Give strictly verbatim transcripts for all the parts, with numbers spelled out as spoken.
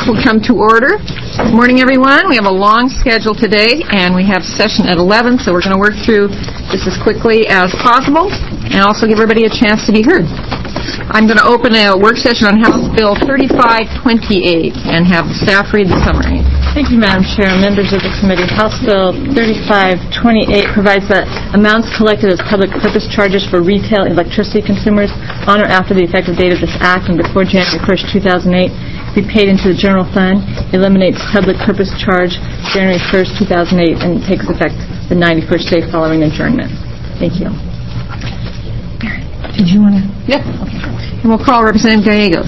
will come to order. Good morning, everyone. We have a long schedule today, and we have session at eleven, so we're going to work through this as quickly as possible and also give everybody a chance to be heard. I'm going to open a work session on House Bill thirty-five twenty-eight and have the staff read the summary. Thank you, Madam Chair, members of the committee. House Bill thirty-five twenty-eight provides that amounts collected as public purpose charges for retail electricity consumers on or after the effective date of this Act and before January first, two thousand eight be paid into the general fund, eliminates public purpose charge January first, two thousand eight, and takes effect the ninety-first day following adjournment. Thank you. Did you want to? Yep. Okay. And we'll call Representative Gallegos.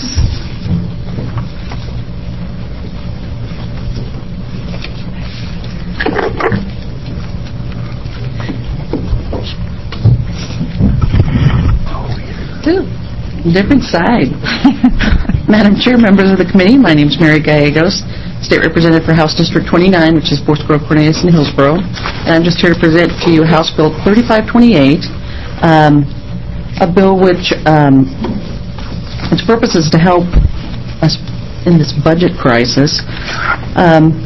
Two. Different side. Madam Chair, members of the committee, my name is Mary Gallegos, State Representative for House District twenty-nine, which is Forest Grove, Cornelius, and Hillsborough. And I'm just here to present to you House Bill thirty-five twenty-eight, um, a bill which um, its purpose is to help us in this budget crisis um,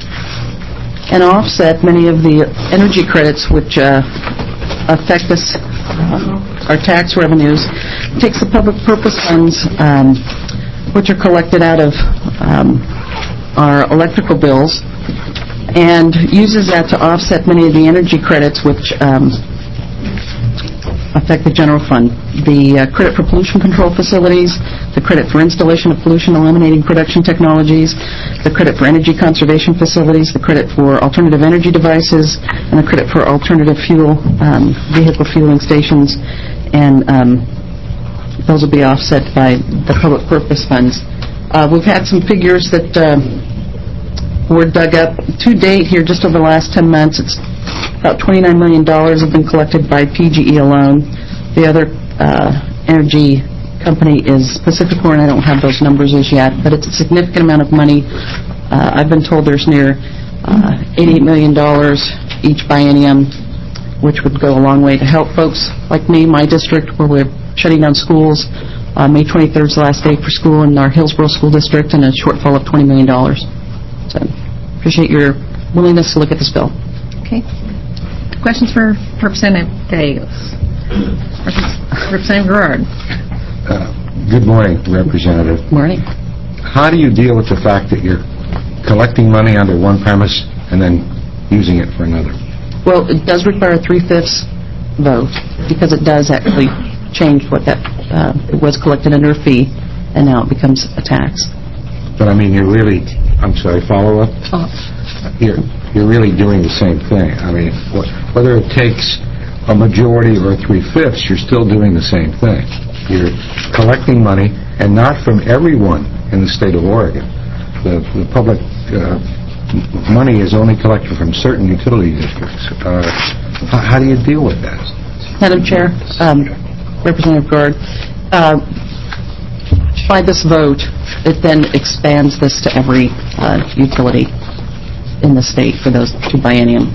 and offset many of the energy credits which uh, affect us, uh, our tax revenues. It takes the public purpose funds um, which are collected out of um, our electrical bills and uses that to offset many of the energy credits which um, affect the general fund. The uh, credit for pollution control facilities, the credit for installation of pollution eliminating production technologies, the credit for energy conservation facilities, the credit for alternative energy devices, and the credit for alternative fuel, um, vehicle fueling stations, and um, those will be offset by the public purpose funds. Uh, we've had some figures that uh, were dug up to date here just over the last ten months. It's about twenty-nine million dollars have been collected by P G E alone. The other uh, energy company is PacifiCorp, and I don't have those numbers as yet, but it's a significant amount of money. Uh, I've been told there's near uh, eighty-eight million dollars each biennium, which would go a long way to help folks like me, my district, where we're shutting down schools. Uh, May twenty-third is the last day for school in our Hillsborough School District, and a shortfall of twenty million dollars. So appreciate your willingness to look at this bill. Okay. Questions for Representative Gallegos? Representative Gerard. Uh, good morning, Representative. Good morning. How do you deal with the fact that you're collecting money under one premise and then using it for another? Well, it does require a three-fifths vote because it does actually change what that uh, it was collected under a fee, and now it becomes a tax. But I mean, you're really, I'm sorry, follow up? Oh. You're, you're really doing the same thing. I mean, wh- whether it takes a majority or three-fifths, you're still doing the same thing. You're collecting money, and not from everyone in the state of Oregon. The, the public uh, money is only collected from certain utility districts. Uh, how, how do you deal with that? Madam Chair, um, Representative Gard, uh, by this vote, it then expands this to every uh, utility in the state for those two biennium.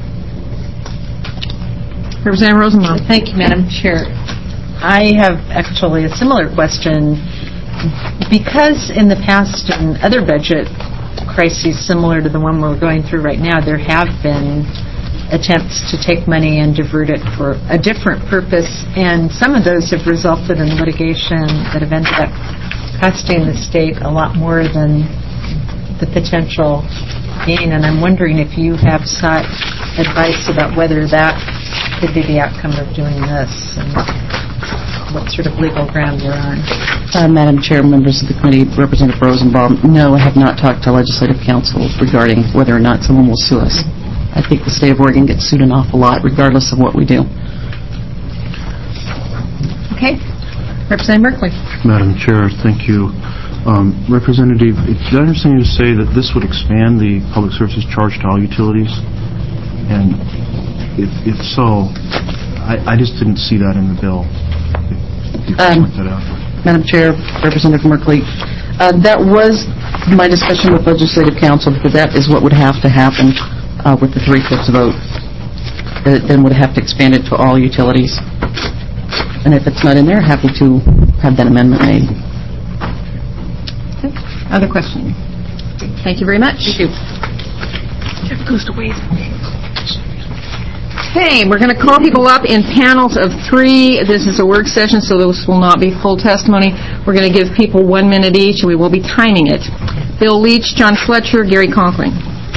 Representative Rosenbaum. Thank you, Madam Chair. I have actually a similar question. Because in the past, in other budget crises similar to the one we're going through right now, there have been attempts to take money and divert it for a different purpose, and some of those have resulted in litigation that have ended up costing the state a lot more than the potential gain, and I'm wondering if you have sought advice about whether that could be the outcome of doing this and what sort of legal ground you're on. Uh, Madam Chair, members of the committee, Representative Rosenbaum, no, I have not talked to Legislative Council regarding whether or not someone will sue us. I think the state of Oregon gets sued an awful lot regardless of what we do. Okay. Representative Berkeley. Madam Chair, thank you. Um, Representative, did I understand you to say that this would expand the public services charge to all utilities? And if, if so, I, I just didn't see that in the bill. If you could Um, point that out. Madam Chair, Representative Merkley, uh, that was my discussion with Legislative Council, because that is what would have to happen uh, with the three-fifths vote. It then would have to expand it to all utilities. And if it's not in there, happy to have that amendment made. Okay. Other questions? Thank you very much. Thank you. Okay, we're going to call people up in panels of three. This is a work session, so this will not be full testimony. We're going to give people one minute each, and we will be timing it. Bill Leach, John Fletcher, Gary Conkling.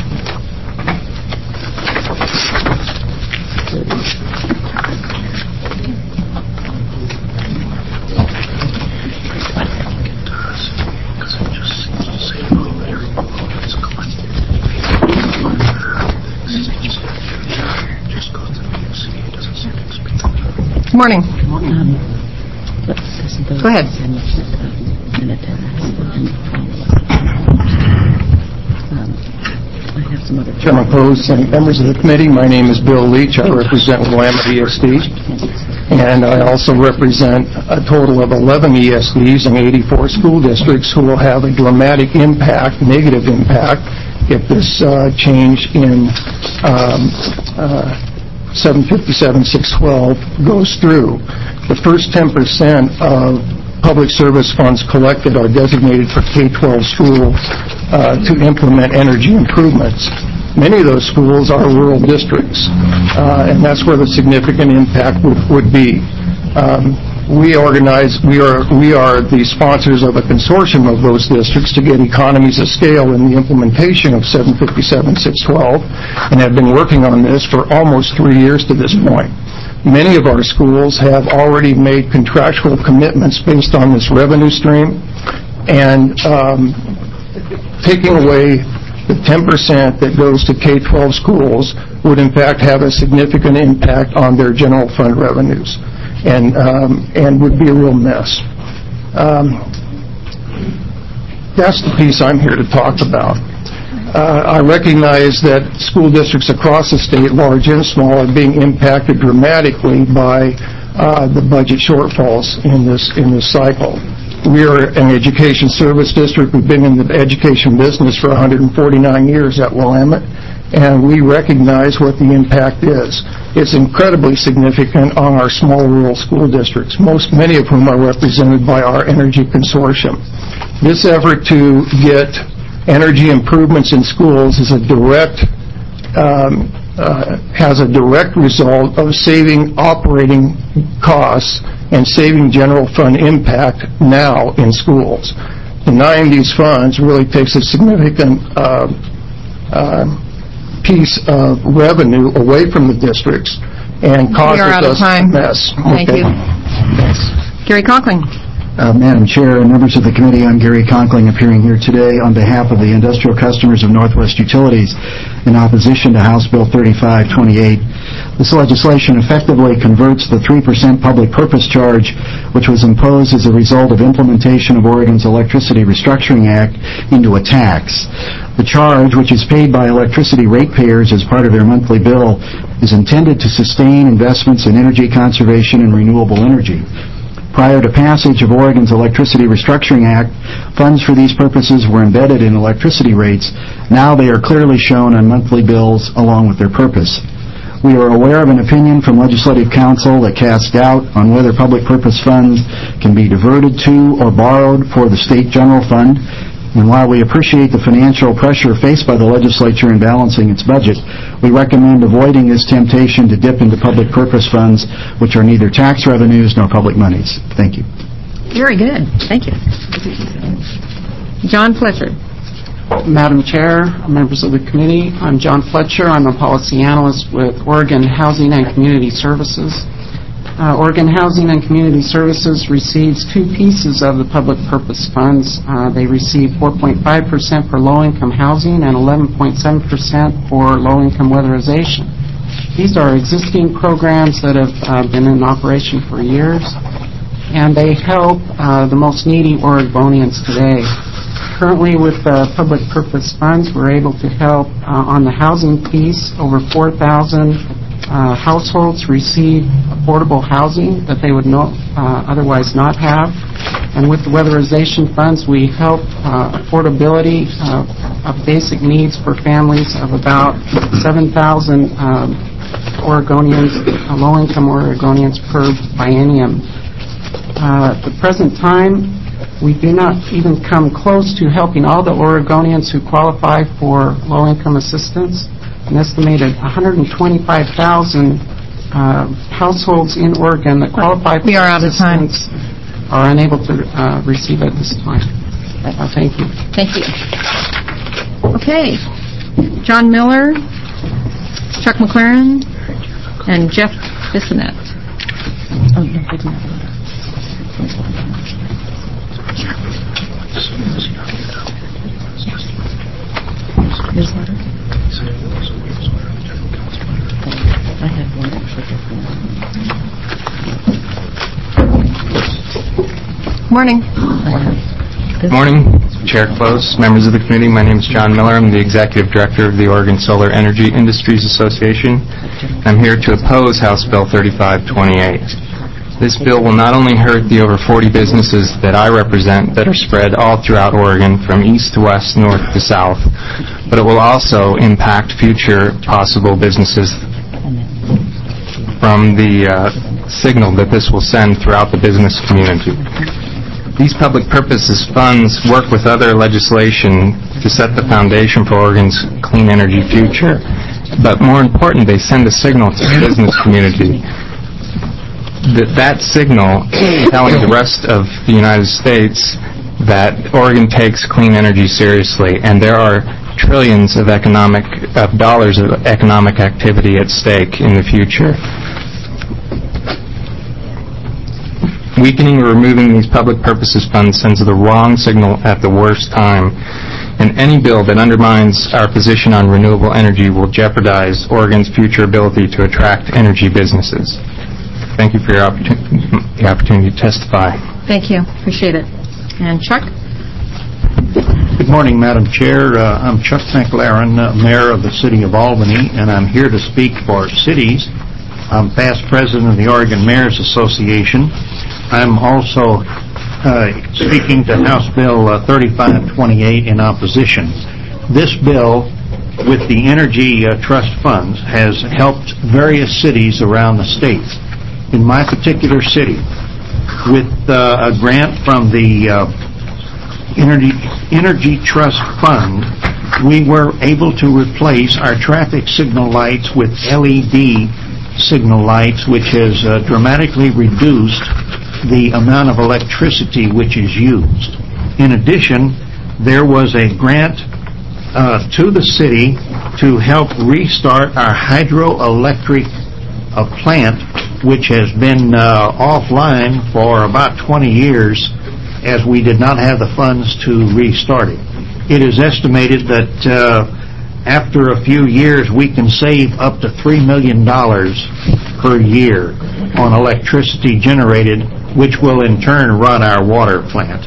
Good morning. Um, Go ahead. Chairman Pose and members of the committee, my name is Bill Leach. I represent Willamette E S D, and I also represent a total of eleven E S Ds and eighty-four school districts who will have a dramatic impact, negative impact, if this uh, change in um, uh, seven fifty-seven six twelve goes through. The first ten percent of public service funds collected are designated for K twelve schools uh, to implement energy improvements. Many of those schools are rural districts, uh, and that's where the significant impact would, would be. Um, we organize, we are, we are the sponsors of a consortium of those districts to get economies of scale in the implementation of seven fifty-seven six twelve, and have been working on this for almost three years to this point. Many of our schools have already made contractual commitments based on this revenue stream, and um, taking away the ten percent that goes to K twelve schools would in fact have a significant impact on their general fund revenues, and um, and would be a real mess. Um, that's the piece I'm here to talk about. Uh, I recognize that school districts across the state, large and small, are being impacted dramatically by uh, the budget shortfalls in this in this cycle. We are an education service district. We've been in the education business for one hundred forty-nine years at Willamette, and we recognize what the impact is. It's incredibly significant on our small rural school districts, most many of whom are represented by our energy consortium. This effort to get energy improvements in schools is a direct um, uh, has a direct result of saving operating costs and saving general fund impact now in schools. Denying these funds really takes a significant uh, uh, piece of revenue away from the districts and causes We are out of us time. a mess. Thank Okay. you. Gary Conkling. Uh, Madam Chair and members of the committee, I'm Gary Conkling, appearing here today on behalf of the industrial customers of Northwest Utilities in opposition to House Bill thirty-five twenty-eight. This legislation effectively converts the three percent public purpose charge, which was imposed as a result of implementation of Oregon's Electricity Restructuring Act, into a tax. The charge, which is paid by electricity ratepayers as part of their monthly bill, is intended to sustain investments in energy conservation and renewable energy. Prior to passage of Oregon's Electricity Restructuring Act, funds for these purposes were embedded in electricity rates. Now they are clearly shown on monthly bills along with their purpose. We are aware of an opinion from Legislative Counsel that casts doubt on whether public purpose funds can be diverted to or borrowed for the state general fund. And while we appreciate the financial pressure faced by the legislature in balancing its budget, we recommend avoiding this temptation to dip into public purpose funds, which are neither tax revenues nor public monies. Thank you. Very good. Thank you. John Fletcher. Madam Chair, members of the committee, I'm John Fletcher. I'm a policy analyst with Oregon Housing and Community Services. Uh, Oregon Housing and Community Services receives two pieces of the public purpose funds. Uh, they receive four point five percent for low-income housing and eleven point seven percent for low-income weatherization. These are existing programs that have uh, been in operation for years, and they help uh, the most needy Oregonians today. Currently, with uh, public purpose funds, we're able to help uh, on the housing piece. Over four thousand Uh, households receive affordable housing that they would not, uh, otherwise not have. And with the weatherization funds, we help uh, affordability uh, of basic needs for families of about seven thousand um, Oregonians, uh, low-income Oregonians per biennium. Uh, at the present time, we do not even come close to helping all the Oregonians who qualify for low-income assistance. An estimated one hundred twenty-five thousand uh, households in Oregon that qualify for We are out of time. assistance are unable to uh, receive it this time. Uh, thank you. Thank you. Okay. John Miller, Chuck McLaren, and Jeff Bissonette. Oh, no, they didn't. Newsletter? I had one extra. Morning. Good morning, Chair Close, members of the committee. My name is John Miller. I'm the Executive Director of the Oregon Solar Energy Industries Association. I'm here to oppose House Bill thirty-five twenty-eight. This bill will not only hurt the over forty businesses that I represent that are spread all throughout Oregon from east to west, north to south, but it will also impact future possible businesses from the uh, signal that this will send throughout the business community. These public purposes funds work with other legislation to set the foundation for Oregon's clean energy future, but more important, they send a signal to the business community that that signal telling the rest of the United States that Oregon takes clean energy seriously, and there are trillions of economic of dollars of economic activity at stake in the future. Weakening or removing these public purposes funds sends the wrong signal at the worst time, and any bill that undermines our position on renewable energy will jeopardize Oregon's future ability to attract energy businesses. Thank you for your opportunity, the opportunity to testify. Thank you. Appreciate it. And Chuck? Good morning, Madam Chair. Uh, I'm Chuck McLaren, uh, Mayor of the City of Albany, and I'm here to speak for cities. I'm past president of the Oregon Mayors Association. I'm also uh, speaking to House Bill uh, thirty-five twenty-eight in opposition. This bill, with the Energy uh, Trust Funds, has helped various cities around the state. In my particular city, with uh, a grant from the uh, Energy, Energy Trust Fund, we were able to replace our traffic signal lights with L E D signal lights, which has uh, dramatically reduced the amount of electricity which is used. In addition, there was a grant uh, to the city to help restart our hydroelectric uh, plant, which has been uh, offline for about twenty years, as we did not have the funds to restart it. It is estimated that uh, after a few years we can save up to three million dollars per year on electricity generated, which will in turn run our water plant.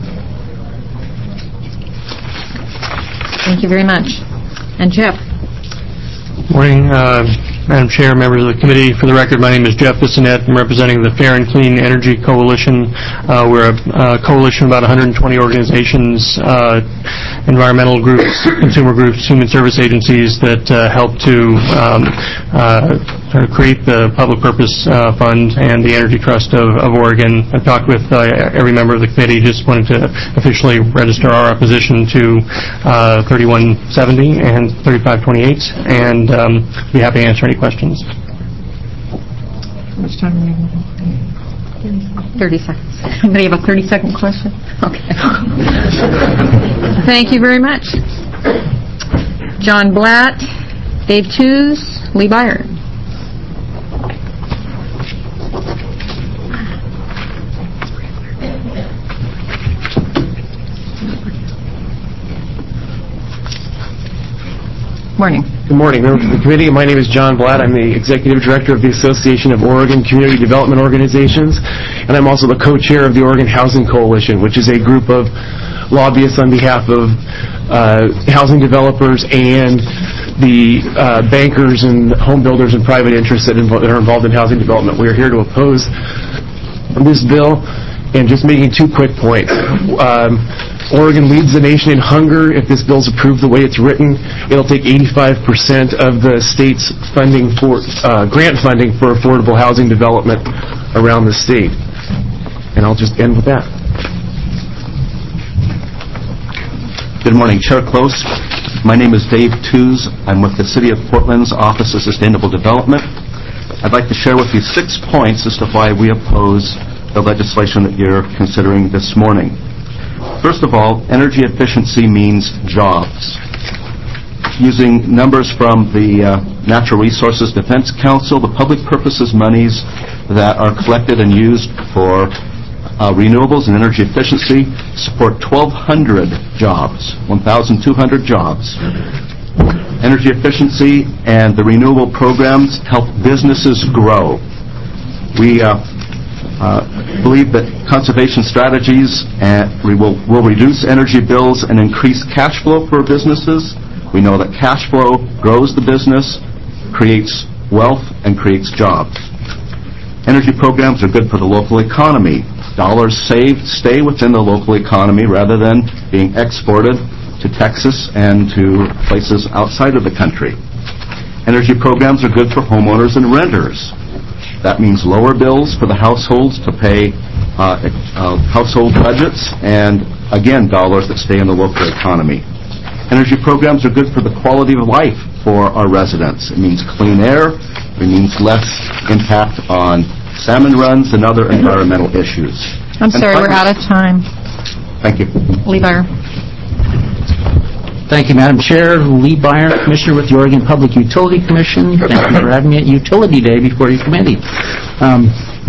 Thank you very much. And Jeff? Morning, uh, Madam Chair, members of the committee. For the record, my name is Jeff Bissonette. I'm representing the Fair and Clean Energy Coalition. Uh, we're a uh, coalition of about one hundred twenty organizations, uh, environmental groups, consumer groups, human service agencies that uh, help to um, uh, create the Public Purpose uh, Fund and the Energy Trust of, of Oregon. I've talked with uh, every member of the committee. Just wanted to officially register our opposition to uh, thirty-one seventy and thirty-five twenty-eight, and um, be happy to answer any questions. How much time do we have? thirty seconds. Anybody have a thirty-second question? Okay. Thank you very much. John Blatt, Dave Tews, Lee Byard. Morning. Good morning, members of the committee. My name is John Blatt. I'm the Executive Director of the Association of Oregon Community Development Organizations, and I'm also the co-chair of the Oregon Housing Coalition, which is a group of lobbyists on behalf of uh, housing developers and the uh, bankers and home builders and private interests that, invo- that are involved in housing development. We are here to oppose this bill. And just making two quick points. Um, Oregon leads the nation in hunger. If this bill's approved the way it's written, it'll take eighty-five percent of the state's funding for uh, grant funding for affordable housing development around the state. And I'll just end with that. Good morning, Chair Close. My name is Dave Tews. I'm with the City of Portland's Office of Sustainable Development. I'd like to share with you six points as to why we oppose the legislation that you're considering this morning. First of all, energy efficiency means jobs. Using numbers from the uh, Natural Resources Defense Council, the public purposes monies that are collected and used for Uh, renewables and energy efficiency support twelve hundred jobs, one thousand two hundred jobs. Energy efficiency and the renewable programs help businesses grow. We uh, uh, believe that conservation strategies uh, will, will reduce energy bills and increase cash flow for businesses. We know that cash flow grows the business, creates wealth, and creates jobs. Energy programs are good for the local economy. Dollars saved stay within the local economy rather than being exported to Texas and to places outside of the country. Energy programs are good for homeowners and renters. That means lower bills for the households to pay uh, uh, household budgets and, again, dollars that stay in the local economy. Energy programs are good for the quality of life for our residents. It means clean air. It means less impact on salmon runs and other environmental issues. I'm sorry, we're out of time. Thank you. Lee Byer. Thank you, Madam Chair. Lee Byer, Commissioner with the Oregon Public Utility Commission. Thank you for having me at Utility Day before your committee. Um,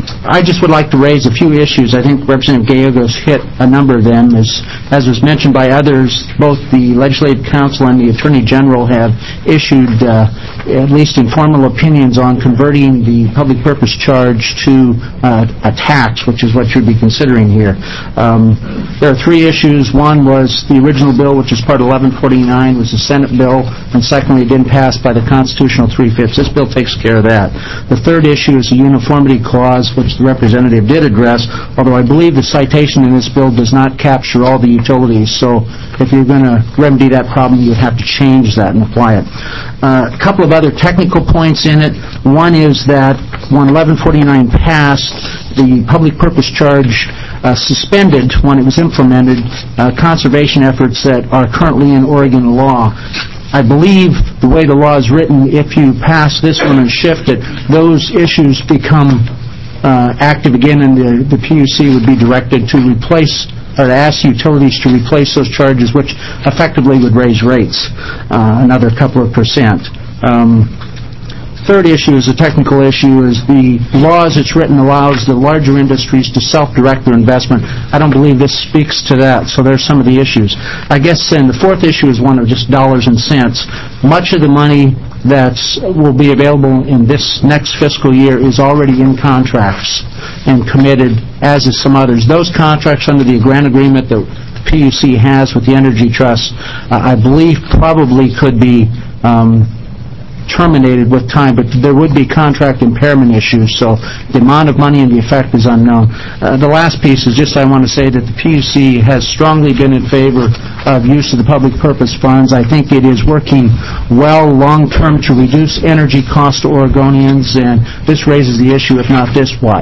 I just would like to raise a few issues. I think Representative Gallegos hit a number of them. As, as was mentioned by others, both the Legislative Council and the Attorney General have issued uh, at least informal opinions on converting the public purpose charge to uh, a tax, which is what you'd be considering here. Um, there are three issues. One was the original bill, which is Part eleven forty-nine, was the Senate bill, and secondly, it didn't pass by the constitutional three-fifths. This bill takes care of that. The third issue is the uniformity clause, which the representative did address, although I believe the citation in this bill does not capture all the utilities. So if you're going to remedy that problem, you would have to change that and apply it. Uh, a couple of other technical points in it. One is that when eleven forty-nine passed, the public purpose charge uh, suspended, when it was implemented, uh, conservation efforts that are currently in Oregon law. I believe the way the law is written, if you pass this one and shift it, those issues become uh, active again, and the, the P U C would be directed to replace or to ask utilities to replace those charges, which effectively would raise rates uh, another couple of percent. Um, third issue is a technical issue, is the law as it's written allows the larger industries to self-direct their investment. I don't believe this speaks to that, so there's some of the issues. I guess then the fourth issue is one of just dollars and cents. Much of the money that will be available in this next fiscal year is already in contracts and committed, as is some others. Those contracts under the grant agreement that the P U C has with the Energy Trust, uh, I believe probably could be um, terminated with time, but there would be contract impairment issues, so the amount of money and the effect is unknown. Uh, the last piece is just I want to say that the P U C has strongly been in favor of use of the public purpose funds. I think it is working well long-term to reduce energy costs to Oregonians, and this raises the issue, if not this, what?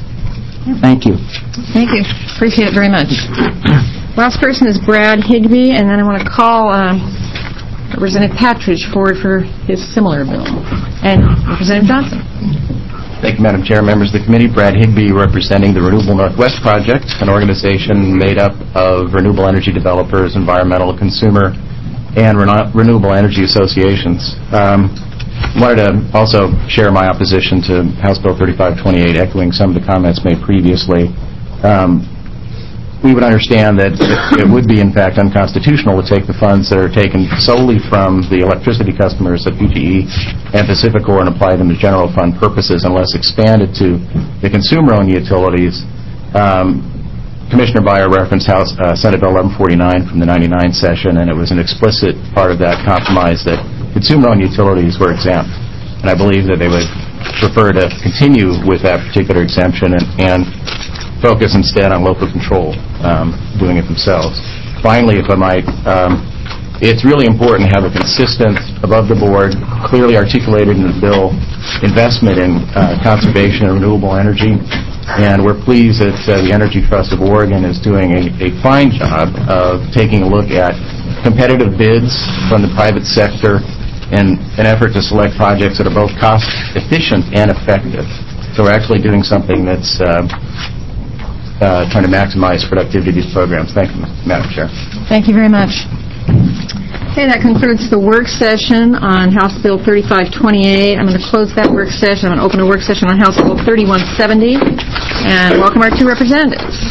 Thank you. Thank you. Appreciate it very much. Last person is Brad Higbee, and then I want to call uh, Representative Patridge forward for his similar bill. And Representative Johnson. Thank you, Madam Chair, members of the committee. Brad Higbee, representing the Renewable Northwest Project, an organization made up of renewable energy developers, environmental, consumer, and reno- renewable energy associations. Um, wanted to also share my opposition to House Bill thirty-five twenty-eight, echoing some of the comments made previously. Um, we would understand that it would be, in fact, unconstitutional to take the funds that are taken solely from the electricity customers at P G E and Pacificor and apply them to general fund purposes unless expanded to the consumer-owned utilities. Um, Commissioner Byer referenced House uh, Senate Bill eleven forty-nine from the ninety-nine session, and it was an explicit part of that compromise that consumer-owned utilities were exempt. And I believe that they would prefer to continue with that particular exemption and, and focus instead on local control, um, doing it themselves. Finally, if I might, um, it's really important to have a consistent, above-the-board, clearly articulated in the bill investment in uh, conservation and renewable energy. And we're pleased that uh, the Energy Trust of Oregon is doing a, a fine job of taking a look at competitive bids from the private sector in an effort to select projects that are both cost efficient and effective. So we're actually doing something that's uh, uh, trying to maximize productivity of these programs. Thank you, Madam Chair. Thank you very much. Okay, that concludes the work session on House Bill thirty-five twenty-eight. I'm going to close that work session. I'm going to open a work session on House Bill thirty-one seventy and welcome our two representatives.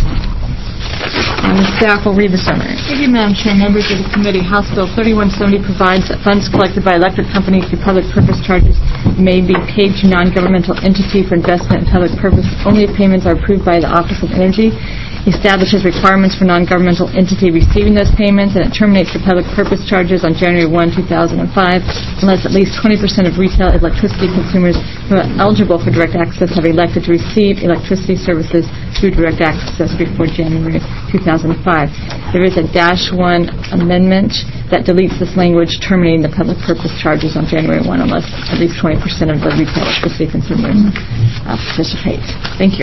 And the staff will read the summary. Thank you, Madam Chair. Members of the committee, House Bill thirty-one seventy provides that funds collected by electric companies through public purpose charges may be paid to non-governmental entity for investment in public purpose only if payments are approved by the Office of Energy. It establishes requirements for non-governmental entity receiving those payments, and it terminates the public purpose charges on January first, two thousand five, unless at least twenty percent of retail electricity consumers who are eligible for direct access have elected to receive electricity services through direct access before January two thousand five. There is a dash one amendment that deletes this language terminating the public purpose charges on January first unless at least twenty percent of the retail electricity consumers uh, participate. Thank you.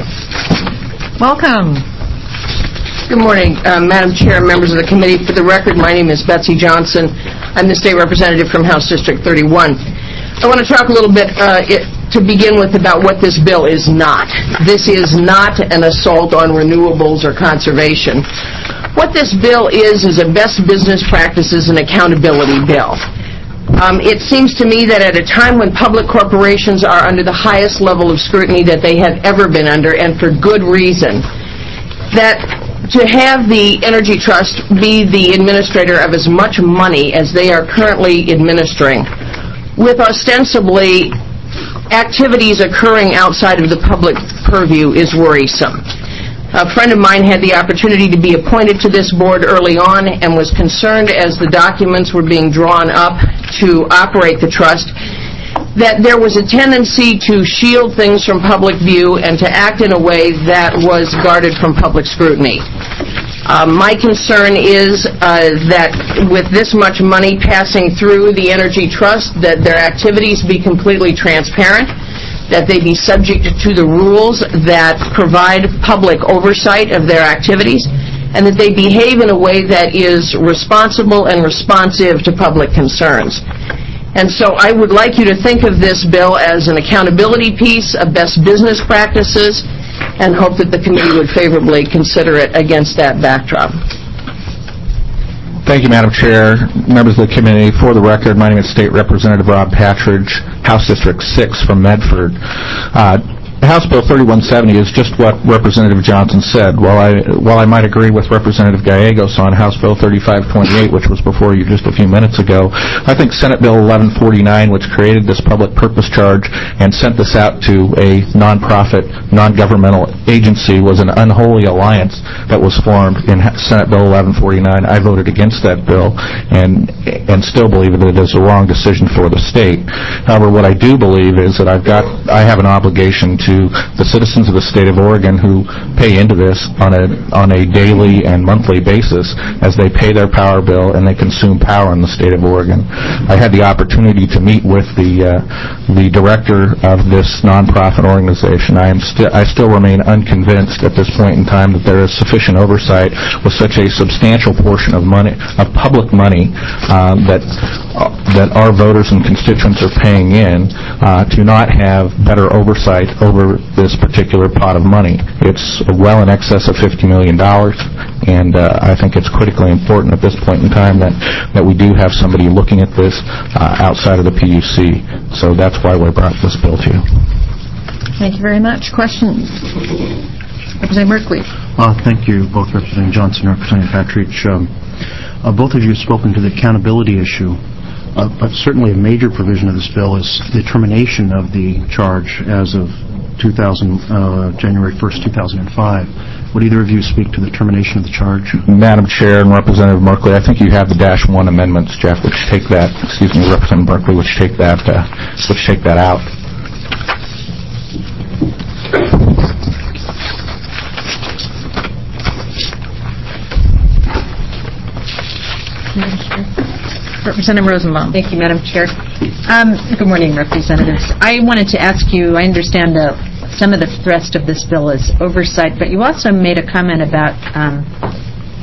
Welcome. Good morning, uh, Madam Chair, members of the committee. For the record, my name is Betsy Johnson. I'm the state representative from House District thirty-one. I want to talk a little bit uh, it, to begin with about what this bill is not. This is not an assault on renewables or conservation. What this bill is is a best business practices and accountability bill. Um, it seems to me that at a time when public corporations are under the highest level of scrutiny that they have ever been under, and for good reason, that to have the Energy Trust be the administrator of as much money as they are currently administering, with ostensibly activities occurring outside of the public purview, is worrisome. A friend of mine had the opportunity to be appointed to this board early on and was concerned as the documents were being drawn up to operate the trust that there was a tendency to shield things from public view and to act in a way that was guarded from public scrutiny. Uh, my concern is uh, that with this much money passing through the Energy Trust, that their activities be completely transparent, that they be subject to the rules that provide public oversight of their activities, and that they behave in a way that is responsible and responsive to public concerns. And so I would like you to think of this bill as an accountability piece of best business practices and hope that the committee would favorably consider it against that backdrop. Thank you, Madam Chair. Members of the committee, for the record, my name is State Representative Rob Patridge, House District six from Medford. Uh, House Bill thirty-one seventy is just what Representative Johnson said. While I while I might agree with Representative Gallegos on House Bill thirty-five twenty-eight, which was before you just a few minutes ago, I think Senate Bill eleven forty-nine, which created this public purpose charge and sent this out to a nonprofit, non-governmental agency, was an unholy alliance that was formed in Senate Bill eleven forty-nine. I voted against that bill and and still believe that it is a wrong decision for the state. However, what I do believe is that I've got I have an obligation to the citizens of the state of Oregon who pay into this on a on a daily and monthly basis as they pay their power bill and they consume power in the state of Oregon. I had the opportunity to meet with the uh, the director of this nonprofit organization. I am still I still remain unconvinced at this point in time that there is sufficient oversight with such a substantial portion of money of public money uh, that uh, that our voters and constituents are paying in uh, to not have better oversight over this particular pot of money. It's well in excess of fifty million dollars, and uh, I think it's critically important at this point in time that, that we do have somebody looking at this uh, outside of the P U C. So that's why we brought this bill to you. Thank you very much. Questions? Representative Merkley. Uh, thank you, both Representative Johnson and Representative Patridge. Um, uh, both of you have spoken to the accountability issue. Uh, but certainly a major provision of this bill is the termination of the charge as of two thousand, uh, January first, two thousand five. Would either of you speak to the termination of the charge? Madam Chair and Representative Merkley, I think you have the dash one amendments, Jeff, which take that, excuse me, Representative Merkley, which take that, uh, which take that out. Representative Rosenbaum. Thank you, Madam Chair. Um, good morning, Representatives. I wanted to ask you, I understand the, some of the thrust of this bill is oversight, but you also made a comment about um,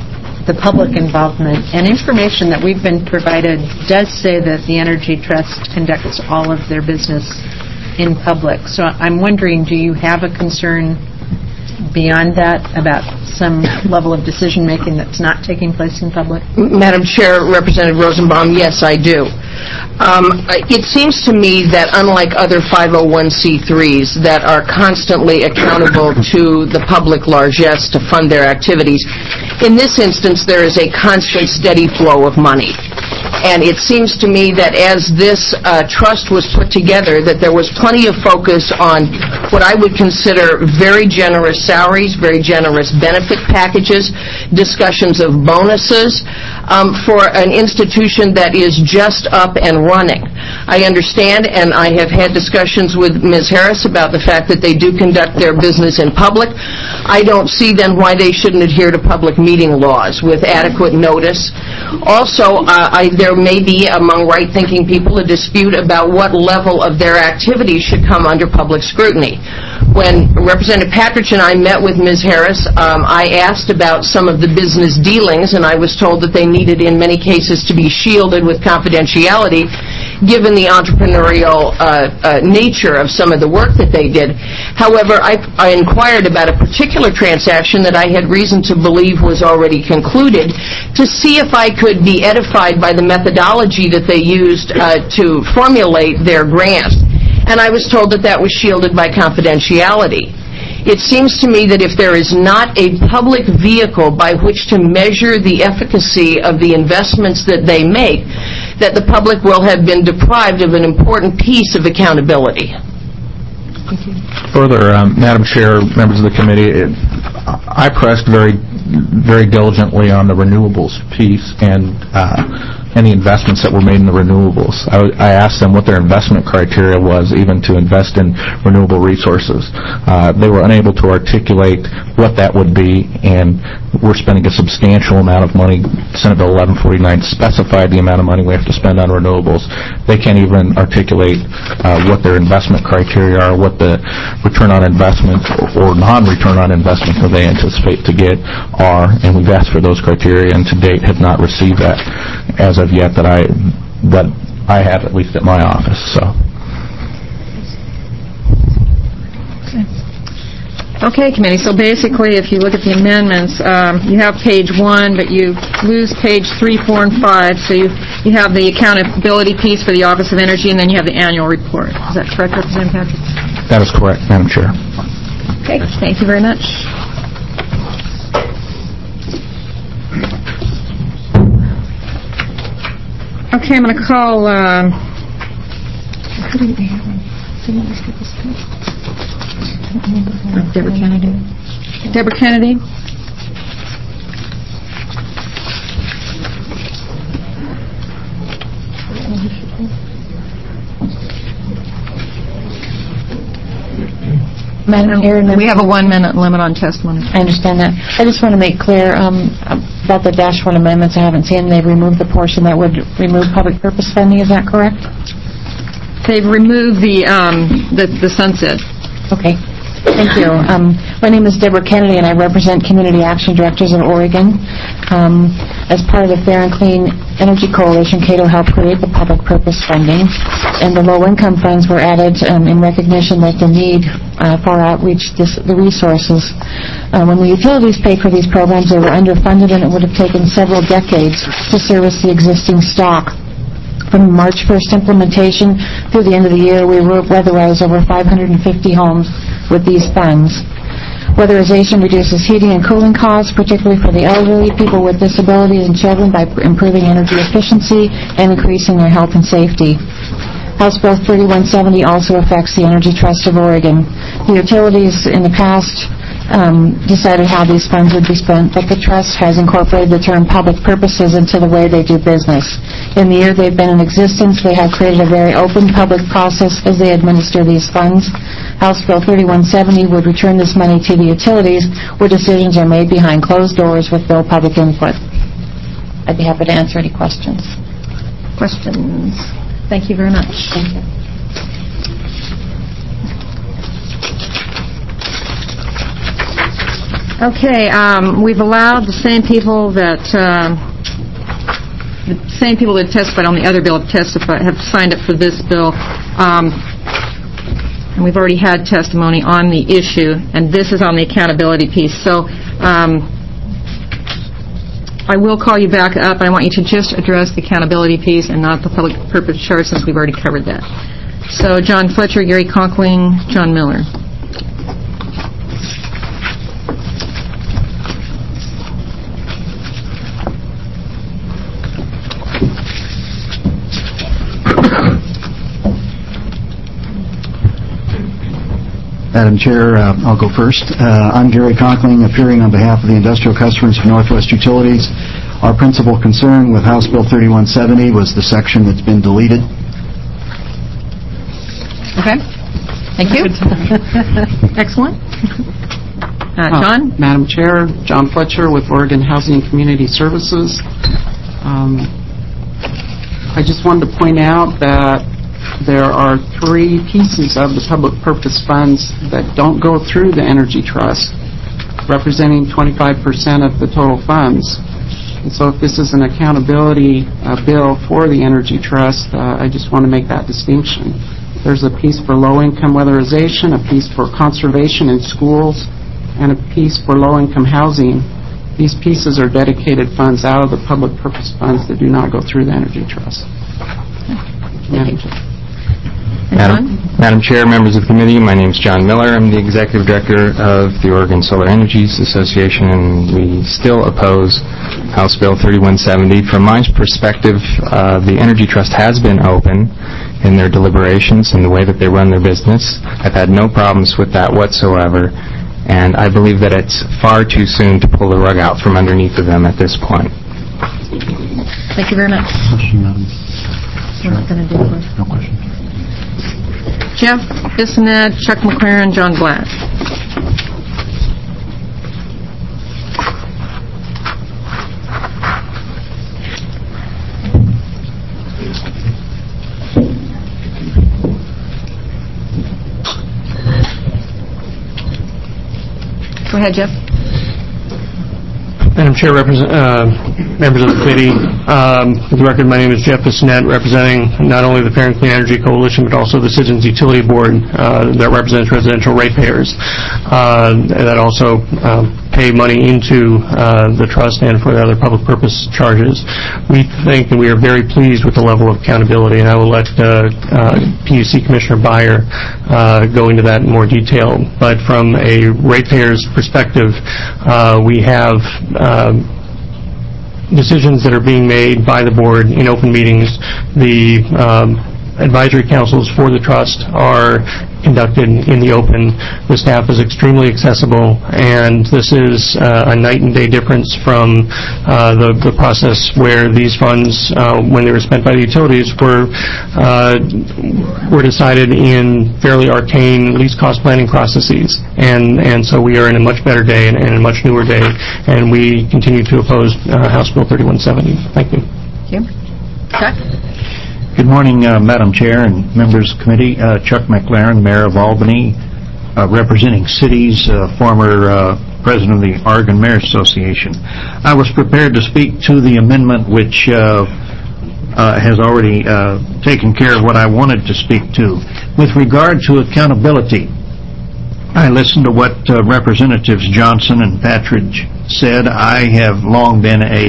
the public involvement. And information that we've been provided does say that the Energy Trust conducts all of their business in public. So I'm wondering, do you have a concern beyond that about some level of decision-making that's not taking place in public? Madam Chair, Representative Rosenbaum, yes, I do. Um, it seems to me that unlike other five oh one c threes that are constantly accountable to the public largesse to fund their activities, in this instance there is a constant, steady flow of money. And it seems to me that as this uh, trust was put together, that there was plenty of focus on what I would consider very generous salaries, very generous benefit packages, discussions of bonuses um, for an institution that is just up and running. I understand, and I have had discussions with Miz Harris about the fact that they do conduct their business in public. I don't see then why they shouldn't adhere to public meeting laws with adequate notice. Also, uh, I, there may be among right-thinking people a dispute about what level of their activities should come under public scrutiny. When Representative Patridge and I met with Miz Harris, um, I asked about some of the business dealings, and I was told that they needed, in many cases, to be shielded with confidentiality, given the entrepreneurial uh, uh, nature of some of the work that they did. However, I, I inquired about a particular transaction that I had reason to believe was already concluded to see if I could be edified by the methodology that they used uh, to formulate their grant. And I was told that that was shielded by confidentiality. It seems to me that if there is not a public vehicle by which to measure the efficacy of the investments that they make, that the public will have been deprived of an important piece of accountability. Further, um, Madam Chair, members of the committee, it, I pressed very, very diligently on the renewables piece and uh, any investments that were made in the renewables. I, I asked them what their investment criteria was, even to invest in renewable resources. Uh, they were unable to articulate what that would be, and we're spending a substantial amount of money. Senate Bill eleven forty-nine specified the amount of money we have to spend on renewables. They can't even articulate uh, what their investment criteria are, what the return on investment or non-return on investment that they anticipate to get are, and we've asked for those criteria, and to date have not received that as of yet that I that I have, at least at my office. So. Okay, committee. So basically, if you look at the amendments, um, you have page one, but you lose page three, four, and five. So you you have the accountability piece for the Office of Energy, and then you have the annual report. Is that correct, Representative Patrick? That is correct, Madam Chair. Okay. Thank you very much. Okay, I'm going to call. Uh, who do we have? Didn't we skip this page? Deborah Kennedy. Deborah Kennedy. Madam Chair, we have a one-minute limit on testimony. I understand that. I just want to make clear um, about the dash one amendments. I haven't seen they've removed the portion that would remove public purpose funding. Is that correct? They've removed the um, the, the sunset. Okay. Thank you. Um, my name is Deborah Kennedy, and I represent Community Action Directors of Oregon. Um, as part of the Fair and Clean Energy Coalition, Cato helped create the public purpose funding, and the low-income funds were added um, in recognition that the need uh, far outreached this, the resources. Uh, when the utilities paid for these programs, they were underfunded, and it would have taken several decades to service the existing stock. From March first implementation through the end of the year, we weatherized over five hundred fifty homes with these funds. Weatherization reduces heating and cooling costs, particularly for the elderly, people with disabilities, and children, by improving energy efficiency and increasing their health and safety. House Bill thirty-one seventy also affects the Energy Trust of Oregon. The utilities in the past um, decided how these funds would be spent, but the trust has incorporated the term public purposes into the way they do business. In the year they've been in existence, they have created a very open public process as they administer these funds. House Bill thirty-one seventy would return this money to the utilities, where decisions are made behind closed doors with no public input. I'd be happy to answer any questions. Questions? Thank you very much. Thank you. Okay, um, we've allowed the same people that, um, the same people that testified on the other bill have testified, have signed up for this bill. Um, and we've already had testimony on the issue, and this is on the accountability piece. So, um, I will call you back up. I want you to just address the accountability piece and not the public purpose charge, since we've already covered that. So, John Fletcher, Gary Conkling, John Miller. Madam Chair, uh, I'll go first. Uh, I'm Gary Conkling, appearing on behalf of the industrial customers of Northwest Utilities. Our principal concern with House Bill thirty-one seventy was the section that's been deleted. Okay. Thank you. Excellent. Uh, John? Uh, Madam Chair, John Fletcher with Oregon Housing and Community Services. Um, I just wanted to point out that there are three pieces of the public purpose funds that don't go through the Energy Trust, representing twenty-five percent of the total funds. And so if this is an accountability uh, bill for the Energy Trust, uh, I just want to make that distinction. There's a piece for low-income weatherization, a piece for conservation in schools, and a piece for low-income housing. These pieces are dedicated funds out of the public purpose funds that do not go through the Energy Trust. Madam Chair. Madam, Madam Chair, members of the committee, my name is John Miller. I'm the Executive Director of the Oregon Solar Energies Association, and we still oppose House Bill thirty-one seventy. From my perspective, uh, the Energy Trust has been open in their deliberations and the way that they run their business. I've had no problems with that whatsoever, and I believe that it's far too soon to pull the rug out from underneath of them at this point. Thank you very much. Question, Madam We're not going to do it. No question. Jeff Bissonette, Chuck McLaren, John Blatt. Go ahead, Jeff. Madam Chair, represent, uh, members of the committee, um, for the record, my name is Jeff Bissonette, representing not only the Fair and Clean Energy Coalition, but also the Citizens Utility Board uh, that represents residential ratepayers uh, that also uh, pay money into uh, the trust and for the other public purpose charges. We think and we are very pleased with the level of accountability, and I will let uh, uh, P U C Commissioner Beyer uh, go into that in more detail. But from a ratepayer's perspective, uh, we have uh, decisions that are being made by the board in open meetings. The um, advisory councils for the trust are conducted in the open. The staff is extremely accessible, and this is uh, a night and day difference from uh, the, the process where these funds, uh, when they were spent by the utilities, were uh, were decided in fairly arcane least cost planning processes. And and so we are in a much better day and, and a much newer day, and we continue to oppose uh, House Bill thirty-one seventy. Thank you. Thank you. Chuck? Good morning, uh, Madam Chair and members of the committee. Uh, Chuck McLaren, Mayor of Albany, uh, representing cities, uh, former uh, President of the Oregon Mayor's Association. I was prepared to speak to the amendment which uh, uh, has already uh, taken care of what I wanted to speak to. With regard to accountability, I listened to what uh, Representatives Johnson and Patridge said. I have long been a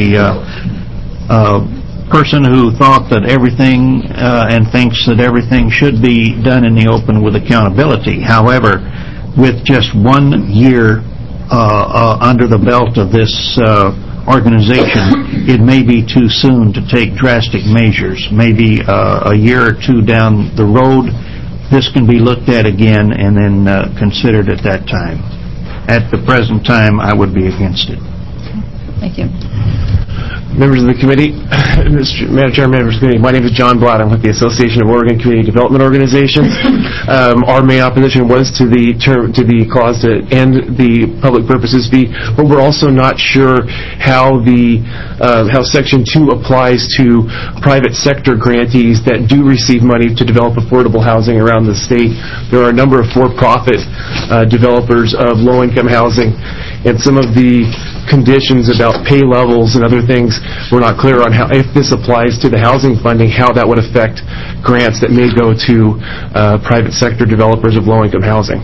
uh, uh, person who thought that everything uh, and thinks that everything should be done in the open with accountability. However, with just one year uh, uh, under the belt of this uh, organization, it may be too soon to take drastic measures. Maybe uh, a year or two down the road, this can be looked at again and then uh, considered at that time. At the present time, I would be against it. Thank you. Members of the committee, Mister Madam Chair, members of the committee, my name is John Blatt. I'm with the Association of Oregon Community Development Organizations. Um, our main opposition was to the term, to the clause to end the public purposes fee, but we're also not sure how the uh, how Section two applies to private sector grantees that do receive money to develop affordable housing around the state. There are a number of for-profit uh, developers of low-income housing, and some of the conditions about pay levels and other things, we're not clear on how, if this applies to the housing funding, how that would affect grants that may go to uh, private sector developers of low-income housing.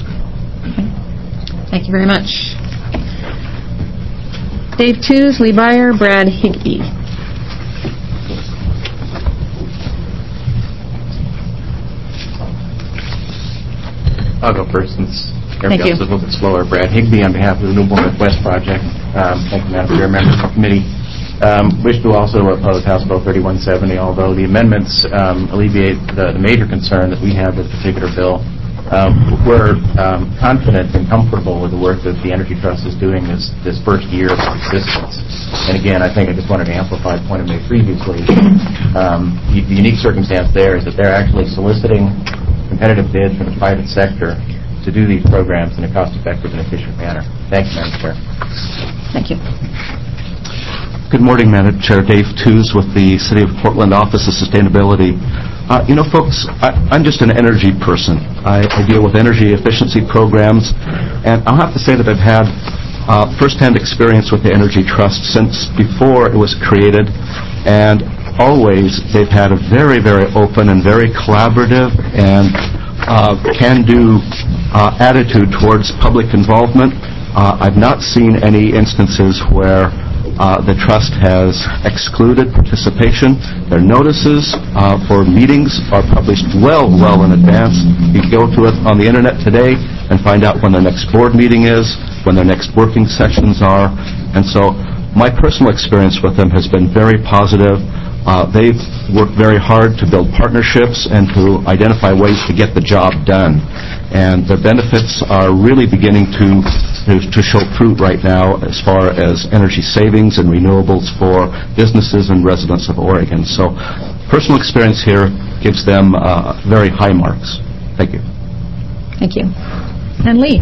Thank you very much. Dave Tews, Lee Byer, Brad Higbee. I'll go first since Thank everybody you. else is a little bit slower. Brad Higbee on behalf of the Renewable Northwest Project. Um, thank you, Madam Chair, members of the committee. Um, wish to also oppose House Bill thirty-one seventy, although the amendments um, alleviate the, the major concern that we have with the particular bill. Um, we're um, confident and comfortable with the work that the Energy Trust is doing this, this first year of existence. And again, I think I just wanted to amplify a point I made previously. Um, the, the unique circumstance there is that they're actually soliciting competitive bids from the private sector to do these programs in a cost-effective and efficient manner. Thank you, Madam Chair. Thank you. Good morning, Madam Chair. Dave Tews with the City of Portland Office of Sustainability. Uh, you know, folks, I, I'm just an energy person. I, I deal with energy efficiency programs, and I'll have to say that I've had uh, first-hand experience with the Energy Trust since before it was created, and always they've had a very, very open and very collaborative and uh, can-do uh, attitude towards public involvement. Uh, I've not seen any instances where uh, the Trust has excluded participation. Their notices uh, for meetings are published well, well in advance. You can go to it on the Internet today and find out when their next board meeting is, when their next working sessions are. And so my personal experience with them has been very positive. Uh, they've worked very hard to build partnerships and to identify ways to get the job done. And the benefits are really beginning to, to, to show fruit right now as far as energy savings and renewables for businesses and residents of Oregon. So personal experience here gives them uh, very high marks. Thank you. Thank you. And Lee.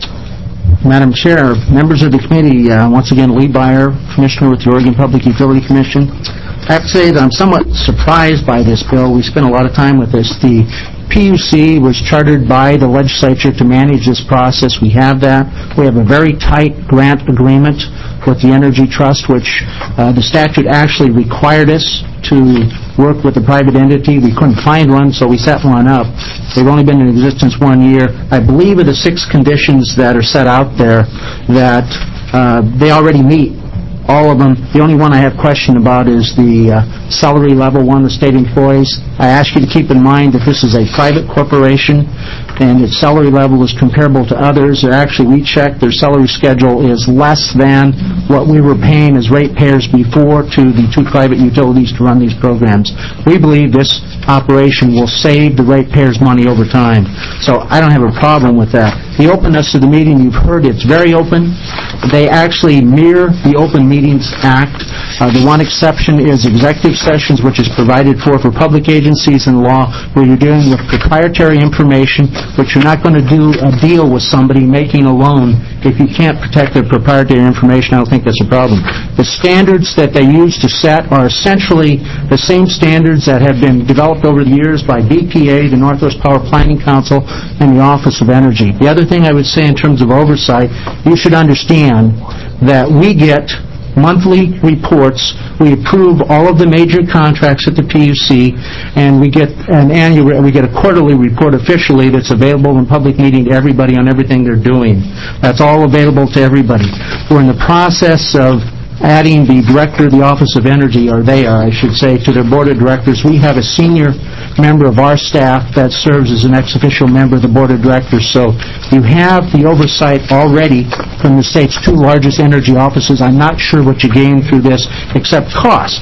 Madam Chair, members of the committee, uh, once again, Lee Byer, Commissioner with the Oregon Public Utility Commission. I have to say that I'm somewhat surprised by this bill. We spent a lot of time with this. The P U C was chartered by the legislature to manage this process. We have that. We have a very tight grant agreement with the Energy Trust, which uh, the statute actually required us to work with a private entity. We couldn't find one, so we set one up. They've only been in existence one year. I believe of the six conditions that are set out there that uh, they already meet. All of them. The only one I have question about is the uh, salary level one, the state employees. I ask you to keep in mind that this is a private corporation and its salary level is comparable to others. They're actually, we checked, their salary schedule is less than what we were paying as ratepayers before to the two private utilities to run these programs. We believe this operation will save the ratepayers money over time. So I don't have a problem with that. The openness of the meeting, you've heard, it's very open. They actually mirror the Open Meetings Act. Uh, the one exception is executive sessions, which is provided for for public agencies in law, where you're dealing with proprietary information, but you're not going to do a deal with somebody making a loan if you can't protect their proprietary information. I don't think that's a problem. The standards that they use to set are essentially the same standards that have been developed over the years by B P A, the Northwest Power Planning Council, and the Office of Energy. The other thing I would say in terms of oversight, you should understand that we get monthly reports. We approve all of the major contracts at the P U C, and we get an annual, we get a quarterly report officially that's available in public meeting to everybody on everything they're doing. That's all available to everybody. We're in the process of adding the director of the Office of Energy, or they are, I should say, to their board of directors. We have a senior member of our staff that serves as an ex-official member of the board of directors. So you have the oversight already from the state's two largest energy offices. I'm not sure what you gain through this except cost.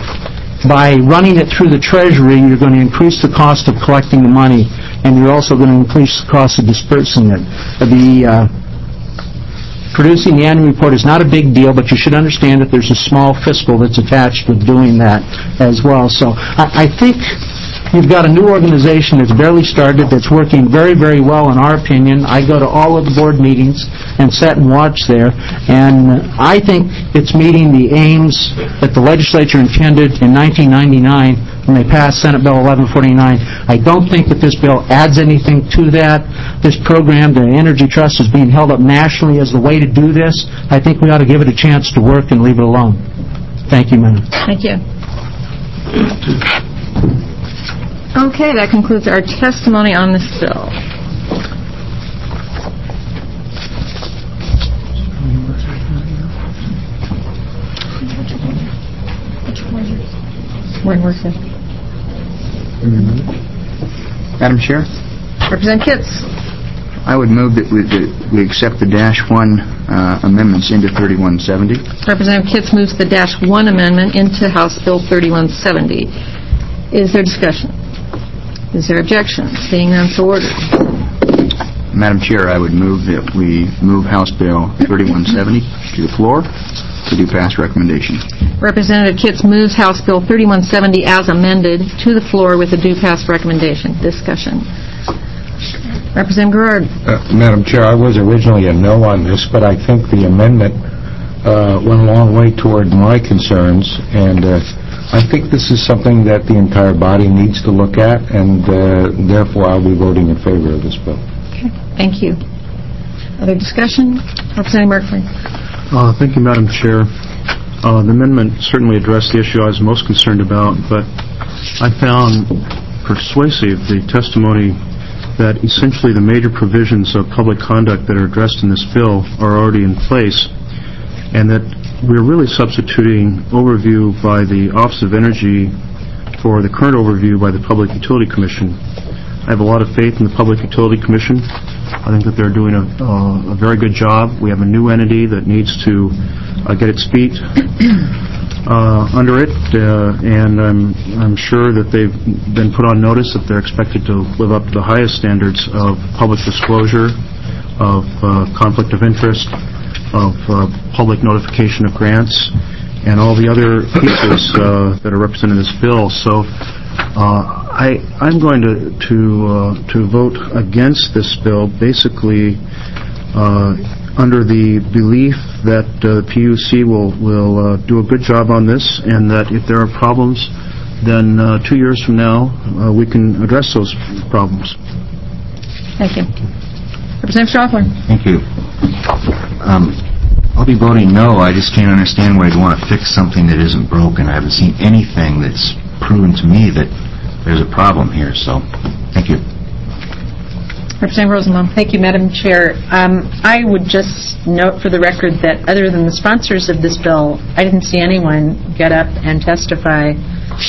By running it through the Treasury, you're going to increase the cost of collecting the money, and you're also going to increase the cost of dispersing it. The uh, Producing the annual report is not a big deal, but you should understand that there's a small fiscal that's attached with doing that as well. So I, I think you've got a new organization that's barely started, that's working very, very well in our opinion. I go to all of the board meetings. and sat and watched there. And I think it's meeting the aims that the legislature intended in nineteen ninety-nine when they passed Senate Bill eleven forty-nine. I don't think that this bill adds anything to that. This program, the Energy Trust, is being held up nationally as the way to do this. I think we ought to give it a chance to work and leave it alone. Thank you, Madam. Thank you. Okay, that concludes our testimony on this bill. Where was it? Madam Chair, Representative Kitts. I would move that we, that we accept the dash one uh, amendments into thirty-one seventy. Representative Kitts moves the dash one amendment into House Bill thirty-one seventy. Is there discussion? Is there objection? Seeing none, so ordered. Madam Chair, I would move that we move House Bill thirty-one seventy to the floor to do pass recommendation. Representative Kitts moves House Bill thirty-one seventy as amended to the floor with a due pass recommendation. Discussion. Representative Gerard. Uh, Madam Chair, I was originally a no on this, but I think the amendment uh, went a long way toward my concerns, and uh, I think this is something that the entire body needs to look at, and uh, therefore I'll be voting in favor of this bill. Okay. Thank you. Other discussion? Representative Merkley. Uh, thank you, Madam Chair. Uh, the amendment certainly addressed the issue I was most concerned about, but I found persuasive the testimony that essentially the major provisions of public conduct that are addressed in this bill are already in place, and that we're really substituting overview by the Office of Energy for the current overview by the Public Utility Commission. I have a lot of faith in the Public Utility Commission. I think that they're doing a, uh, a very good job. We have a new entity that needs to uh, get its feet uh, under it, uh, and I'm, I'm sure that they've been put on notice that they're expected to live up to the highest standards of public disclosure, of uh, conflict of interest, of uh, public notification of grants, and all the other pieces uh, that are represented in this bill. So uh, I, I'm going to to, uh, to vote against this bill, basically uh, under the belief that uh, the P U C will will uh, do a good job on this, and that if there are problems, then uh, two years from now uh, we can address those problems. Thank you. Representative Strawfler. Thank you. Um, I'll be voting no. I just can't understand why you'd want to fix something that isn't broken. I haven't seen anything that's proven to me that there's a problem here, so thank you. Representative Rosenbaum. Thank you, Madam Chair. Um, I would just note for the record that other than the sponsors of this bill, I didn't see anyone get up and testify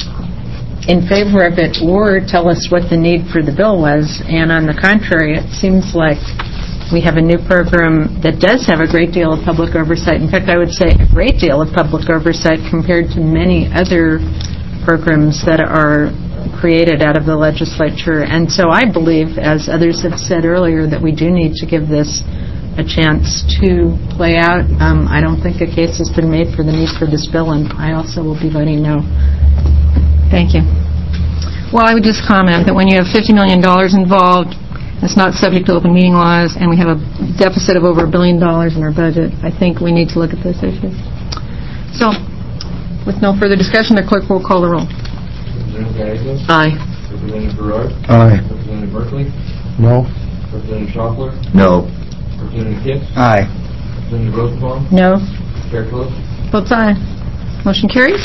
in favor of it or tell us what the need for the bill was. And on the contrary, it seems like we have a new program that does have a great deal of public oversight. In fact, I would say a great deal of public oversight compared to many other programs that are created out of the legislature. And so I believe, as others have said earlier, that we do need to give this a chance to play out. Um, I don't think a case has been made for the need for this bill, and I also will be voting no. Thank you. Well, I would just comment that when you have fifty million dollars involved, it's not subject to open meeting laws, and we have a deficit of over a billion dollars in our budget, I think we need to look at this issue. So, with no further discussion, the clerk will call the roll. Representative Gallego? Aye. Representative Gerard? Aye. Representative Merkley? No. Representative Schaffler? No. Representative Kitts? Aye. Representative Rosenbaum? No. Chair close. Votes aye. Motion carries.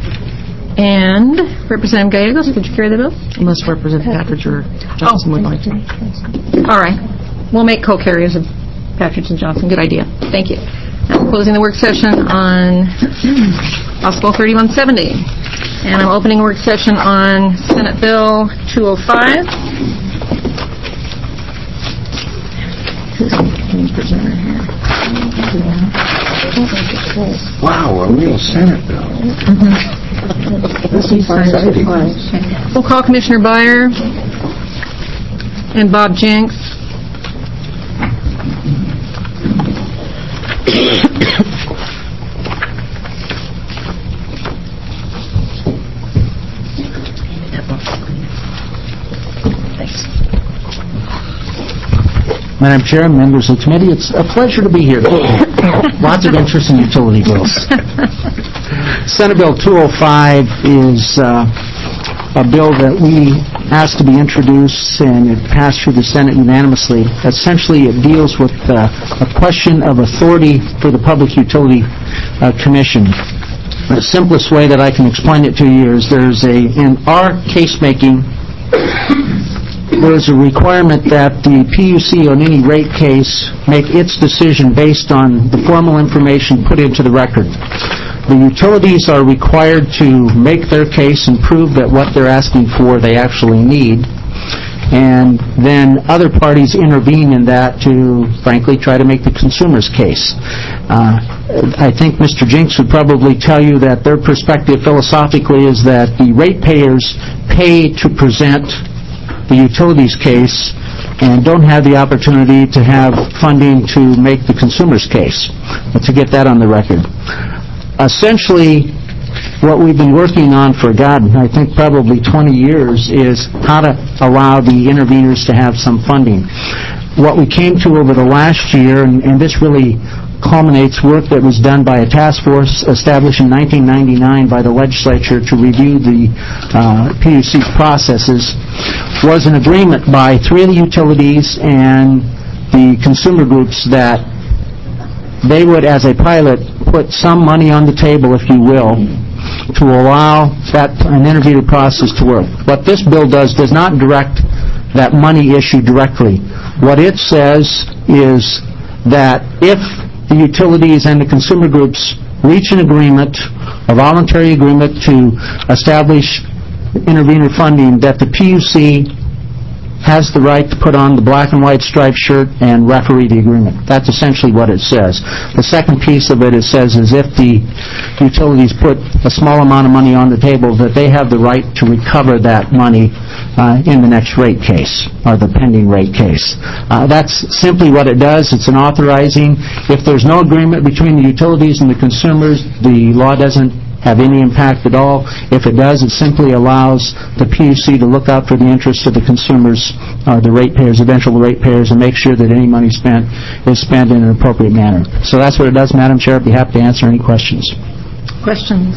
And Representative Gallegos, would you carry the bill? Unless Representative Patridge or Johnson would like to. All right. We'll make co-carriers of Patridge and Johnson. Good idea. Thank you. Now we're closing the work session on House Bill thirty-one seventy. And I'm opening a work session on Senate Bill two oh five. Who's the presenter here? Wow, a real Senate bill. This is exciting. We'll call Commissioner Byer and Bob Jenks. Madam Chair, members of the committee, it's a pleasure to be here. Lots of interest in utility bills. Senate Bill two oh five is uh, a bill that we asked to be introduced, and it passed through the Senate unanimously. Essentially, it deals with uh, a question of authority for the Public Utility uh, Commission. The simplest way that I can explain it to you is there's a, in our case-making, there's a requirement that the P U C on any rate case make its decision based on the formal information put into the record. The utilities are required to make their case and prove that what they're asking for they actually need, and then other parties intervene in that to, frankly, try to make the consumer's case. Uh, I think Mister Jinks would probably tell you that their perspective philosophically is that the ratepayers pay to present the utilities case and don't have the opportunity to have funding to make the consumer's case, to get that on the record. Essentially, what we've been working on for, God, I think probably twenty years is how to allow the interveners to have some funding. What we came to over the last year, and, and this really culminates work that was done by a task force established in nineteen ninety-nine by the legislature to review the uh, P U C processes, was an agreement by three of the utilities and the consumer groups that they would, as a pilot, put some money on the table, if you will, to allow that an intervener process to work. What this bill does does not direct that money issue directly. What it says is that if the utilities and the consumer groups reach an agreement, a voluntary agreement to establish intervener funding, that the P U C has the right to put on the black and white striped shirt and referee the agreement. That's essentially what it says. The second piece of it, it says, is if the utilities put a small amount of money on the table, that they have the right to recover that money uh, in the next rate case, or the pending rate case. Uh, that's simply what it does. It's an authorizing. If there's no agreement between the utilities and the consumers, the law doesn't have any impact at all. If it does, it simply allows the P U C to look out for the interests of the consumers, or the ratepayers, eventual ratepayers, and make sure that any money spent is spent in an appropriate manner. So that's what it does, Madam Chair. I'd be happy to answer any questions. Questions?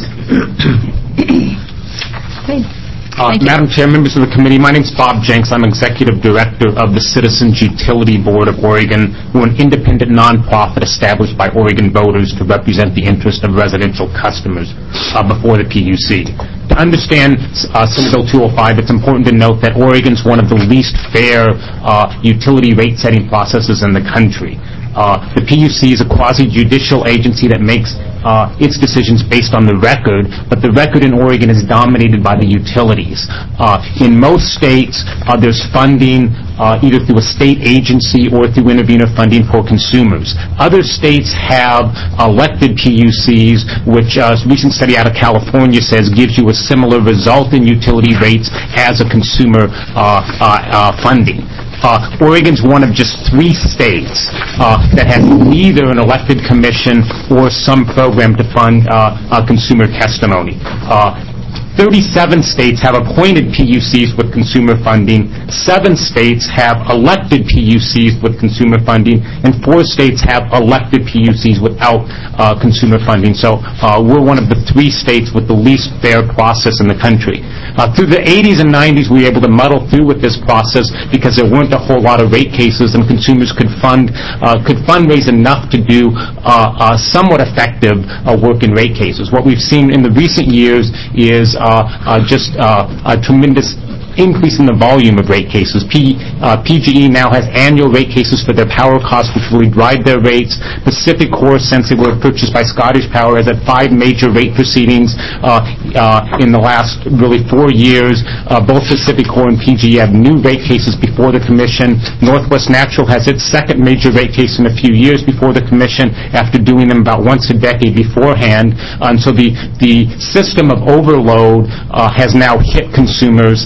Okay. Uh, Madam Chair, members of the committee, my name is Bob Jenks. I'm Executive Director of the Citizens Utility Board of Oregon. We're an independent nonprofit established by Oregon voters to represent the interest of residential customers uh, before the P U C. To understand uh, Senate Bill two oh five, it's important to note that Oregon's one of the least fair uh, utility rate-setting processes in the country. Uh, the P U C is a quasi-judicial agency that makes uh, its decisions based on the record, but the record in Oregon is dominated by the utilities. Uh, in most states, uh, there's funding uh, either through a state agency or through intervener funding for consumers. Other states have elected P U Cs, which uh, a recent study out of California says gives you a similar result in utility rates as a consumer uh, uh, uh, funding. Uh, Oregon's one of just three states uh, that has either an elected commission or some program to fund uh, uh, consumer testimony. Uh, thirty-seven states have appointed P U Cs with consumer funding, seven states have elected P U Cs with consumer funding, and four states have elected P U Cs without uh, consumer funding. So uh, we're one of the three states with the least fair process in the country. Uh, through the eighties and nineties, we were able to muddle through with this process because there weren't a whole lot of rate cases, and consumers could fund uh, could fundraise enough to do uh, uh, somewhat effective uh, work in rate cases. What we've seen in the recent years is uh, uh, just uh, a tremendous increase in the volume of rate cases. P, uh, P G E now has annual rate cases for their power costs, which really drive their rates. Pacific Core, since they were purchased by Scottish Power, has had five major rate proceedings uh, uh, in the last really four years. Uh, both Pacific Core and P G E have new rate cases before the Commission. Northwest Natural has its second major rate case in a few years before the Commission, after doing them about once a decade beforehand. And so the, the system of overload uh, has now hit consumers uh, before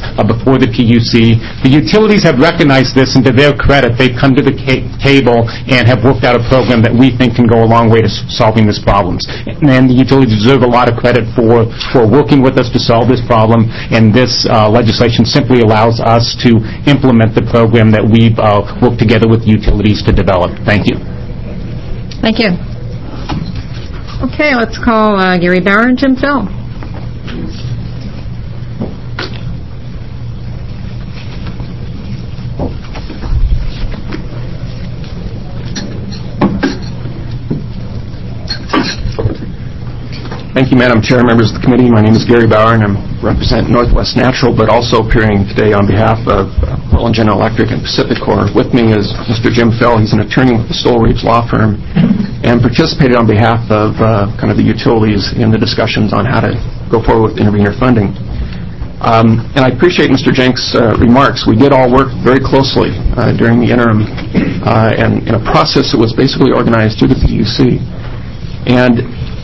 or the P U C. The utilities have recognized this, and to their credit, they've come to the ca- table and have worked out a program that we think can go a long way to s- solving these problems. And the utilities deserve a lot of credit for, for working with us to solve this problem, and this uh, legislation simply allows us to implement the program that we've uh, worked together with utilities to develop. Thank you. Thank you. Okay, let's call uh, Gary Bauer and Jim Fell. Thank you, Madam Chair, members of the committee. My name is Gary Bauer, and I represent Northwest Natural, but also appearing today on behalf of uh, Portland General Electric and Pacific Corp. With me is Mister Jim Fell. He's an attorney with the Stoll Reeves Law Firm, and participated on behalf of uh, kind of the utilities in the discussions on how to go forward with intervenor funding. Um, and I appreciate Mister Jenks' uh, remarks. We did all work very closely uh, during the interim, uh, and in a process that was basically organized through the P U C. And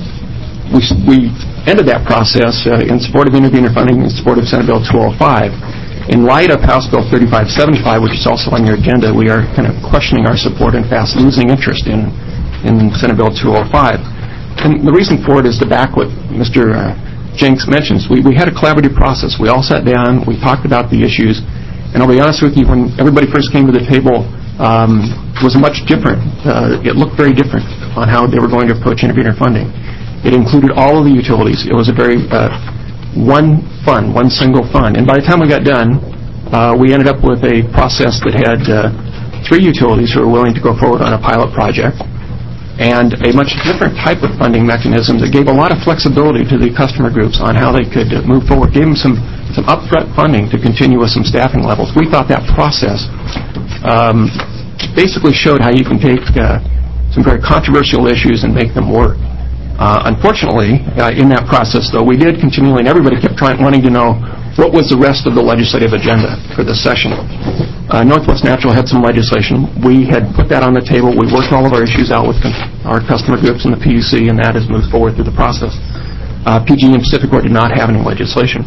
We, we ended that process uh, in support of intervenor funding, in support of Senate Bill two oh five. In light of House Bill thirty-five seventy-five, which is also on your agenda, we are kind of questioning our support and fast losing interest in, in Senate Bill two oh five. And the reason for it is to back what Mister Uh, Jenks mentions. We, we had a collaborative process. We all sat down, we talked about the issues, and I'll be honest with you, when everybody first came to the table, um, it was much different. Uh, it looked very different on how they were going to approach intervenor funding. It included all of the utilities. It was a very uh, one fund, one single fund. And by the time we got done, uh, we ended up with a process that had uh, three utilities who were willing to go forward on a pilot project, and a much different type of funding mechanism that gave a lot of flexibility to the customer groups on how they could uh, move forward, gave them some, some upfront funding to continue with some staffing levels. We thought that process um, basically showed how you can take uh, some very controversial issues and make them work. Uh, unfortunately, uh, in that process, though, we did continually, and everybody kept trying, wanting to know what was the rest of the legislative agenda for this session. Uh, Northwest Natural had some legislation. We had put that on the table. We worked all of our issues out with con- our customer groups in the P U C, and that has moved forward through the process. Uh, P G and Pacific Corp did not have any legislation.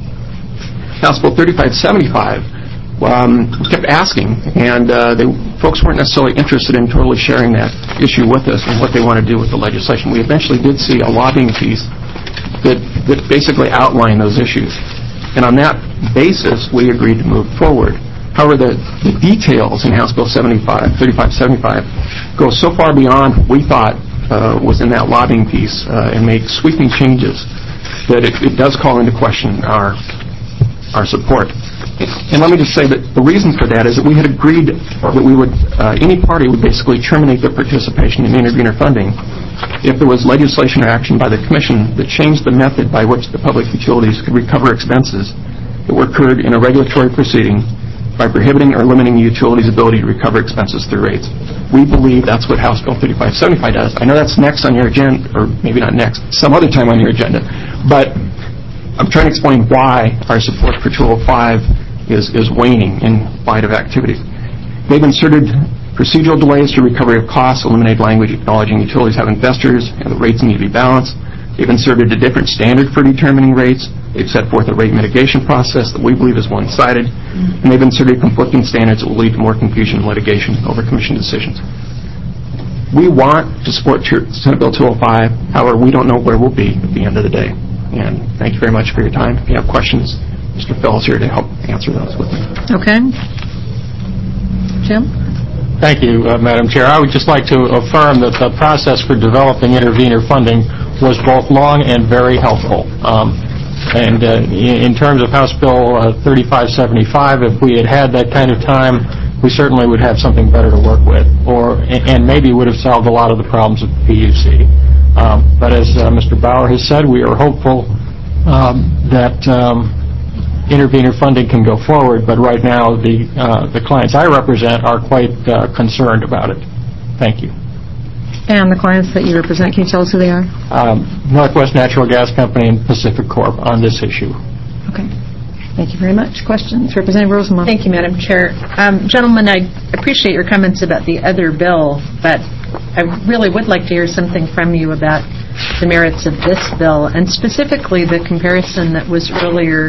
House Bill thirty-five seventy-five, um, kept asking, and uh, they, folks weren't necessarily interested in totally sharing that issue with us and what they want to do with the legislation. We eventually did see a lobbying piece that, that basically outlined those issues. And on that basis, we agreed to move forward. However, the, the details in House Bill thirty-five seventy-five go so far beyond what we thought uh, was in that lobbying piece uh, and make sweeping changes that it, it does call into question our our support. And let me just say that the reason for that is that we had agreed that we would, uh, any party would basically terminate their participation in intervenor funding if there was legislation or action by the Commission that changed the method by which the public utilities could recover expenses that were incurred in a regulatory proceeding by prohibiting or limiting the utility's ability to recover expenses through rates. We believe that's what House Bill thirty-five seventy-five does. I know that's next on your agenda, or maybe not next, some other time on your agenda, but I'm trying to explain why our support for two oh five is, is waning in light of activity. They've inserted procedural delays to recovery of costs, eliminate language acknowledging utilities have investors, and the rates need to be balanced. They've inserted a different standard for determining rates. They've set forth a rate mitigation process that we believe is one-sided. And they've inserted conflicting standards that will lead to more confusion and litigation over Commission decisions. We want to support Senate Bill two oh five. However, we don't know where we'll be at the end of the day. And thank you very much for your time. If you have questions, Mister Fell is here to help answer those with me. Okay. Jim? Thank you, uh, Madam Chair. I would just like to affirm that the process for developing intervenor funding was both long and very helpful. Um, and uh, in terms of House Bill uh, thirty-five seventy-five, if we had had that kind of time, we certainly would have something better to work with, or and maybe would have solved a lot of the problems of the P U C. Um, but as uh, Mister Bauer has said, we are hopeful um, that um, intervenor funding can go forward, but right now the uh, the clients I represent are quite uh, concerned about it. Thank you. And the clients that you represent, can you tell us who they are? Um, Northwest Natural Gas Company and Pacific Corp on this issue. Okay. Thank you very much. Questions? Representative Rosenbaum. Thank you, Madam Chair. Um, gentlemen, I appreciate your comments about the other bill, but I really would like to hear something from you about the merits of this bill, and specifically the comparison that was earlier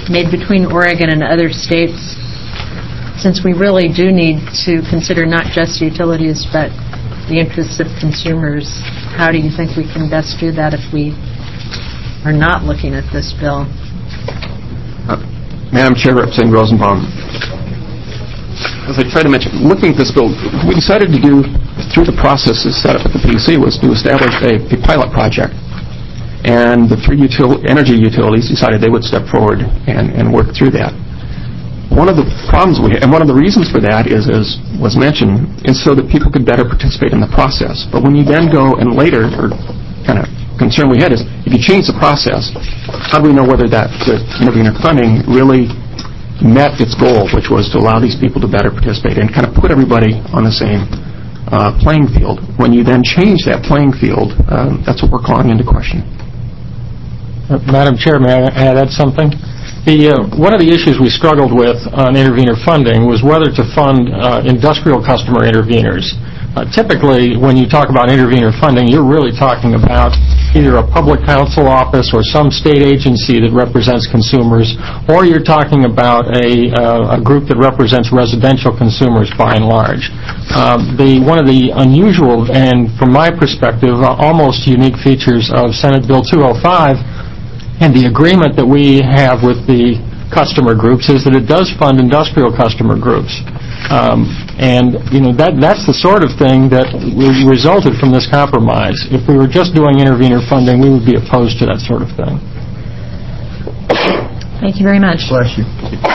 made between Oregon and other states, since we really do need to consider not just utilities but the interests of consumers, how do you think we can best do that if we are not looking at this bill? Uh, Madam Chair, Representative Rosenbaum, as I tried to mention, looking at this bill, we decided to do, through the processes set up at the P U C, was to establish a, a pilot project. And the three util- energy utilities decided they would step forward and, and work through that. One of the problems we have, and one of the reasons for that is, as was mentioned, is so that people could better participate in the process. But when you then go and later, or kind of concern we had is, if you change the process, how do we know whether that the intervenor funding really met its goal, which was to allow these people to better participate and kind of put everybody on the same uh, playing field? When you then change that playing field, um, that's what we're calling into question. Uh, Madam Chair, may I add something? The, uh, one of the issues we struggled with on intervenor funding was whether to fund uh, industrial customer intervenors. Uh, typically, when you talk about intervenor funding, you're really talking about either a public counsel office or some state agency that represents consumers, or you're talking about a, uh, a group that represents residential consumers by and large. Uh, the, one of the unusual and, from my perspective, uh, almost unique features of Senate Bill two oh five and the agreement that we have with the customer groups is that it does fund industrial customer groups. Um, and, you know, that that's the sort of thing that resulted from this compromise. If we were just doing intervenor funding, we would be opposed to that sort of thing. Thank you very much. Bless you.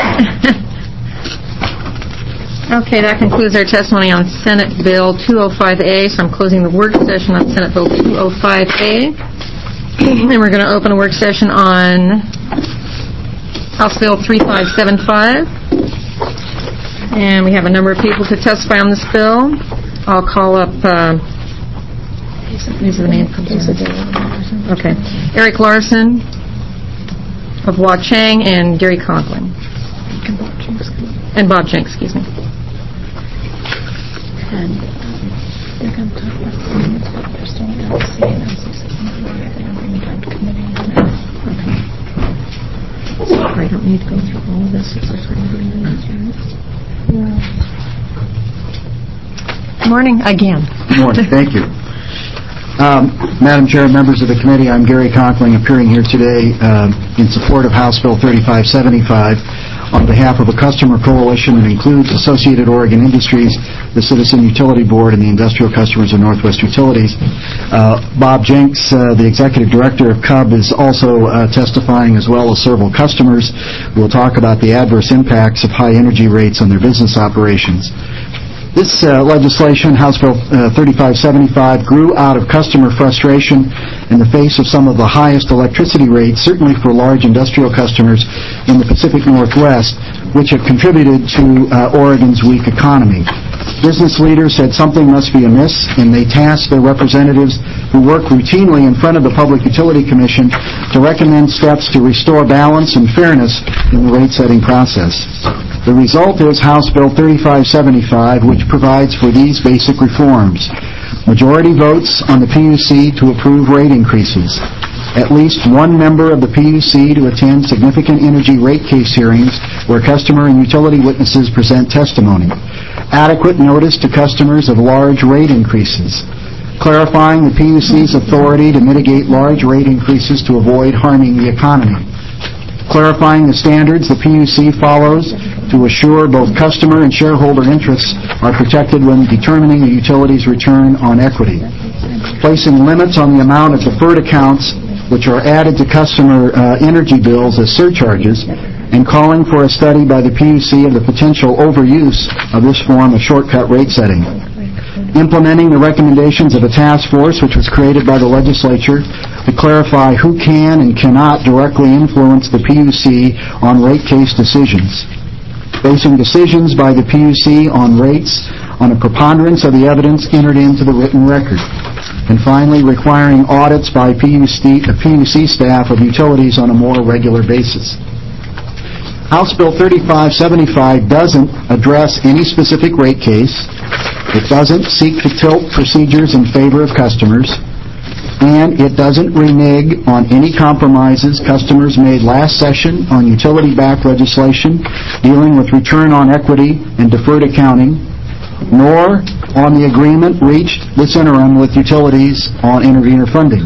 Okay, that concludes our testimony on Senate Bill two oh five A, so I'm closing the work session on Senate Bill two oh five A. And we're going to open a work session on House Bill thirty-five seventy-five. And we have a number of people to testify on this bill. I'll call up, uh, these are the names. Okay. Eric Larson of Wauchang and Gary Conklin. And Bob Jenks, excuse me. And they're going to talk about the understanding of the C and L C I don't need to go through all of this. It's like Good morning again. Good morning. Thank you. Um, Madam Chair, members of the committee, I'm Gary Conkling, appearing here today um, in support of House Bill thirty-five seventy-five on behalf of a customer coalition that includes Associated Oregon Industries, the Citizen Utility Board, and the Industrial Customers of Northwest Utilities. Uh, Bob Jenks, uh, the Executive Director of C U B, is also uh, testifying, as well as several customers who will talk about the adverse impacts of high energy rates on their business operations. This uh, legislation, House Bill uh, thirty-five seventy-five, grew out of customer frustration in the face of some of the highest electricity rates, certainly for large industrial customers in the Pacific Northwest, which have contributed to uh, Oregon's weak economy. Business leaders said something must be amiss, and they tasked their representatives who work routinely in front of the Public Utility Commission to recommend steps to restore balance and fairness in the rate-setting process. The result is House Bill thirty-five seventy-five, which provides for these basic reforms. Majority votes on the P U C to approve rate increases. At least one member of the P U C to attend significant energy rate case hearings where customer and utility witnesses present testimony. Adequate notice to customers of large rate increases. Clarifying the P U C's authority to mitigate large rate increases to avoid harming the economy. Clarifying the standards the P U C follows to assure both customer and shareholder interests are protected when determining a utility's return on equity. Placing limits on the amount of deferred accounts which are added to customer uh, energy bills as surcharges, and calling for a study by the P U C of the potential overuse of this form of shortcut rate setting. Implementing the recommendations of a task force which was created by the legislature to clarify who can and cannot directly influence the P U C on rate case decisions. Basing decisions by the P U C on rates on a preponderance of the evidence entered into the written record. And finally, requiring audits by P U C, uh, P U C staff of utilities on a more regular basis. House Bill thirty-five seventy-five doesn't address any specific rate case. It doesn't seek to tilt procedures in favor of customers. and it doesn't renege on any compromises customers made last session on utility-backed legislation dealing with return on equity and deferred accounting, nor on the agreement reached this interim with utilities on intervenor funding.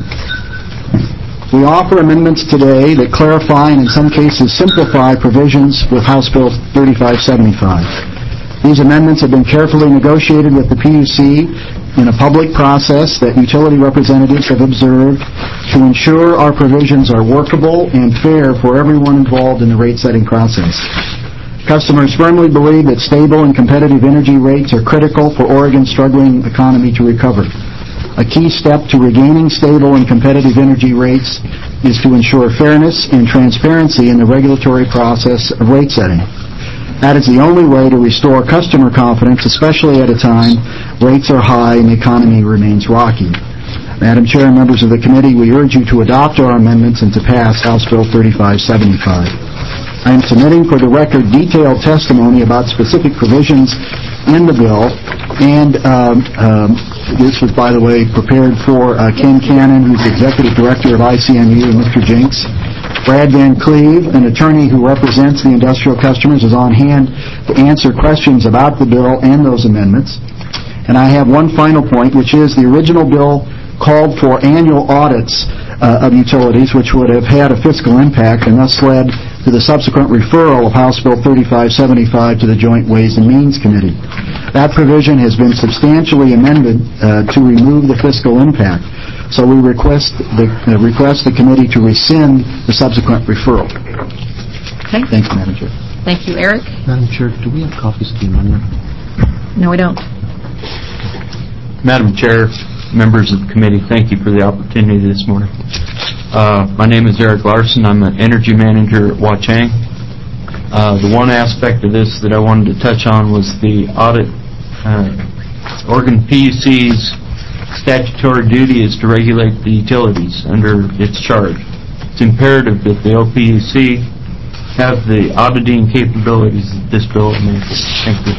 We offer amendments today that clarify and in some cases simplify provisions with House Bill thirty-five seventy-five. These amendments have been carefully negotiated with the P U C in a public process that utility representatives have observed to ensure our provisions are workable and fair for everyone involved in the rate-setting process. Customers firmly believe that stable and competitive energy rates are critical for Oregon's struggling economy to recover. A key step to regaining stable and competitive energy rates is to ensure fairness and transparency in the regulatory process of rate setting. That is the only way to restore customer confidence, especially at a time rates are high and the economy remains rocky. Madam Chair and members of the committee, we urge you to adopt our amendments and to pass House Bill thirty-five seventy-five. I am submitting for the record detailed testimony about specific provisions in the bill, and um, um, this was, by the way, prepared for uh, Ken Cannon, who's Executive Director of I C M U, and Mister Jinks. Brad Van Cleve, an attorney who represents the industrial customers, is on hand to answer questions about the bill and those amendments. And I have one final point, which is the original bill called for annual audits uh, of utilities, which would have had a fiscal impact and thus led to the subsequent referral of House Bill thirty-five seventy-five to the Joint Ways and Means Committee. That provision has been substantially amended uh, to remove the fiscal impact. So we request the, uh, request the committee to rescind the subsequent referral. Okay. Thank you, Madam Chair. Thank you, Eric. Madam Chair, do we have copies of the amendment? No, we don't. Madam Chair, members of the committee, thank you for the opportunity this morning. Uh, my name is Eric Larson. I'm an energy manager at Wah-Chang. Uh, the one aspect of this that I wanted to touch on was the audit. Uh, Oregon P U C's statutory duty is to regulate the utilities under its charge. It's imperative that the O P U C have the auditing capabilities that this bill enables. Thank you.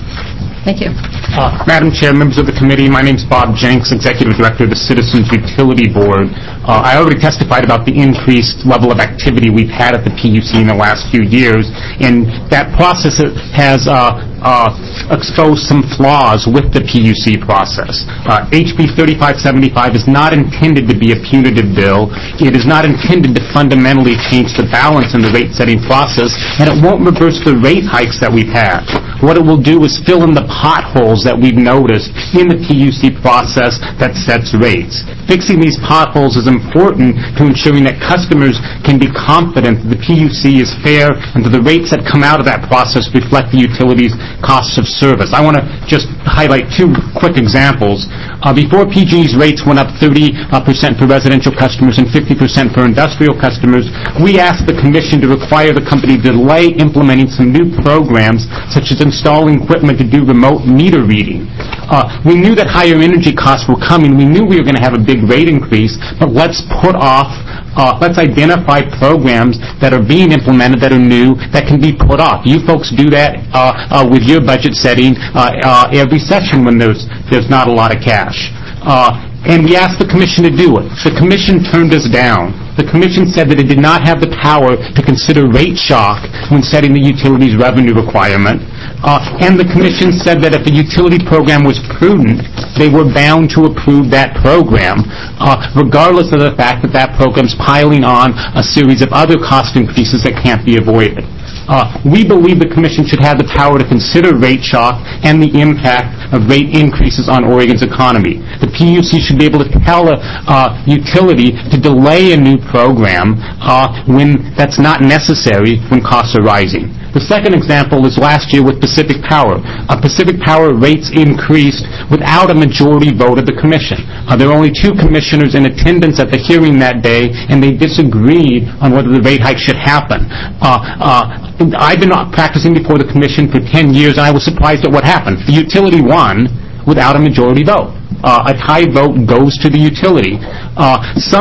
Thank you. Uh, Madam Chair, members of the committee, my name is Bob Jenks, Executive Director of the Citizens Utility Board. Uh, I already testified about the increased level of activity we've had at the P U C in the last few years, and that process has uh, uh, exposed some flaws with the P U C process. Uh, H B thirty-five seventy-five is not intended to be a punitive bill. It is not intended to fundamentally change the balance in the rate-setting process, and it won't reverse the rate hikes that we've had. What it will do is fill in the potholes that we've noticed in the P U C process that sets rates. Fixing these potholes is important to ensuring that customers can be confident that the P U C is fair and that the rates that come out of that process reflect the utility's costs of service. I want to just highlight two quick examples. Uh, before P G E's rates went up thirty percent for residential customers and fifty percent for industrial customers, we asked the Commission to require the company to delay implementing some new programs, such as installing equipment to do remote meter reading. Uh, we knew that higher energy costs were coming. We knew we were going to have a big rate increase, but let's put off, uh, let's identify programs that are being implemented that are new, that can be put off. You folks do that uh, uh, with your budget setting uh, uh, every session when there's, there's not a lot of cash. Uh, and we asked the Commission to do it. The Commission turned us down. The Commission said that it did not have the power to consider rate shock when setting the utility's revenue requirement. Uh, and the Commission said that if the utility program was prudent, they were bound to approve that program, uh, regardless of the fact that that program's piling on a series of other cost increases that can't be avoided. Uh, we believe the Commission should have the power to consider rate shock and the impact of rate increases on Oregon's economy. The P U C should be able to tell a uh, utility to delay a new program uh, when that's not necessary when costs are rising. The second example is last year with Pacific Power. Uh, Pacific Power rates increased without a majority vote of the Commission. Uh, there were only two commissioners in attendance at the hearing that day, and they disagreed on whether the rate hike should happen. Uh, uh, I've been practicing before the Commission for ten years, and I was surprised at what happened. The utility won without a majority vote. Uh, a tie vote goes to the utility. Uh, some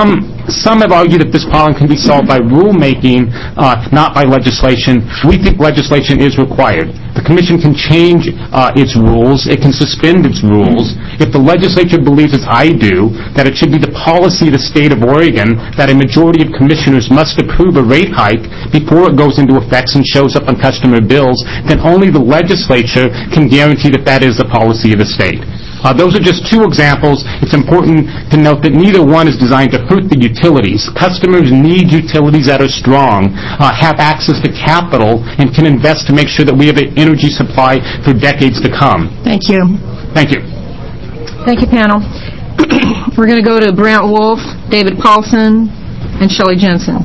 Some have argued that this problem can be solved by rulemaking, uh, not by legislation. We think legislation is required. The Commission can change uh, its rules. It can suspend its rules. If the legislature believes, as I do, that it should be the policy of the state of Oregon that a majority of commissioners must approve a rate hike before it goes into effect and shows up on customer bills, then only the legislature can guarantee that that is the policy of the state. Uh, those are just two examples. It's important to note that neither one is designed to hurt the utilities. Customers need utilities that are strong, uh, have access to capital, and can invest to make sure that we have an energy supply for decades to come. Thank you. Thank you. Thank you, panel. We're going to go to Brant Wolf, David Paulson, and Shelley Jensen.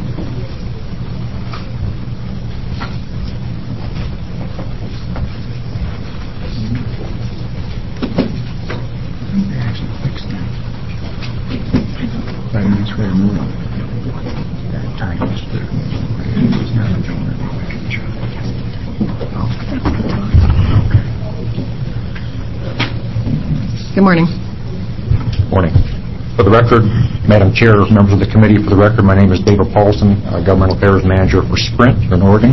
Good morning. Morning. For the record, Madam Chair, members of the committee, for the record, my name is David Paulson, uh, Governmental Affairs Manager for Sprint here in Oregon.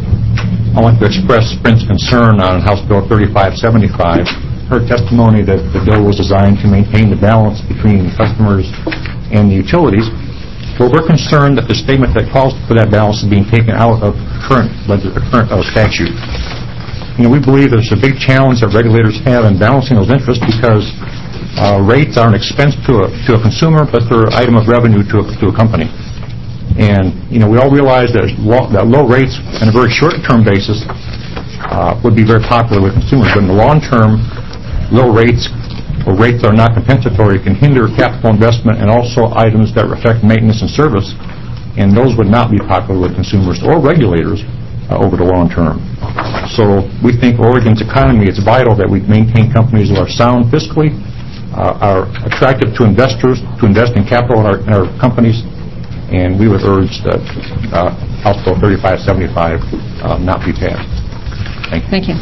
I want to express Sprint's concern on House Bill thirty-five seventy-five. Heard testimony that the bill was designed to maintain the balance between customers and the utilities. Well, we're concerned that the statement that calls for that balance is being taken out of current, current uh, statute. You know, we believe there's a big challenge that regulators have in balancing those interests because uh, rates are an expense to a, to a consumer, but they're an item of revenue to a, to a company. And, you know, we all realize that, low, that low rates on a very short-term basis uh, would be very popular with consumers, but in the long term, low rates or rates that are not compensatory can hinder capital investment and also items that affect maintenance and service, and those would not be popular with consumers or regulators uh, over the long term. So we think Oregon's economy, it's vital that we maintain companies that are sound fiscally, uh, are attractive to investors, to invest in capital in our, in our companies, and we would urge that uh, House Bill thirty-five seventy-five uh, not be passed. Thank you. Thank you.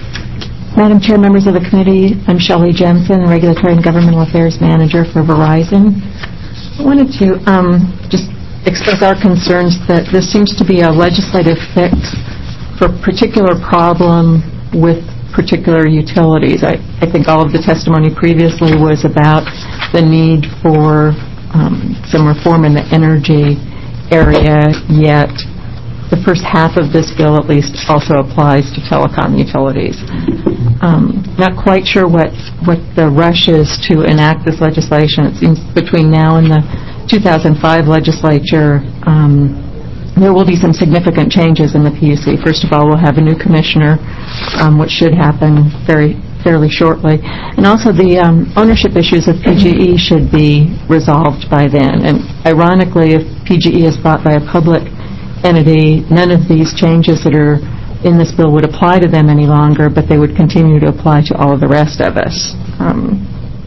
Madam Chair, members of the committee, I'm Shelley Jensen, Regulatory and Governmental Affairs Manager for Verizon. I wanted to um, just express our concerns that this seems to be a legislative fix for a particular problem with particular utilities. I, I think all of the testimony previously was about the need for um, some reform in the energy area, yet the first half of this bill at least also applies to telecom utilities. Um, not quite sure what, what the rush is to enact this legislation. It seems between now and the two thousand five legislature, um, there will be some significant changes in the P U C. First of all, we'll have a new commissioner, um, which should happen very fairly shortly. And also the um, ownership issues of P G E should be resolved by then. And ironically, if P G E is bought by a public entity, none of these changes that are in this bill would apply to them any longer, but they would continue to apply to all of the rest of us. Um,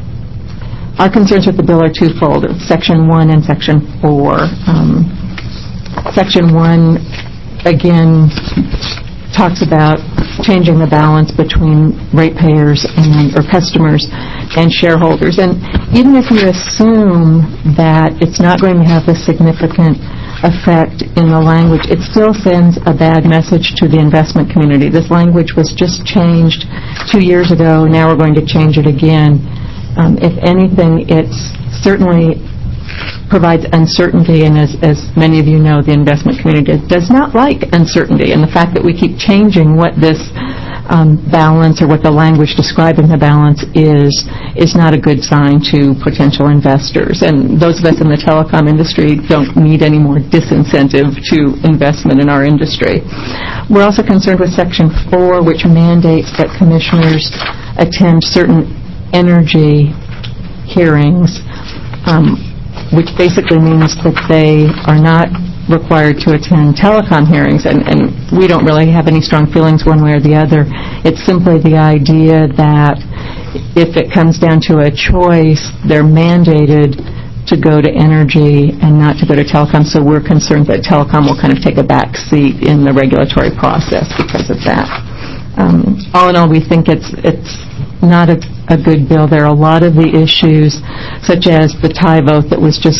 our concerns with the bill are twofold, Section one and Section four. Um, Section one, again, talks about changing the balance between ratepayers and or customers and shareholders. And even if you assume that it's not going to have a significant effect in the language, it still sends a bad message to the investment community. This language was just changed two years ago. Now we're going to change it again. Um, if anything, it's certainly provides uncertainty, and as, as many of you know, the investment community does not like uncertainty, and the fact that we keep changing what this um, balance or what the language describing the balance is is not a good sign to potential investors. And those of us in the telecom industry don't need any more disincentive to investment in our industry. We're also concerned with Section four, which mandates that commissioners attend certain energy hearings, um, which basically means that they are not required to attend telecom hearings, and, and we don't really have any strong feelings one way or the other. It's simply the idea that if it comes down to a choice, they're mandated to go to energy and not to go to telecom, so we're concerned that telecom will kind of take a back seat in the regulatory process because of that. Um, all in all, we think it's it's not a, a good bill. There are a lot of the issues, such as the tie vote that was just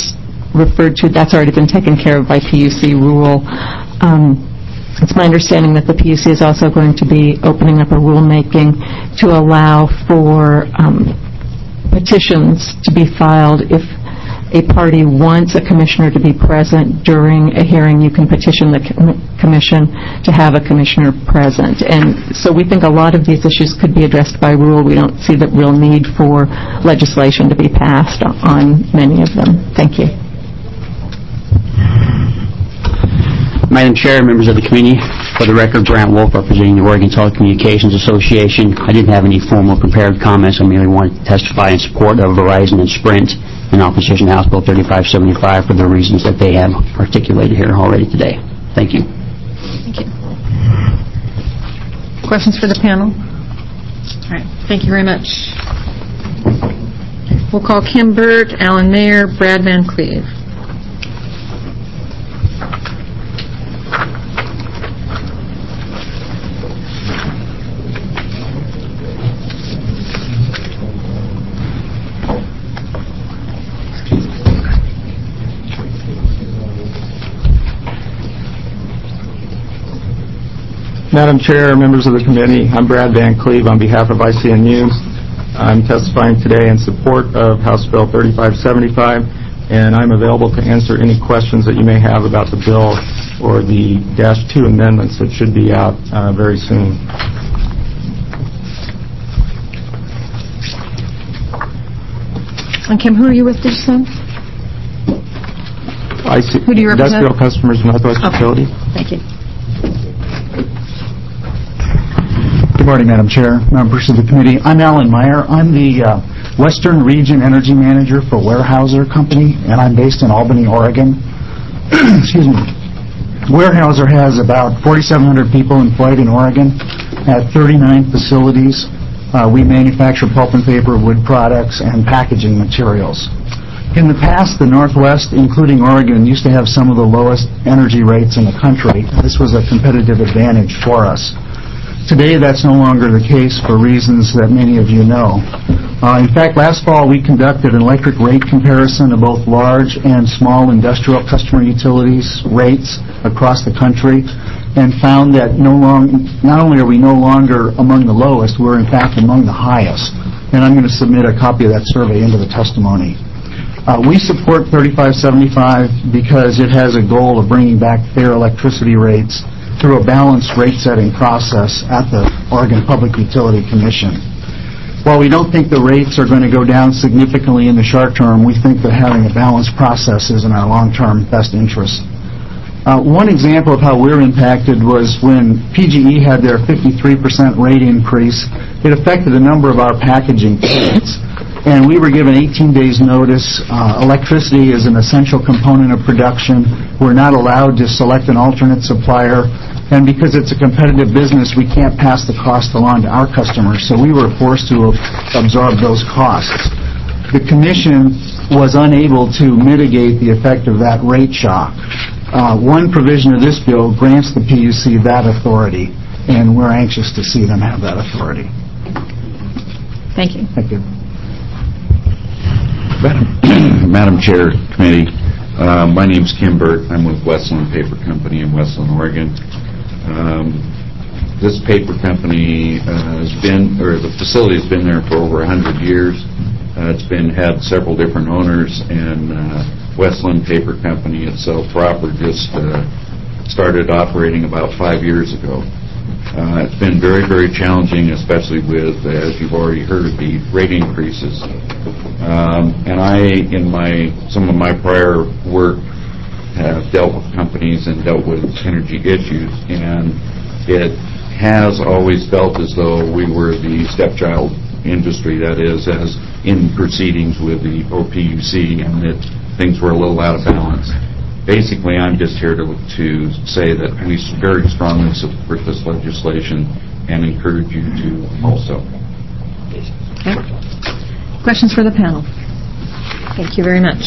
referred to, that's already been taken care of by P U C rule. Um, It's my understanding that the P U C is also going to be opening up a rulemaking to allow for um, petitions to be filed. If a party wants a commissioner to be present during a hearing, you can petition the com- commission to have a commissioner present. And so we think a lot of these issues could be addressed by rule. We don't see the real need for legislation to be passed on many of them. Thank you. Madam Chair, members of the committee, for the record, Brant Wolf, representing the Oregon Telecommunications Association. I didn't have any formal prepared comments. I merely wanted to testify in support of Verizon and Sprint in opposition to House Bill thirty-five seventy-five for the reasons that they have articulated here already today. Thank you. Thank you. Questions for the panel? All right. Thank you very much. We'll call Kim Burt, Alan Mayer, Brad Van Cleve. Madam Chair, members of the committee, I'm Brad Van Cleve on behalf of I C N U. I'm testifying today in support of House Bill thirty-five seventy-five, and I'm available to answer any questions that you may have about the bill or the dash two amendments that should be out uh, very soon. And Kim, who are you with, did you say? I C- Who do you represent? Industrial Customers Northwest Okay. Utility. Thank you. Good morning, Madam Chair, members of the committee. I'm Alan Meyer. I'm the uh, Western Region Energy Manager for Weyerhaeuser Company, and I'm based in Albany, Oregon. Excuse me. Weyerhaeuser has about forty-seven hundred people employed in Oregon at thirty-nine facilities. Uh, we manufacture pulp and paper, wood products, and packaging materials. In the past, the Northwest, including Oregon, used to have some of the lowest energy rates in the country. This was a competitive advantage for us. Today, that's no longer the case for reasons that many of you know. Uh, in fact, last fall, we conducted an electric rate comparison of both large and small industrial customer utilities rates across the country and found that no long, not only are we no longer among the lowest, we're in fact among the highest. And I'm going to submit a copy of that survey into the testimony. Uh, we support thirty-five seventy-five because it has a goal of bringing back fair electricity rates through a balanced rate-setting process at the Oregon Public Utility Commission. While we don't think the rates are going to go down significantly in the short term, we think that having a balanced process is in our long-term best interest. Uh, one example of how we're impacted was when P G E had their fifty-three percent rate increase. It affected a number of our packaging plants, and we were given eighteen days notice. Uh, electricity is an essential component of production. We're not allowed to select an alternate supplier, and because it's a competitive business, we can't pass the cost along to our customers, so we were forced to absorb those costs. The Commission was unable to mitigate the effect of that rate shock. Uh, one provision of this bill grants the P U C that authority, and we're anxious to see them have that authority. Thank you. Thank you. Madam, Madam Chair, Committee, uh, my name's Kim Burt. I'm with Westland Paper Company in Westland, Oregon. Um, this paper company uh, has been, or the facility has been there for over one hundred years. Uh, it's been had several different owners, and uh, Westland Paper Company itself proper just uh, started operating about five years ago. Uh, it's been very, very challenging, especially with, as you've already heard, the rate increases. Um, and I, in my some of my prior work, have dealt with companies and dealt with energy issues, and it has always felt as though we were the stepchild industry, that is, as in proceedings with the O P U C, and that things were a little out of balance. Basically, I'm just here to, to say that we very strongly support this legislation and encourage you to also. Okay. Questions for the panel? Thank you very much.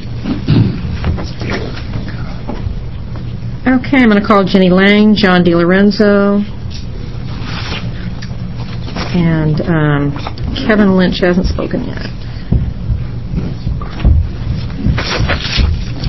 Okay, I'm going to call Jenny Lang, John DiLorenzo, and um, Kevin Lynch hasn't spoken yet.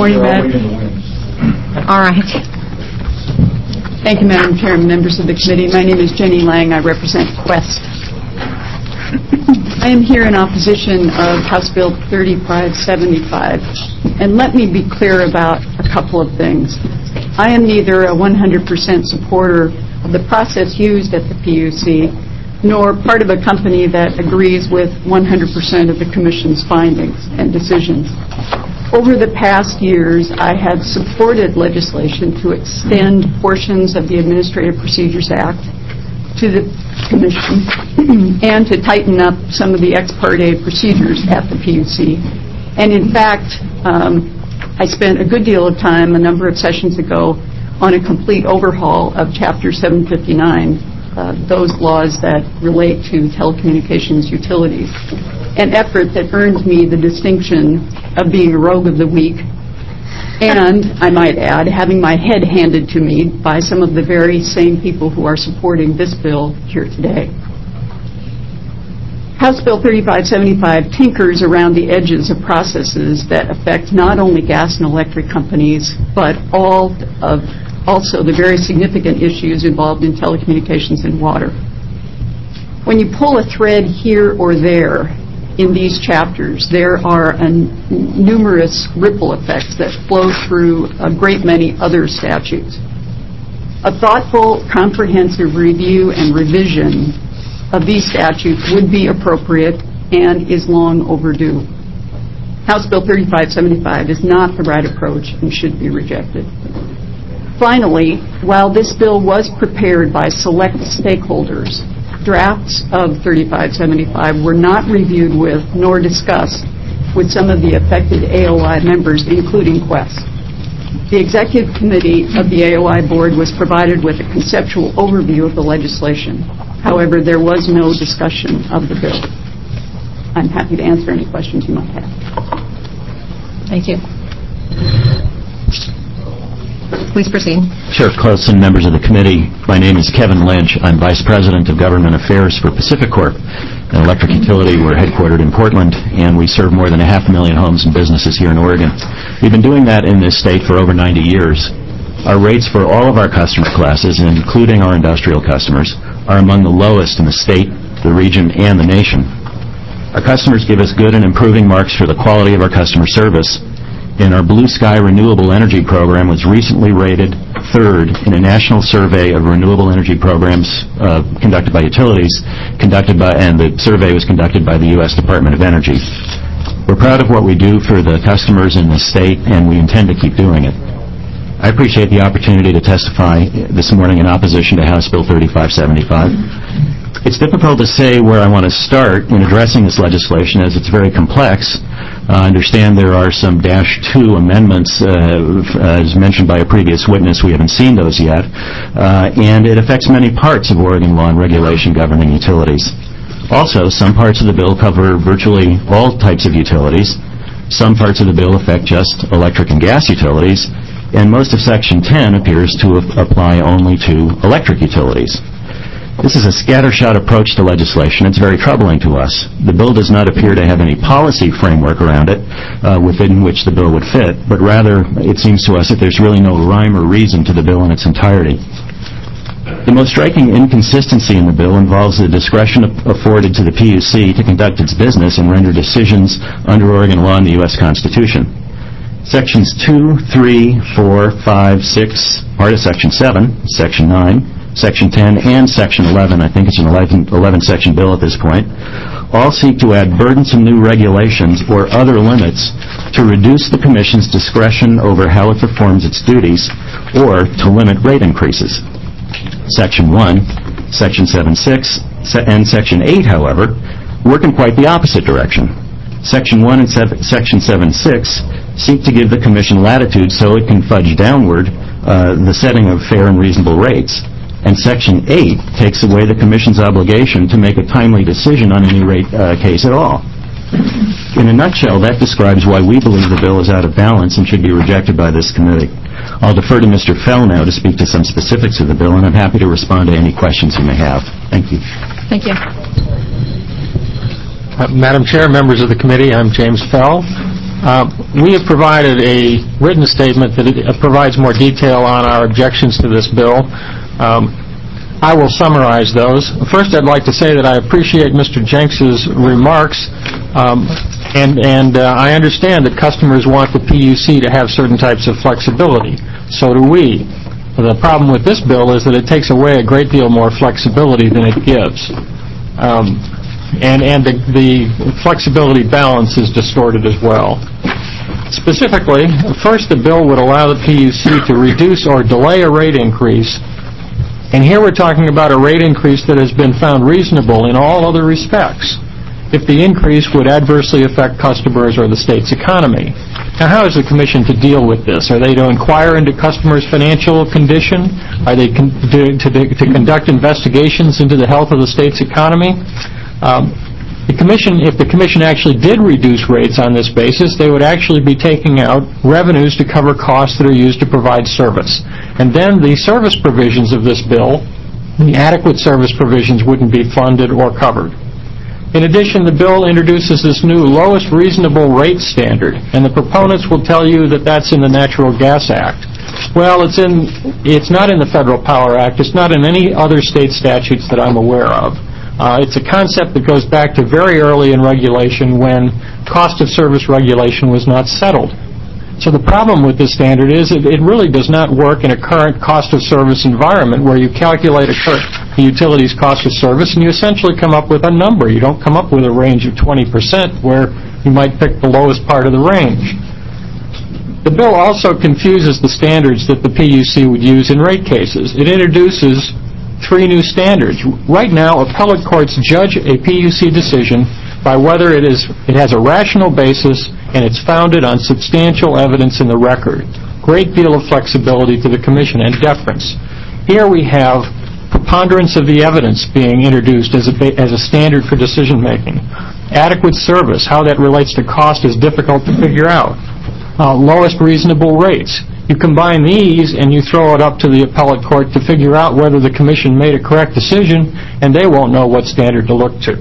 morning, Madam. All right. Thank you, Madam Chair and members of the committee. My name is Jenny Lang. I represent Quest. I am here in opposition of House Bill thirty-five seventy-five. And let me be clear about a couple of things. I am neither a one hundred percent supporter of the process used at the P U C, nor part of a company that agrees with one hundred percent of the Commission's findings and decisions. Over the past years, I have supported legislation to extend portions of the Administrative Procedures Act to the Commission and to tighten up some of the ex parte procedures at the P U C. And in fact, um, I spent a good deal of time a number of sessions ago on a complete overhaul of Chapter seven fifty-nine, uh, those laws that relate to telecommunications utilities, an effort that earned me the distinction of being a rogue of the week, and, I might add, having my head handed to me by some of the very same people who are supporting this bill here today. House Bill thirty-five seventy-five tinkers around the edges of processes that affect not only gas and electric companies, but all of also the very significant issues involved in telecommunications and water. When you pull a thread here or there in these chapters, there are an, numerous ripple effects that flow through a great many other statutes. A thoughtful, comprehensive review and revision of these statutes would be appropriate and is long overdue. House Bill thirty-five seventy-five is not the right approach and should be rejected. Finally, while this bill was prepared by select stakeholders, drafts of thirty-five seventy-five were not reviewed with nor discussed with some of the affected A O I members, including Quest. The Executive Committee of the A O I Board was provided with a conceptual overview of the legislation. However, there was no discussion of the bill. I'm happy to answer any questions you might have. Thank you. Please proceed. Chair Close and members of the committee, my name is Kevin Lynch. I'm Vice President of Government Affairs for PacifiCorp, an electric utility. We're headquartered in Portland, and we serve more than a half a million homes and businesses here in Oregon. We've been doing that in this state for over ninety years. Our rates for all of our customer classes, including our industrial customers, are among the lowest in the state, the region, and the nation. Our customers give us good and improving marks for the quality of our customer service, and our Blue Sky Renewable Energy Program was recently rated third in a national survey of renewable energy programs uh, conducted by utilities, conducted by, and the survey was conducted by the U S Department of Energy. We're proud of what we do for the customers in the state, and we intend to keep doing it. I appreciate the opportunity to testify this morning in opposition to House Bill thirty-five seventy-five. It's difficult to say where I want to start in addressing this legislation, as it's very complex. Uh, I understand there are some Dash two amendments, uh, as mentioned by a previous witness. We haven't seen those yet. Uh, and it affects many parts of Oregon law and regulation governing utilities. Also, some parts of the bill cover virtually all types of utilities. Some parts of the bill affect just electric and gas utilities. And most of Section ten appears to apply only to electric utilities. This is a scattershot approach to legislation. It's very troubling to us. The bill does not appear to have any policy framework around it uh, within which the bill would fit, but rather it seems to us that there's really no rhyme or reason to the bill in its entirety. The most striking inconsistency in the bill involves the discretion afforded to the P U C to conduct its business and render decisions under Oregon law and the U S Constitution. Sections two, three, four, five, six, part of Section seven, Section nine, Section ten, and Section eleven, I think it's an eleven-section bill at this point, all seek to add burdensome new regulations or other limits to reduce the Commission's discretion over how it performs its duties or to limit rate increases. Section one, Section seven six, and Section eight, however, work in quite the opposite direction. Section one and Section seven six seek to give the Commission latitude so it can fudge downward uh, the setting of fair and reasonable rates. And Section eight takes away the Commission's obligation to make a timely decision on any rate uh, case at all. In a nutshell, that describes why we believe the bill is out of balance and should be rejected by this committee. I'll defer to Mister Fell now to speak to some specifics of the bill, and I'm happy to respond to any questions you may have. Thank you. Thank you. Uh, Madam Chair, members of the committee, I'm James Fell. Uh, We have provided a written statement that it uh, provides more detail on our objections to this bill. Um, I will summarize those. First, I'd like to say that I appreciate Mister Jenks's remarks, um, and, and uh, I understand that customers want the P U C to have certain types of flexibility. So do we. The problem with this bill is that it takes away a great deal more flexibility than it gives. Um, and and the, the flexibility balance is distorted as well. Specifically, first, the bill would allow the P U C to reduce or delay a rate increase. And here we're talking about a rate increase that has been found reasonable in all other respects, if the increase would adversely affect customers or the state's economy. Now, how is the Commission to deal with this? Are they to inquire into customers' financial condition? Are they con- to, to, to conduct investigations into the health of the state's economy? Um, the Commission, if the Commission actually did reduce rates on this basis, they would actually be taking out revenues to cover costs that are used to provide service. And then the service provisions of this bill, the adequate service provisions, wouldn't be funded or covered. In addition, the bill introduces this new lowest reasonable rate standard, and the proponents will tell you that that's in the Natural Gas Act. Well, it's in, it's not in the Federal Power Act. It's not in any other state statutes that I'm aware of. Uh, it's a concept that goes back to very early in regulation when cost of service regulation was not settled. So the problem with this standard is it, it really does not work in a current cost of service environment where you calculate a current the utility's cost of service and you essentially come up with a number. You don't come up with a range of twenty percent where you might pick the lowest part of the range. The bill also confuses the standards that the P U C would use in rate cases. It introduces three new standards. Right now, appellate courts judge a P U C decision by whether it is it has a rational basis and it's founded on substantial evidence in the record. Great deal of flexibility to the Commission and deference. Here we have preponderance of the evidence being introduced as a, as a standard for decision making. Adequate service, how that relates to cost is difficult to figure out. Uh, lowest reasonable rates. You combine these and you throw it up to the appellate court to figure out whether the Commission made a correct decision, and they won't know what standard to look to.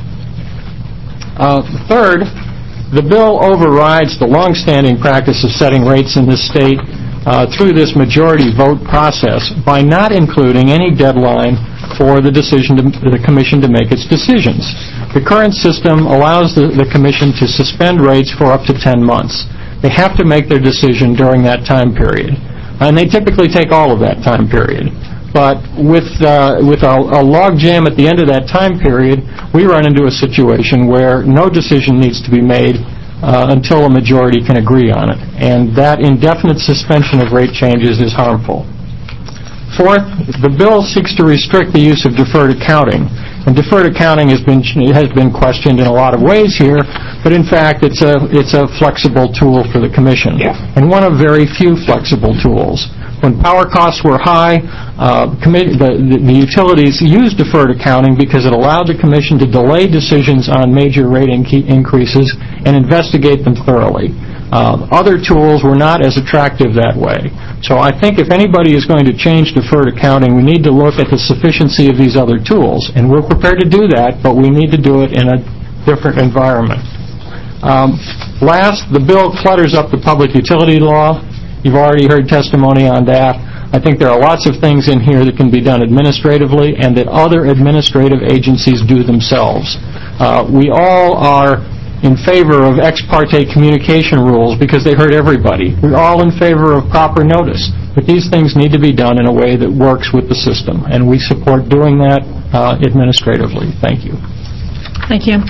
Uh, third, the bill overrides the long-standing practice of setting rates in this state uh, through this majority vote process by not including any deadline for the decision to, the Commission to make its decisions. The current system allows the, the Commission to suspend rates for up to ten months. They have to make their decision during that time period, and they typically take all of that time period. But with uh, with a, a log jam at the end of that time period, we run into a situation where no decision needs to be made uh, until a majority can agree on it. And that indefinite suspension of rate changes is harmful. Fourth, the bill seeks to restrict the use of deferred accounting. And deferred accounting has been has been questioned in a lot of ways here, but in fact it's a it's a flexible tool for the Commission, yeah. and one of very few flexible tools. When power costs were high, uh, the, the, the utilities used deferred accounting because it allowed the Commission to delay decisions on major rate inc- increases and investigate them thoroughly. Uh, other tools were not as attractive that way. So I think if anybody is going to change deferred accounting, we need to look at the sufficiency of these other tools. And we're prepared to do that, but we need to do it in a different environment. Um, last, the bill clutters up the public utility law. You've already heard testimony on that. I think there are lots of things in here that can be done administratively and that other administrative agencies do themselves. Uh, we all are in favor of ex parte communication rules because they hurt everybody. We're all in favor of proper notice. But these things need to be done in a way that works with the system, and we support doing that uh, administratively. Thank you. Thank you.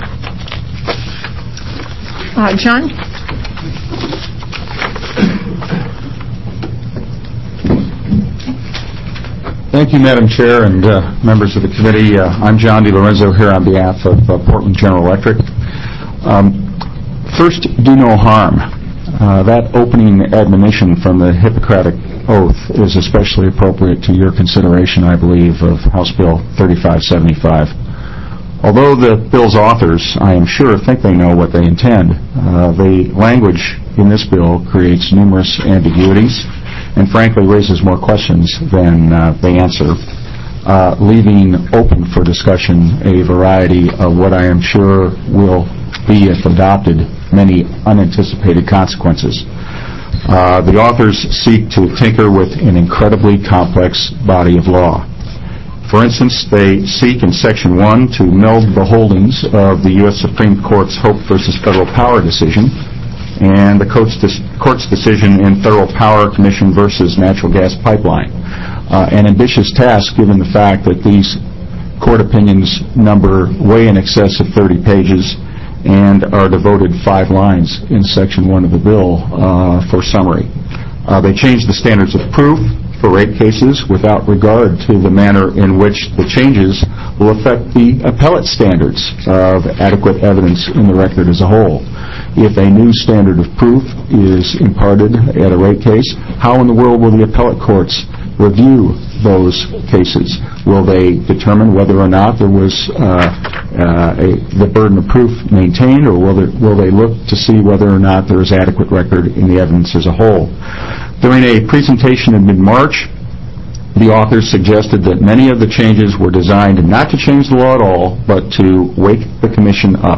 Uh, John? Thank you, Madam Chair and uh, members of the committee. Uh, I'm John DiLorenzo here on behalf of uh, Portland General Electric. Um, first, do no harm. Uh, that opening admonition from the Hippocratic Oath is especially appropriate to your consideration, I believe, of House Bill thirty-five seventy-five. Although the bill's authors, I am sure, think they know what they intend, uh, the language in this bill creates numerous ambiguities and frankly raises more questions than uh, they answer, uh, leaving open for discussion a variety of what I am sure will be, if adopted, many unanticipated consequences. Uh, the authors seek to tinker with an incredibly complex body of law. For instance, they seek in Section one to meld the holdings of the U S Supreme Court's Hope versus Federal Power decision and the court's, court's decision in Federal Power Commission versus Natural Gas Pipeline. Uh, an ambitious task given the fact that these court opinions number way in excess of thirty pages and are devoted five lines in Section one of the bill uh, for summary. Uh, they change the standards of proof for rate cases without regard to the manner in which the changes will affect the appellate standards of adequate evidence in the record as a whole. If a new standard of proof is imparted at a rate case, how in the world will the appellate courts review those cases? Will they determine whether or not there was uh, uh, a, the burden of proof maintained, or will they, will they look to see whether or not there is adequate record in the evidence as a whole? During a presentation in mid-March, the authors suggested that many of the changes were designed not to change the law at all, but to wake the Commission up.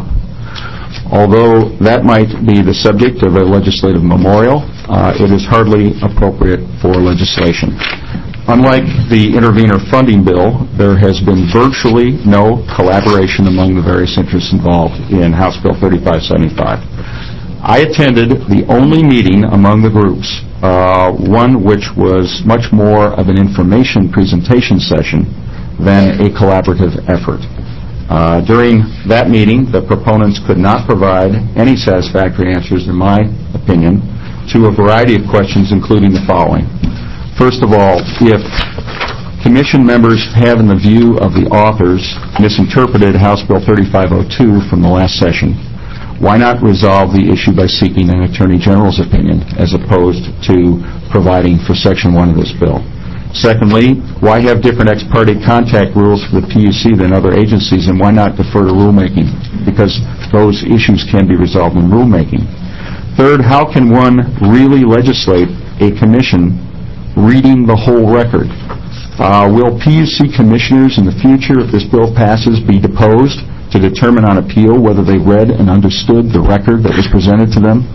Although that might be the subject of a legislative memorial, uh, it is hardly appropriate for legislation. Unlike the intervenor funding bill, there has been virtually no collaboration among the various interests involved in House Bill thirty-five seventy-five. I attended the only meeting among the groups, uh, one which was much more of an information presentation session than a collaborative effort. Uh, during that meeting, the proponents could not provide any satisfactory answers, in my opinion, to a variety of questions, including the following. First of all, if Commission members have, in the view of the authors, misinterpreted House Bill thirty-five oh two from the last session, why not resolve the issue by seeking an Attorney General's opinion as opposed to providing for Section one of this bill? Secondly, why have different ex parte contact rules for the P U C than other agencies, and why not defer to rulemaking? Because those issues can be resolved in rulemaking. Third, how can one really legislate a commission reading the whole record? Uh, will P U C commissioners in the future, if this bill passes, be deposed to determine on appeal whether they read and understood the record that was presented to them?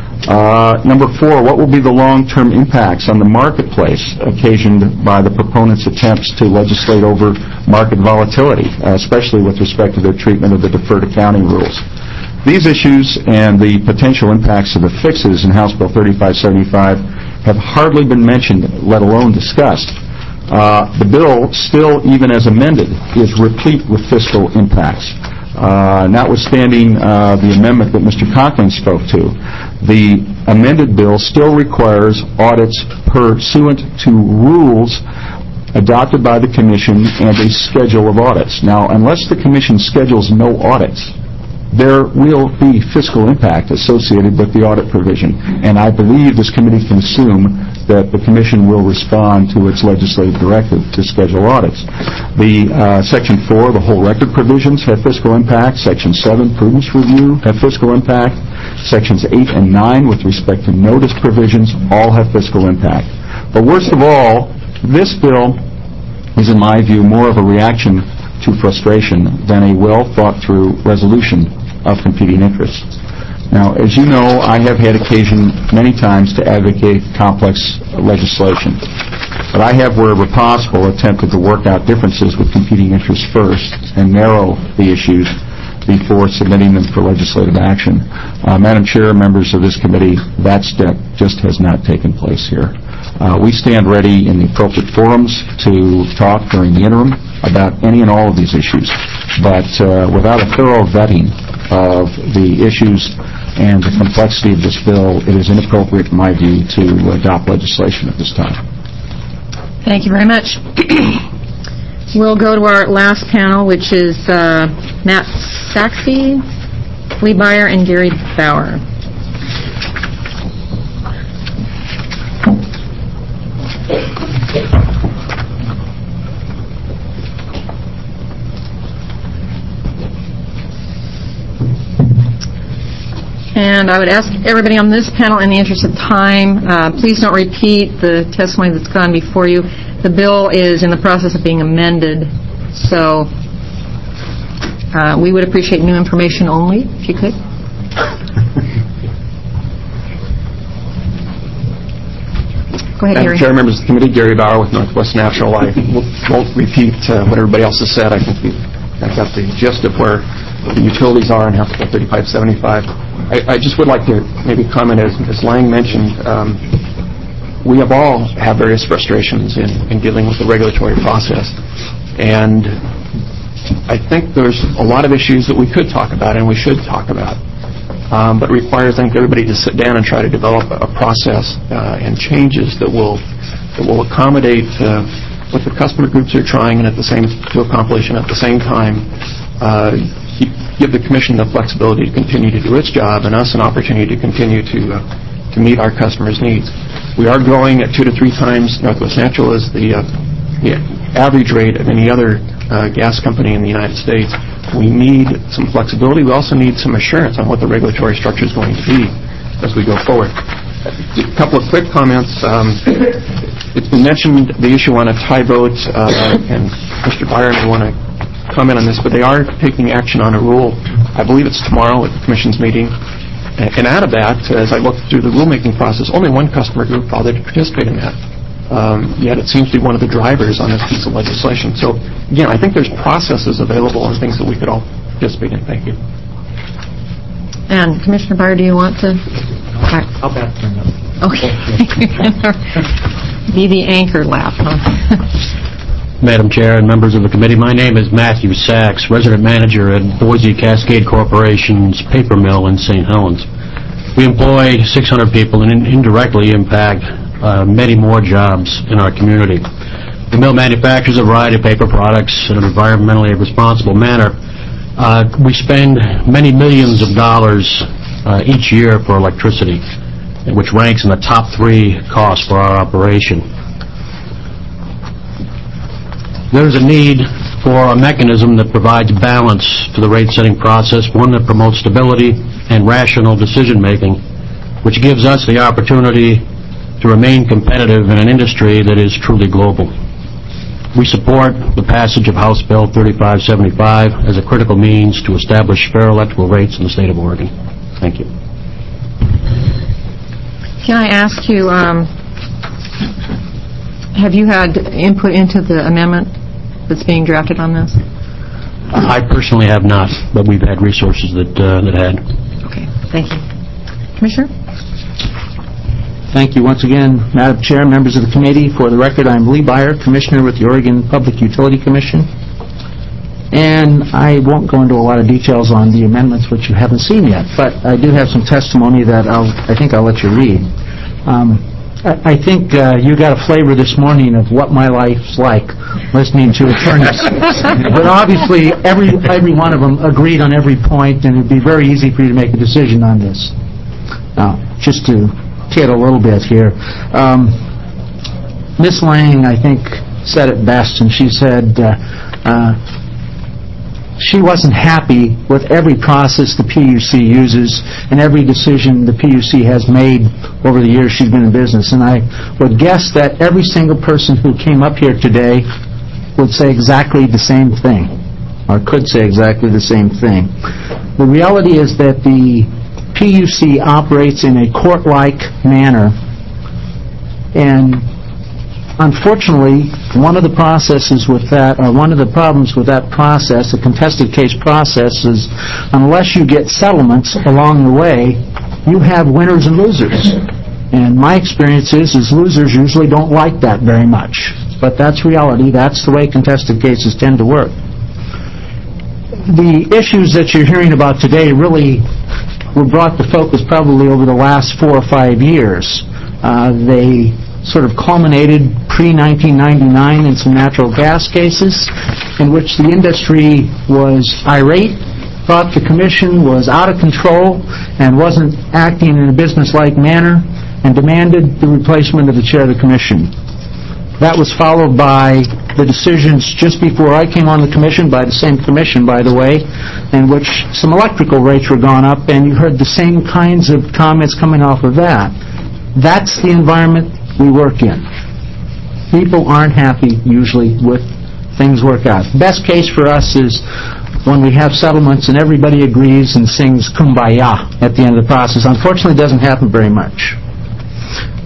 Uh, number four, what will be the long-term impacts on the marketplace occasioned by the proponents' attempts to legislate over market volatility, uh, especially with respect to their treatment of the deferred accounting rules? These issues and the potential impacts of the fixes in House Bill thirty-five seventy-five have hardly been mentioned, let alone discussed. Uh, the bill, still even as amended, is replete with fiscal impacts. Uh, notwithstanding uh, the amendment that Mister Conklin spoke to, the amended bill still requires audits pursuant to rules adopted by the Commission and a schedule of audits. Now, unless the Commission schedules no audits, there will be fiscal impact associated with the audit provision, and I believe this committee can assume that the Commission will respond to its legislative directive to schedule audits. The uh, Section four, the whole record provisions, have fiscal impact. Section seven, prudence review, have fiscal impact. Sections eight and nine, with respect to notice provisions, all have fiscal impact. But worst of all, this bill is, in my view, more of a reaction to frustration than a well-thought-through resolution of competing interests. Now, as you know, I have had occasion many times to advocate complex legislation, but I have, wherever possible, attempted to work out differences with competing interests first and narrow the issues before submitting them for legislative action. Uh, Madam Chair, members of this committee, that step just has not taken place here. Uh, we stand ready in the appropriate forums to talk during the interim about any and all of these issues, but uh, without a thorough vetting of the issues and the complexity of this bill, it is inappropriate, in my view, to adopt legislation at this time. Thank you very much. We'll go to our last panel, which is uh, Matt Saxe, Lee Beyer, and Gary Bauer. And I would ask everybody on this panel, in the interest of time, uh, please don't repeat the testimony that's gone before you. The bill is in the process of being amended, so uh, we would appreciate new information only, if you could. Go ahead, Madam Gary. Chair, members of the committee, Gary Bauer with Northwest Natural. I won't repeat uh, what everybody else has said. I think we've got the gist of where the utilities are in House Bill thirty-five seventy-five. I, I just would like to maybe comment, as, as Lang mentioned, um, we have all have various frustrations in, in dealing with the regulatory process. And I think there's a lot of issues that we could talk about and we should talk about. Um, but it requires, I think, everybody to sit down and try to develop a process uh, and changes that will that will accommodate uh, what the customer groups are trying and at the same to accomplish, and at the same time uh, give the Commission the flexibility to continue to do its job and us an opportunity to continue to uh, to meet our customers' needs. We are growing at two to three times Northwest Natural is the, uh, the average rate of any other uh, gas company in the United States. We need some flexibility. We also need some assurance on what the regulatory structure is going to be as we go forward. A couple of quick comments. Um, it's been mentioned the issue on a tie vote, uh, and Mister Byron may want to comment on this, but they are taking action on a rule. I believe it's tomorrow at the Commission's meeting. And out of that, as I looked through the rulemaking process, only one customer group bothered to participate in that. Um, yet it seems to be one of the drivers on this piece of legislation. So, again, I think there's processes available and things that we could all participate in. Thank you. And Commissioner Byer, do you want to? I'll back them up. Okay. Be the anchor lap, huh? Madam Chair and members of the committee, my name is Matthew Sachs, resident manager at Boise Cascade Corporation's paper mill in Saint Helens. We employ six hundred people and indirectly impact Uh, many more jobs in our community. The mill manufactures a variety of paper products in an environmentally responsible manner. Uh, we spend many millions of dollars uh, each year for electricity, which ranks in the top three costs for our operation. There's a need for a mechanism that provides balance to the rate-setting process, one that promotes stability and rational decision-making, which gives us the opportunity to remain competitive in an industry that is truly global. We support the passage of House Bill thirty-five seventy-five as a critical means to establish fair electrical rates in the state of Oregon. Thank you. Can I ask you, um, have you had input into the amendment that's being drafted on this? I personally have not, but we've had resources that uh, that had. Okay, thank you. Commissioner? Thank you once again, Madam Chair, members of the committee. For the record, I'm Lee Byer, Commissioner with the Oregon Public Utility Commission. And I won't go into a lot of details on the amendments which you haven't seen yet, but I do have some testimony that I'll, I think I'll let you read. Um, I, I think uh, you got a flavor this morning of what my life's like listening to attorneys. But obviously, every, every one of them agreed on every point, and it would be very easy for you to make a decision on this. Now, just to kid a little bit here. Um, Miss Lang, I think, said it best, and she said uh, uh, she wasn't happy with every process the P U C uses and every decision the P U C has made over the years she's been in business. And I would guess that every single person who came up here today would say exactly the same thing, or could say exactly the same thing. The reality is that the P U C operates in a court-like manner, and unfortunately, one of the processes with that, or one of the problems with that process, the contested case process, is unless you get settlements along the way, you have winners and losers. And my experience is, is losers usually don't like that very much. But that's reality. That's the way contested cases tend to work. The issues that you're hearing about today really were brought to focus probably over the last four or five years. Uh, they sort of culminated pre nineteen ninety-nine in some natural gas cases in which the industry was irate, thought the Commission was out of control and wasn't acting in a business-like manner, and demanded the replacement of the chair of the Commission. That was followed by the decisions just before I came on the Commission, by the same Commission, by the way, in which some electrical rates were gone up, and you heard the same kinds of comments coming off of that. That's the environment we work in. People aren't happy, usually, with things work out. Best case for us is when we have settlements and everybody agrees and sings Kumbaya at the end of the process. Unfortunately, it doesn't happen very much.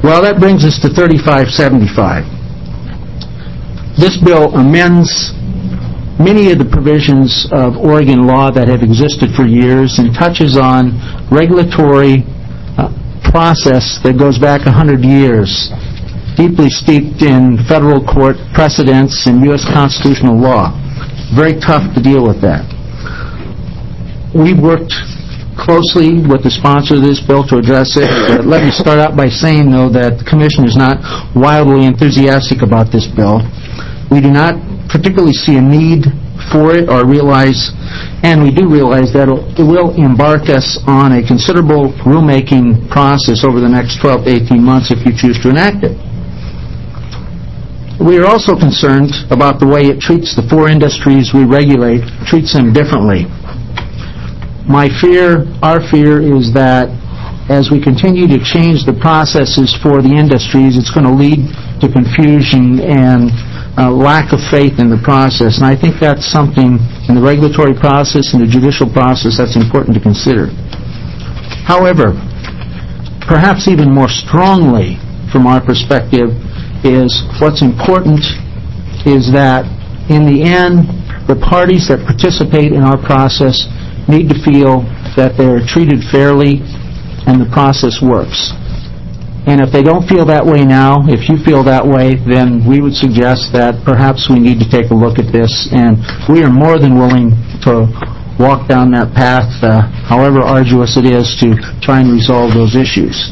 Well, that brings us to thirty-five seventy-five. This bill amends many of the provisions of Oregon law that have existed for years and touches on regulatory uh, process that goes back one hundred years, deeply steeped in federal court precedents and U S constitutional law. Very tough to deal with that. We've worked closely with the sponsor of this bill to address it. But let me start out by saying, though, that the Commission is not wildly enthusiastic about this bill. We do not particularly see a need for it or realize, and we do realize that it will embark us on a considerable rulemaking process over the next twelve to eighteen months if you choose to enact it. We are also concerned about the way it treats the four industries we regulate, treats them differently. My fear, our fear, is that as we continue to change the processes for the industries, it's going to lead to confusion and uh, lack of faith in the process. And I think that's something in the regulatory process and the judicial process that's important to consider. However, perhaps even more strongly from our perspective is what's important is that in the end, the parties that participate in our process need to feel that they're treated fairly and the process works. And if they don't feel that way now, if you feel that way, then we would suggest that perhaps we need to take a look at this, and we are more than willing to walk down that path, uh, however arduous it is, to try and resolve those issues.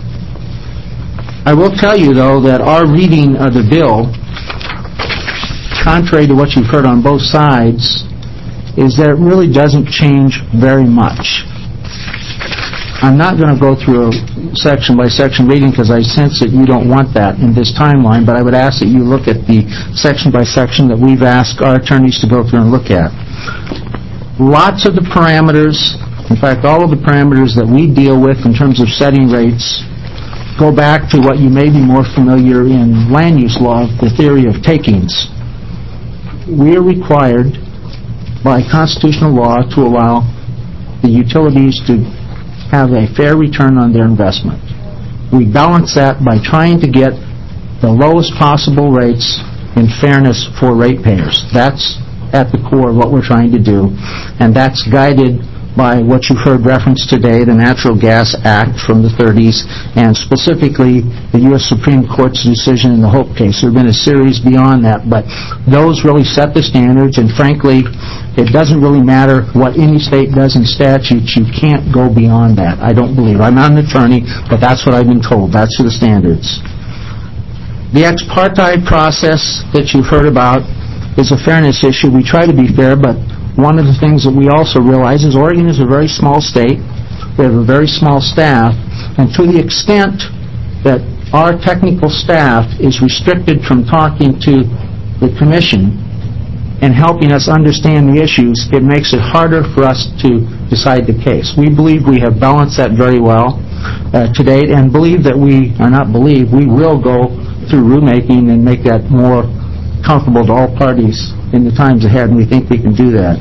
I will tell you, though, that our reading of the bill, contrary to what you've heard on both sides, is that it really doesn't change very much. I'm not going to go through a section-by-section reading because I sense that you don't want that in this timeline, but I would ask that you look at the section-by-section that we've asked our attorneys to go through and look at. Lots of the parameters, in fact, all of the parameters that we deal with in terms of setting rates go back to what you may be more familiar in land use law, the theory of takings. We are required by constitutional law to allow the utilities to have a fair return on their investment. We balance that by trying to get the lowest possible rates in fairness for ratepayers. That's at the core of what we're trying to do, and that's guided by what you've heard referenced today, the Natural Gas Act from the thirties, and specifically the U S Supreme Court's decision in the Hope case. There have been a series beyond that, but those really set the standards, and frankly, it doesn't really matter what any state does in statutes. You can't go beyond that, I don't believe. I'm not an attorney, but that's what I've been told. That's the standards. The ex parte process that you've heard about is a fairness issue. We try to be fair, but one of the things that we also realize is Oregon is a very small state. We have a very small staff, and to the extent that our technical staff is restricted from talking to the Commission and helping us understand the issues, it makes it harder for us to decide the case. We believe we have balanced that very well uh, to date, and believe that we, or not believe, we will go through rulemaking and make that more comfortable to all parties in the times ahead, and we think we can do that.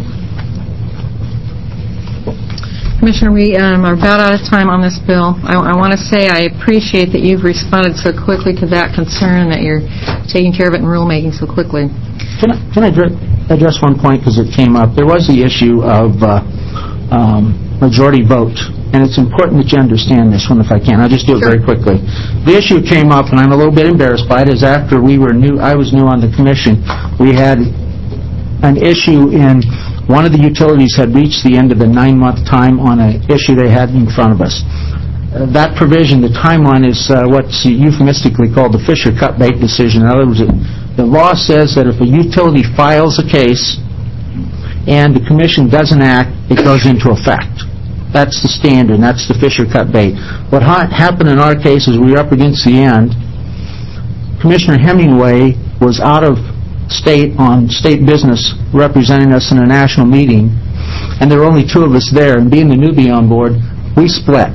Commissioner, we um, are about out of time on this bill. I, I want to say I appreciate that you've responded so quickly to that concern, that you're taking care of it in rulemaking so quickly. Can I, can I address one point because it came up? There was the issue of uh, um, majority vote, and it's important that you understand this one if I can. I'll just do it very quickly. The issue came up, and I'm a little bit embarrassed by it, is after we were new, I was new on the Commission, we had an issue in one of the utilities had reached the end of the nine-month time on an issue they had in front of us. Uh, that provision, the timeline, is uh, what's euphemistically called the Fisher-Cutbank decision. In other words, it, the law says that if a utility files a case and the Commission doesn't act, it goes into effect. That's the standard, and that's the Fisher-Cutbank. What ha- happened in our case is we were up against the end. Commissioner Hemingway was out of state on state business representing us in a national meeting, and there were only two of us there, and being the newbie on board, we split.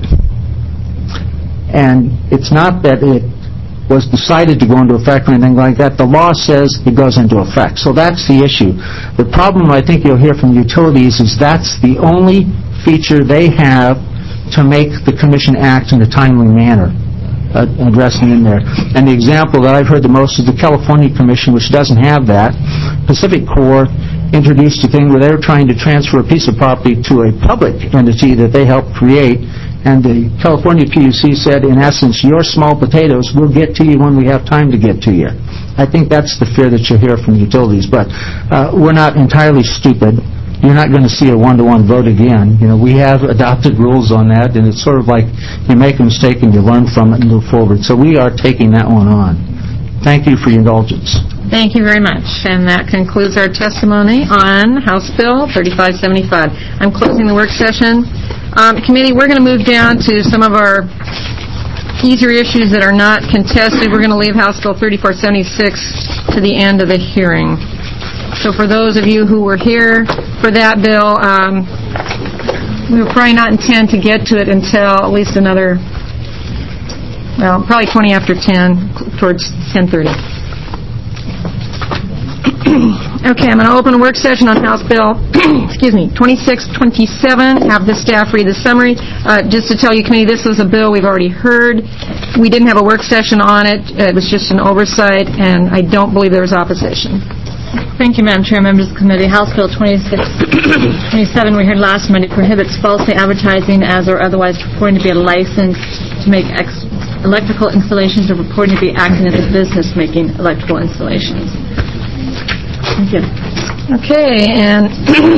And it's not that it was decided to go into effect or anything like that. The law says it goes into effect. So that's the issue. The problem I think you'll hear from utilities is that's the only feature they have to make the Commission act in a timely manner. uh, addressing in there. And the example that I've heard the most is the California Commission, which doesn't have that. Pacific Corp introduced a thing where they were trying to transfer a piece of property to a public entity that they helped create, and the California P U C said, in essence, your small potatoes will get to you when we have time to get to you. I think that's the fear that you'll hear from utilities, but uh, we're not entirely stupid. You're not going to see a one-to-one vote again. You know, we have adopted rules on that, and it's sort of like you make a mistake and you learn from it and move forward. So we are taking that one on. Thank you for your indulgence. Thank you very much. And that concludes our testimony on House Bill thirty-five seventy-five. I'm closing the work session. Um, committee, we're going to move down to some of our easier issues that are not contested. We're going to leave House Bill thirty-four seventy-six to the end of the hearing. So for those of you who were here for that bill, um, we will probably not intend to get to it until at least another, well, probably twenty after ten, towards ten thirty. Okay, I'm going to open a work session on House Bill, excuse me, twenty-six twenty-seven. Have the staff read the summary. Uh, just to tell you, committee, this is a bill we've already heard. We didn't have a work session on it. It was just an oversight, and I don't believe there was opposition. Thank you, Madam Chair, members of the committee. House Bill twenty-six twenty-seven, we heard last Monday, prohibits falsely advertising as or otherwise purporting to be a license to make ex- electrical installations or purporting to be acting as a business making electrical installations. Thank you. Okay, and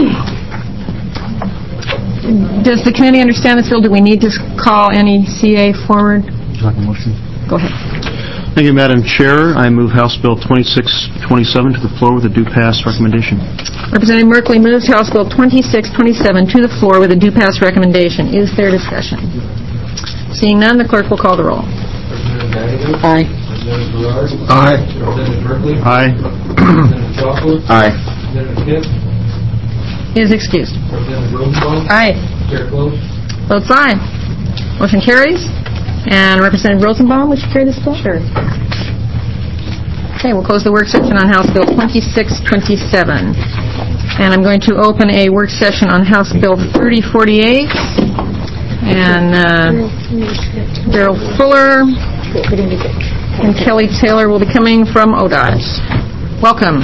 does the committee understand this bill? Do we need to call any C A forward? Would you like a motion? Go ahead. Thank you, Madam Chair. I move House Bill twenty-six twenty-seven to the floor with a due pass recommendation. Representative Merkley moves House Bill twenty-six twenty-seven to the floor with a due pass recommendation. Is there discussion? Seeing none, the clerk will call the roll. Aye. Aye. Aye. Aye. Is excused. Aye. Votes aye. Motion carries. And Representative Rosenbaum, would you carry this bill? Sure. Okay, we'll close the work session on House Bill twenty-six twenty-seven. And I'm going to open a work session on House Bill thirty forty-eight. And uh, Darrell Fuller and Kelly Taylor will be coming from O D O T. Welcome.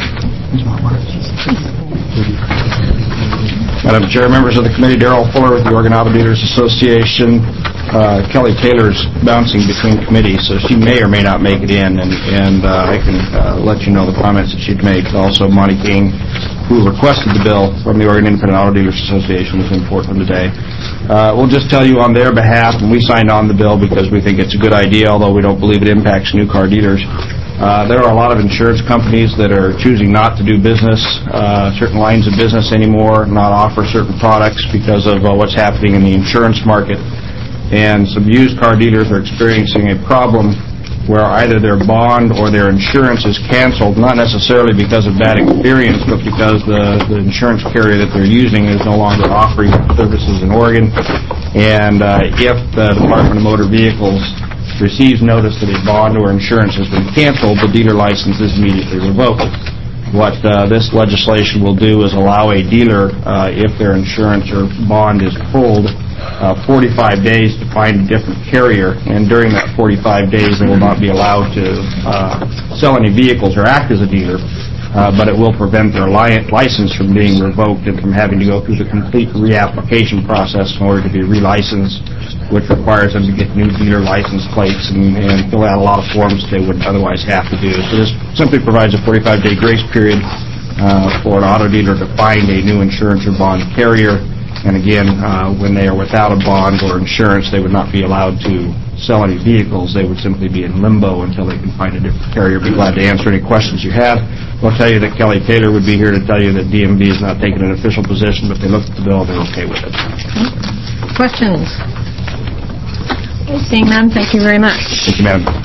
Madam Chair, members of the committee, Darrell Fuller with the Oregon Auto Dealers Association. Uh, Kelly Taylor's bouncing between committees, so she may or may not make it in, and, and uh, I can uh, let you know the comments that she'd make. Also, Monty King, who requested the bill from the Oregon Independent Auto Dealers Association, was in Portland today. Uh, we'll just tell you on their behalf, and we signed on the bill because we think it's a good idea, although we don't believe it impacts new car dealers. Uh, there are a lot of insurance companies that are choosing not to do business, uh, certain lines of business anymore, not offer certain products because of uh, what's happening in the insurance market. And some used car dealers are experiencing a problem where either their bond or their insurance is canceled, not necessarily because of bad experience, but because the, the insurance carrier that they're using is no longer offering services in Oregon. And uh, if the Department of Motor Vehicles receives notice that a bond or insurance has been canceled, the dealer license is immediately revoked. What uh, this legislation will do is allow a dealer, uh, if their insurance or bond is pulled, uh, forty-five days to find a different carrier, and during that forty-five days they will not be allowed to uh, sell any vehicles or act as a dealer, uh, but it will prevent their li- license from being revoked and from having to go through the complete reapplication process in order to be relicensed, which requires them to get new dealer license plates and, and fill out a lot of forms they would otherwise have to do. So this simply provides a forty-five day grace period uh, for an auto dealer to find a new insurance or bond carrier. And again, uh, when they are without a bond or insurance, they would not be allowed to sell any vehicles. They would simply be in limbo until they can find a different carrier. Be glad to answer any questions you have. We'll tell you that Kelly Taylor would be here to tell you that D M V is not taking an official position, but they looked at the bill, they're okay with it. Questions? Seeing none, thank you very much. Thank you, Madam.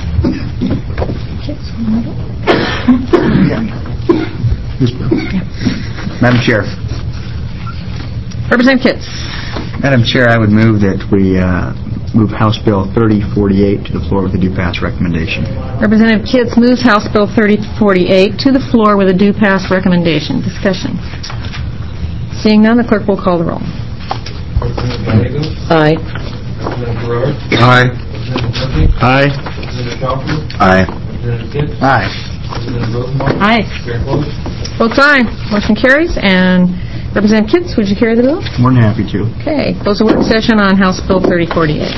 Madam Chair. Representative Kitts. Madam Chair, I would move that we uh, move House Bill thirty forty-eight to the floor with a due pass recommendation. Representative Kitts moves House Bill thirty forty-eight to the floor with a due pass recommendation. Discussion. Seeing none, the clerk will call the roll. Aye. Aye. Aye. Aye. Aye. Aye. Votes aye. Motion carries. And Representative Kitts, would you carry the bill? More than happy to. Okay. Close the work session on House Bill thirty forty-eight.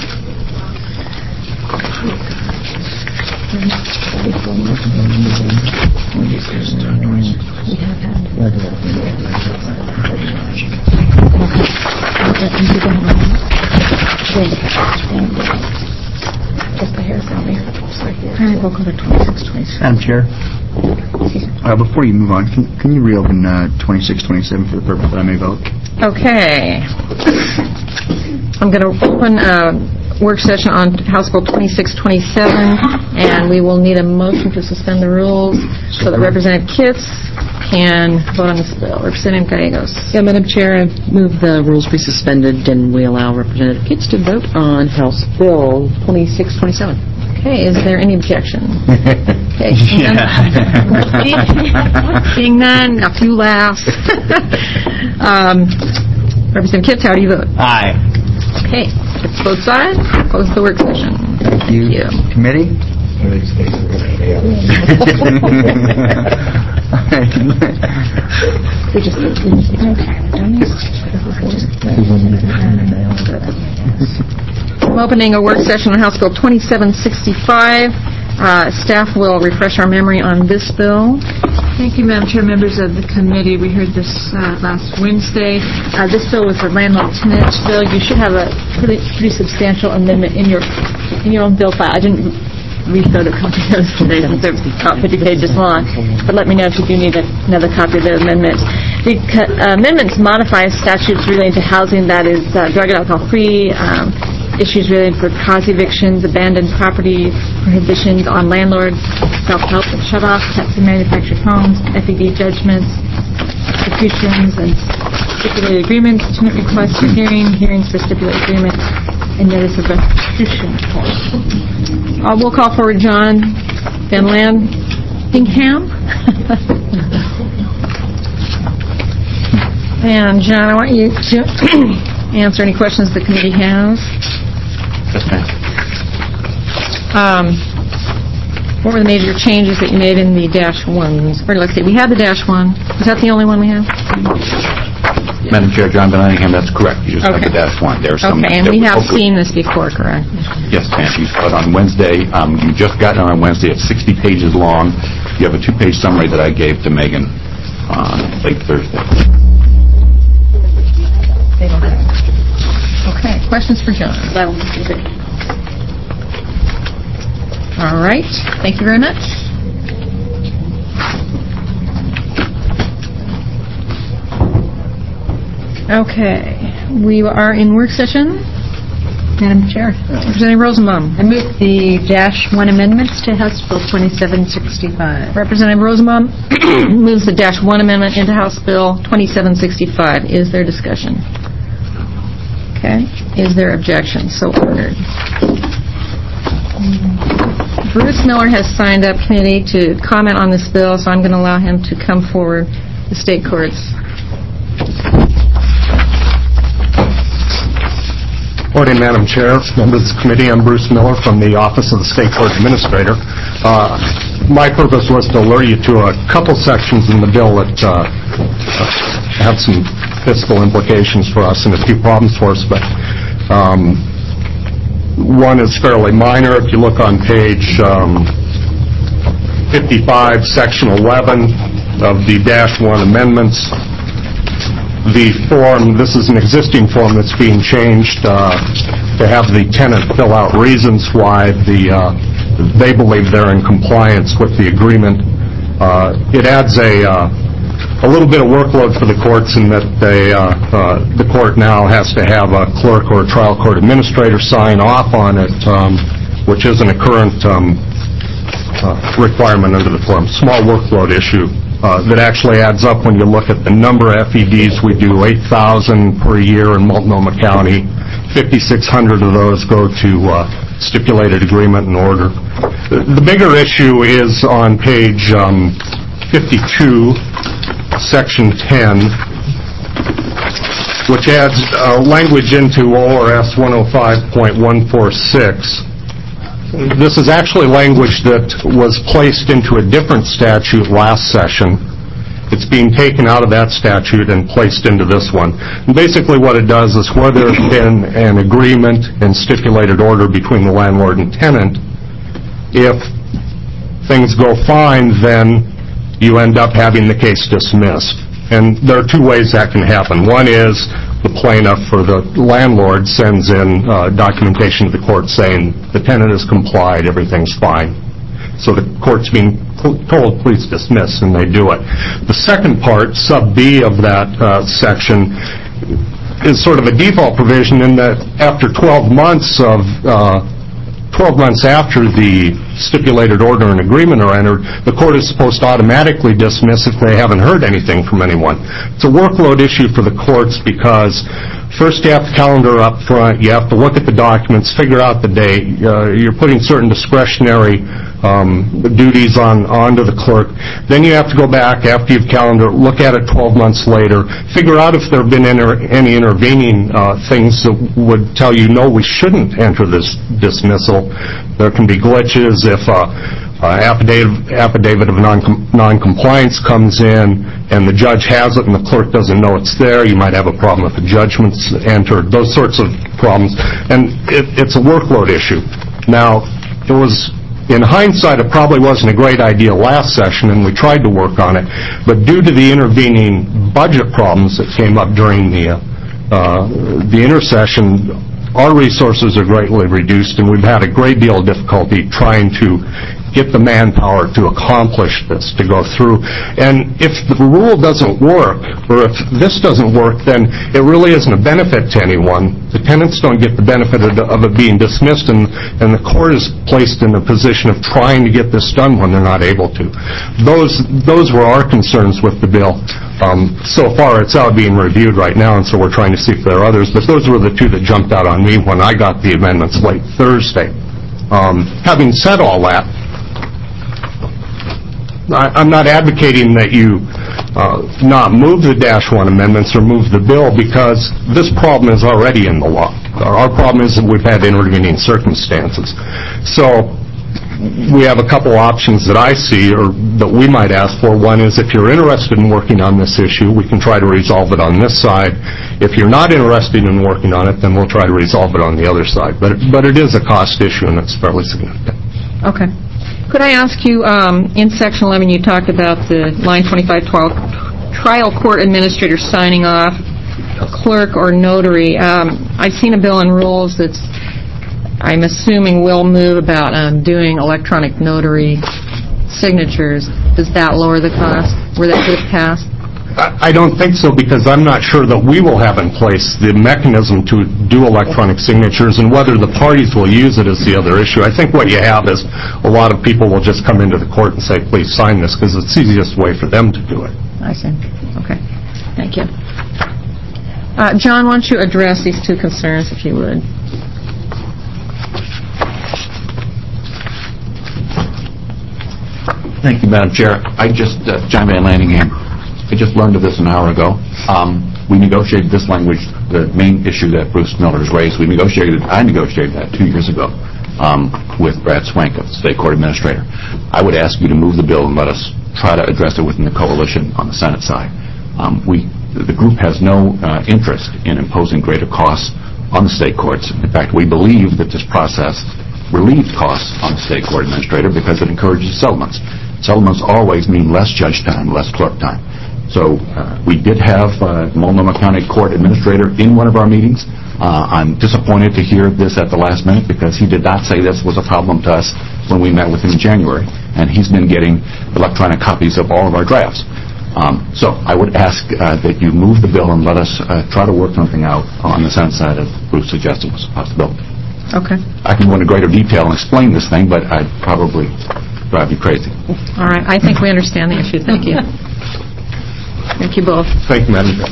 Madam Chair, uh, before you move on, can, can you reopen uh, twenty-six twenty-seven for the purpose that I may vote? Okay. I'm going to open a work session on House Bill twenty-six twenty-seven, and we will need a motion to suspend the rules so that Representative Kitts can vote on this bill. Representative Gallegos. Yeah, Madam Chair, I move the rules be suspended and we allow Representative Kitts to vote on House Bill twenty-six twenty-seven. Okay, is there any objection? Okay, seeing none, seeing none, a few laughs. um, Representative Kitts, how do you vote? Aye. Okay, Kitts votes aye. Close the work session. Thank you. Thank you. Committee? We just, I'm opening a work session on House Bill twenty-seven sixty-five. Uh, staff will refresh our memory on this bill. Thank you, Madam Chair, members of the committee. We heard this uh, last Wednesday. Uh, this bill was a landlord-tenant bill. You should have a pretty, pretty substantial amendment in your in your own bill file. I didn't read the copy of those today since they're about fifty pages long, but let me know if you do need a, another copy of the amendment. The uh, amendments modify statutes relating to housing that is uh, drug and alcohol-free, um, issues related for quasi-evictions, abandoned property, prohibitions on landlords, self-help and shut-offs, tax and manufactured homes, F E D judgments, executions, and stipulated agreements, tenant requests for hearing, hearings for stipulated agreements, and notice of restitution. Uh, we'll call forward John Van Landingham. And John, I want you to answer any questions the committee has. Um, what were the major changes that you made in the dash ones? Or let's see, we have the dash one. Is that the only one we have? Madam Chair, John Van Landingham, that's correct. You just Okay. have the dash one. There's some. Okay, and we have seen this before, correct? Yes, ma'am. You saw it on Wednesday. Um, you just got it on Wednesday. It's sixty pages long. You have a two-page summary that I gave to Megan on late Thursday. They don't have it. Okay, questions for John? All right, thank you very much. Okay, we are in work session. Madam Chair. Representative Rosenbaum. I move the dash one amendments to House Bill twenty-seven sixty-five. Representative Rosenbaum moves the dash one amendment into House Bill twenty-seven sixty-five. Is there discussion? Okay. Is there objection? So ordered. Bruce Miller has signed up committee to comment on this bill, so I'm going to allow him to come forward to state courts. Morning, Madam Chair, members of the committee. I'm Bruce Miller from the Office of the State Court Administrator. Uh, my purpose was to alert you to a couple sections in the bill that uh, have some fiscal implications for us and a few problems for us, but um, one is fairly minor. If you look on page um, fifty-five, section eleven of the dash one amendments, the form, this is an existing form that's being changed uh, to have the tenant fill out reasons why the uh, they believe they're in compliance with the agreement. Uh, it adds a uh, a little bit of workload for the courts in that they uh, uh, the court now has to have a clerk or a trial court administrator sign off on it, um, which isn't a current um, uh, requirement under the form. Small workload issue. Uh, that actually adds up when you look at the number of F E Ds we do, eight thousand per year in Multnomah County. fifty-six hundred of those go to uh, stipulated agreement and order. The, the bigger issue is on page um, fifty-two, section ten, which adds uh, language into O R S one oh five point one four six. This is actually language that was placed into a different statute last session. It's being taken out of that statute and placed into this one. And basically what it does is where there's been an agreement and stipulated order between the landlord and tenant, if things go fine, then you end up having the case dismissed. And there are two ways that can happen. One is the plaintiff or the landlord sends in uh, documentation to the court saying the tenant has complied, everything's fine. So the court's being told, please dismiss, and they do it. The second part, sub B of that uh, section, is sort of a default provision in that after twelve months of uh, twelve months after the stipulated order and agreement are entered, the court is supposed to automatically dismiss if they haven't heard anything from anyone. It's a workload issue for the courts because first you have to calendar up front, you have to look at the documents, figure out the date, uh, you're putting certain discretionary um, duties on onto the clerk. Then you have to go back after you've calendared, look at it twelve months later, figure out if there have been inter- any intervening uh, things that would tell you, no, we shouldn't enter this dismissal. There can be glitches if uh, uh, affidavit, affidavit of non-com- non-compliance comes in and the judge has it and the clerk doesn't know it's there. You might have a problem if the judgment's entered, those sorts of problems. And it, it's a workload issue. Now, it was, in hindsight, it probably wasn't a great idea last session and we tried to work on it, but due to the intervening budget problems that came up during the, uh, the intersession, our resources are greatly reduced, and we've had a great deal of difficulty trying to get the manpower to accomplish this, to go through. And if the rule doesn't work, or if this doesn't work, then it really isn't a benefit to anyone. The tenants don't get the benefit of, of it being dismissed, and, and the court is placed in a position of trying to get this done when they're not able to. Those, those were our concerns with the bill. Um, so far, it's out being reviewed right now, and so we're trying to see if there are others. But those were the two that jumped out on me when I got the amendments late Thursday. Um, having said all that, I, I'm not advocating that you uh, not move the dash one amendments or move the bill, because this problem is already in the law. Our, our problem is that we've had intervening circumstances. So we have a couple options that I see or that we might ask for. One is if you're interested in working on this issue, we can try to resolve it on this side. If you're not interested in working on it, then we'll try to resolve it on the other side. But, but it is a cost issue, and it's fairly significant. Okay. Could I ask you, um, in Section eleven, you talked about the line twenty-five twelve, trial court administrator signing off, a clerk or notary. Um, I've seen a bill and rules that's, I'm assuming, will move about um, doing electronic notary signatures. Does that lower the cost? Were that just passed? I don't think so, because I'm not sure that we will have in place the mechanism to do electronic signatures, and whether the parties will use it is the other issue. I think what you have is a lot of people will just come into the court and say, please sign this, because it's the easiest way for them to do it. I see. Okay. Thank you. Uh, John, why don't you address these two concerns, if you would? Thank you, Madam Chair. I just, uh, John Van Lanningham, I just learned of this an hour ago. Um, we negotiated this language, the main issue that Bruce Miller has raised. We negotiated, I negotiated that two years ago um, with Brad Swank, the State Court Administrator. I would ask you to move the bill and let us try to address it within the coalition on the Senate side. Um, we, the group has no uh, interest in imposing greater costs on the state courts. In fact, we believe that this process relieves costs on the State Court Administrator because it encourages settlements. Settlements always mean less judge time, less clerk time. So uh, we did have uh, Multnomah County Court Administrator in one of our meetings. Uh, I'm disappointed to hear this at the last minute, because he did not say this was a problem to us when we met with him in January, and he's been getting electronic copies of all of our drafts. Um, so I would ask uh, that you move the bill and let us uh, try to work something out on the Senate side, as Bruce suggested was a possibility. Okay. I can go into greater detail and explain this thing, but I'd probably drive you crazy. All right. I think we understand the issue. Thank you. Thank you both. Thank you, Madam Chair.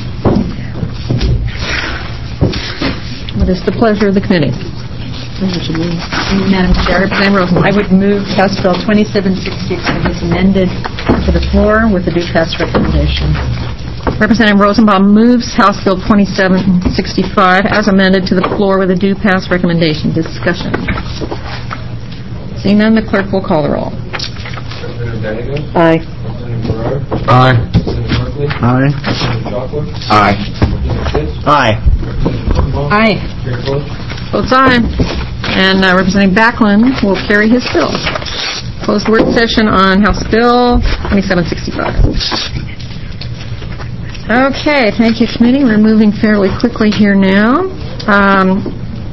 What is the pleasure of the committee? Madam Chair, I would move House Bill twenty-seven sixty-six as amended to the floor with a due pass recommendation. Representative Rosenbaum moves House Bill twenty-seven sixty-five as amended to the floor with a due pass recommendation. Discussion. Seeing none, the clerk will call the roll. Aye. Aye. Aye. Aye. Aye. Aye. Votes aye. And uh, Representative Backlund will carry his bill. Close the work session on House Bill twenty-seven sixty-five. Okay, thank you, committee. We're moving fairly quickly here now. Um,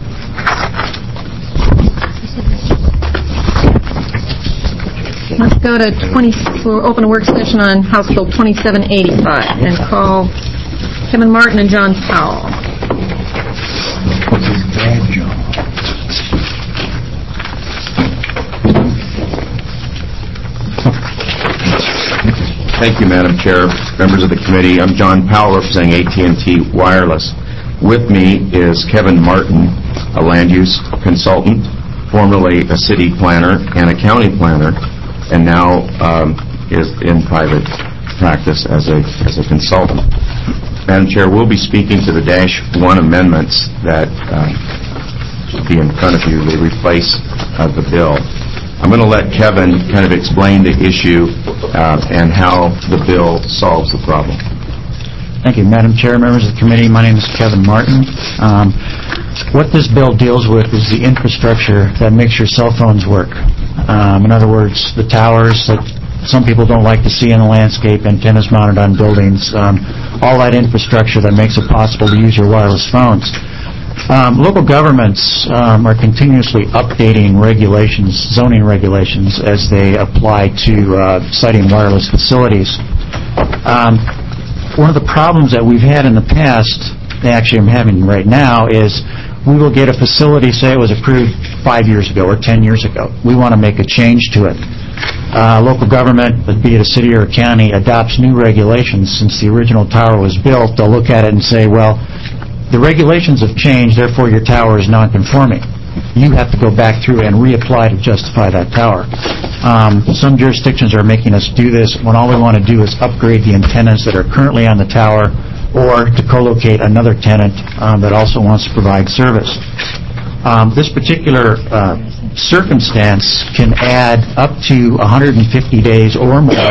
let's go to twenty. We'll open a work session on House Bill twenty-seven eighty-five and call Kevin Martin and John Powell. Thank you, Madam Chair, members of the committee. I'm John Powell, representing A T and T Wireless. With me is Kevin Martin, a land use consultant, formerly a city planner and a county planner, and now um, is in private practice as a as a consultant. Madam Chair, we'll be speaking to the Dash one amendments that uh, should be in front of you. They replace uh, the bill. I'm going to let Kevin kind of explain the issue uh, and how the bill solves the problem. Thank you, Madam Chair, members of the committee. My name is Kevin Martin. Um, what this bill deals with is the infrastructure that makes your cell phones work. Um, in other words, the towers that some people don't like to see in the landscape, antennas mounted on buildings, um, all that infrastructure that makes it possible to use your wireless phones. Um, local governments um, are continuously updating regulations, zoning regulations, as they apply to uh, siting wireless facilities. Um, one of the problems that we've had in the past, actually I'm having right now, is we will get a facility, say it was approved five years ago or ten years ago. We want to make a change to it. Uh, local government, be it a city or a county, adopts new regulations. Since the original tower was built, they'll look at it and say, well, the regulations have changed, therefore your tower is non-conforming. You have to go back through and reapply to justify that tower. Um, some jurisdictions are making us do this when all we want to do is upgrade the antennas that are currently on the tower or to co-locate another tenant um, that also wants to provide service. Um, this particular uh, circumstance can add up to one hundred fifty days or more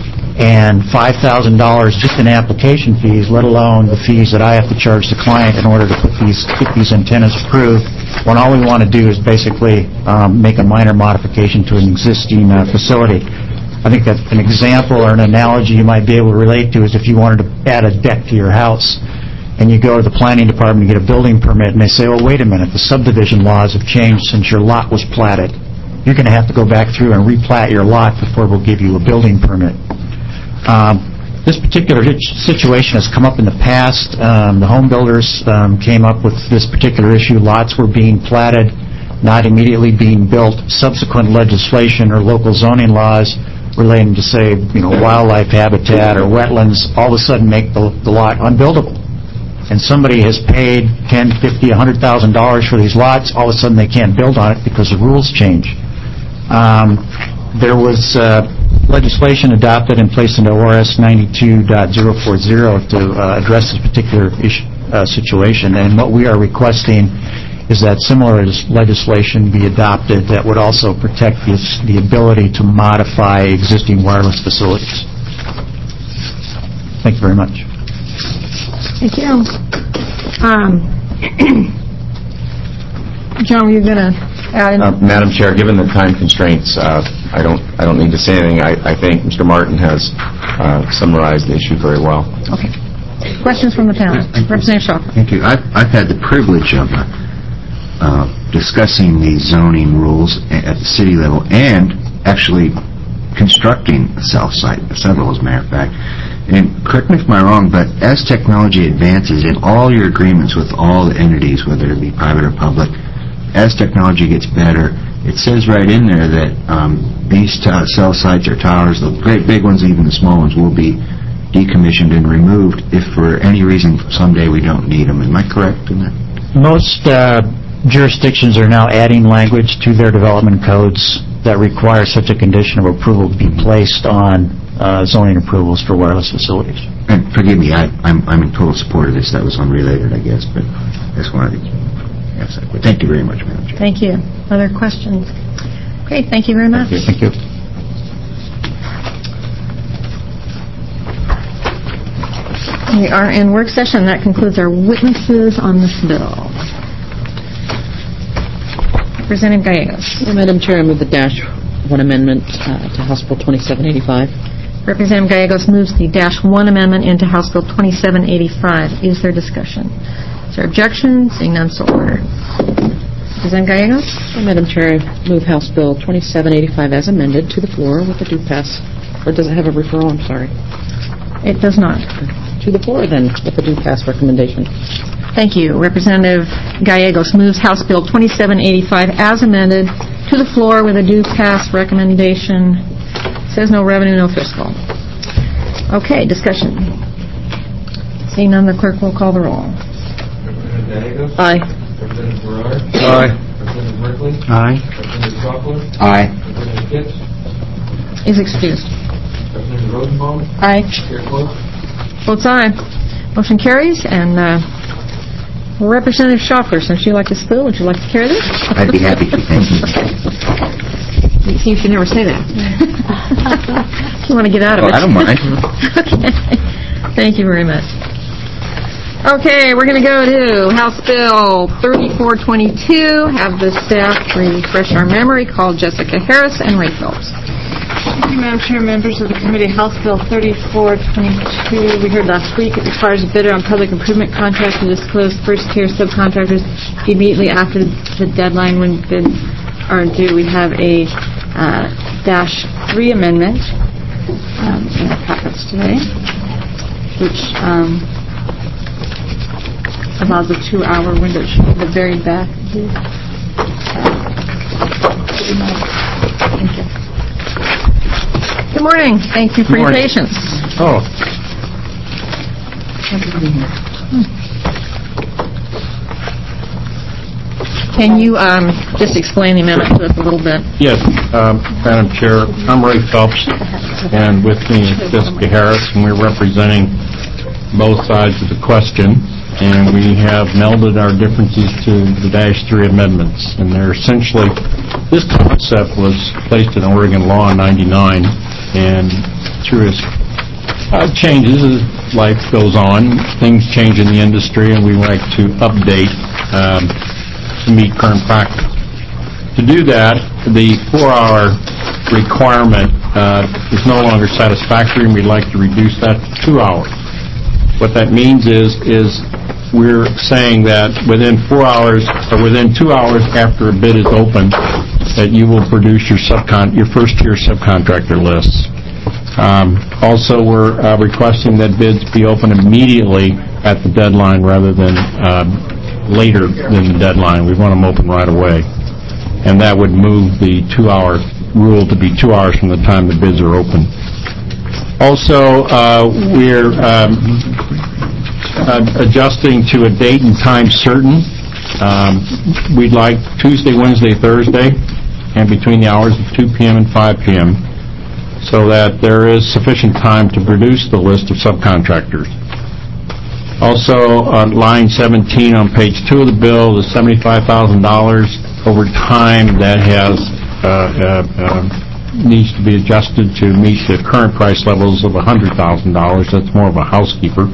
and five thousand dollars just in application fees, let alone the fees that I have to charge the client in order to put these, get these antennas approved, when all we want to do is basically um, make a minor modification to an existing uh, facility. I think that an example or an analogy you might be able to relate to is if you wanted to add a deck to your house, and you go to the planning department to get a building permit, and they say, well, wait a minute, the subdivision laws have changed since your lot was platted. You're going to have to go back through and replat your lot before we'll give you a building permit. Um, this particular situation has come up in the past. Um, the home builders um, came up with this particular issue. Lots were being platted, not immediately being built. Subsequent legislation or local zoning laws relating to, say, you know, wildlife habitat or wetlands, all of a sudden make the, the lot unbuildable. And somebody has paid ten, fifty, one hundred thousand dollars for these lots. All of a sudden they can't build on it because the rules change. Um, there was uh, legislation adopted and placed into O R S ninety-two point oh forty to uh, address this particular issue, uh, situation. And what we are requesting is that similar legislation be adopted that would also protect the, the ability to modify existing wireless facilities. Thank you very much. Thank you. Um, John, were you going to add Uh, Madam Chair, given the time constraints, uh, I don't I don't need to say anything. I, I think Mister Martin has uh, summarized the issue very well. Okay. Questions from the panel? Representative Shaw. Thank you. I've, I've had the privilege of uh, uh, discussing the zoning rules at the city level and actually constructing a cell site, several as a matter of fact. And correct me if I'm wrong, but as technology advances in all your agreements with all the entities, whether it be private or public, as technology gets better, it says right in there that um, these t- cell sites or towers, the great big ones, even the small ones, will be decommissioned and removed if for any reason someday we don't need them. Am I correct in that? Most uh, jurisdictions are now adding language to their development codes that require such a condition of approval to be placed on uh, zoning approvals for wireless facilities. And forgive me, I, I'm, I'm in total support of this. That was unrelated, I guess, but I just wanted to ask that. Thank you very much, Madam Chair. Thank you. Other questions? Okay, Okay, thank you very much. Thank you. We are in work session. That concludes our witnesses on this bill. Representative Gallegos. Madam Chair, I move the dash one amendment uh, to House Bill twenty-seven eighty-five. Representative Gallegos moves the dash one amendment into House Bill twenty-seven eighty-five. Is there discussion? Is there objection? Seeing none, so ordered. Representative Gallegos. Madam Chair, I move House Bill twenty-seven eighty-five as amended to the floor with a due pass. Or does it have a referral? I'm sorry. It does not. To the floor, then, with a due pass recommendation. Thank you. Representative Gallegos moves House Bill twenty-seven eighty-five as amended to the floor with a due pass recommendation. Says no revenue, no fiscal. Okay, discussion. Seeing none, the clerk will call the roll. Representative Gallegos? Aye. Representative Berard? Aye. Representative Merkley? Aye. Representative Cropper? Aye. Representative Kitts? Is excused. Representative Rosenbaum? Aye. Chair Close? Votes aye. Motion carries. And uh, Representative Schaffler, since you like this bill, would you like to carry this? I'd be happy to, thank you. You see, you should never say that. You want to get out of Oh, it. I don't mind. Okay. Thank you very much. Okay, we're going to go to House Bill thirty-four twenty-two. Have the staff refresh our memory. Call Jessica Harris and Ray Phelps. Thank you, Madam Chair, members of the committee. House Bill thirty-four twenty-two, we heard last week, it requires a bidder on public improvement contracts to disclose first-tier subcontractors immediately after the deadline when bids are due. We have a uh, dash three amendment um, in our packets today, which um, allows a two-hour window. At the very back. Thank you. Good morning. Thank you for your Morning. patience. Oh, Can you um, just explain the amendment to us a little bit? yes, um, Madam Chair, I'm Ray Phelps, and with me is Jessica Harris, and we're representing both sides of the question, and we have melded our differences to the dash three amendments, and they're essentially, this concept was placed in Oregon law in ninety-nine, and through its uh, changes as life goes on, things change in the industry, and we like to update um, to meet current practice. To do that, the four-hour requirement uh, is no longer satisfactory, and we'd like to reduce that to two hours. What that means is, is we're saying that within four hours, or within two hours after a bid is open, that you will produce your subcon, your first-tier subcontractor lists. Um, also, we're uh, requesting that bids be open immediately at the deadline rather than um, later than the deadline. We want them open right away. And that would move the two-hour rule to be two hours from the time the bids are open. Also, uh, we're um, uh, adjusting to a date and time certain. Um, we'd like Tuesday, Wednesday, Thursday, and between the hours of two p.m. and five p.m., so that there is sufficient time to produce the list of subcontractors. Also, on line seventeen on page two of the bill, the seventy-five thousand dollars over time that has uh, uh, uh, needs to be adjusted to meet the current price levels of one hundred thousand dollars. That's more of a housekeeper.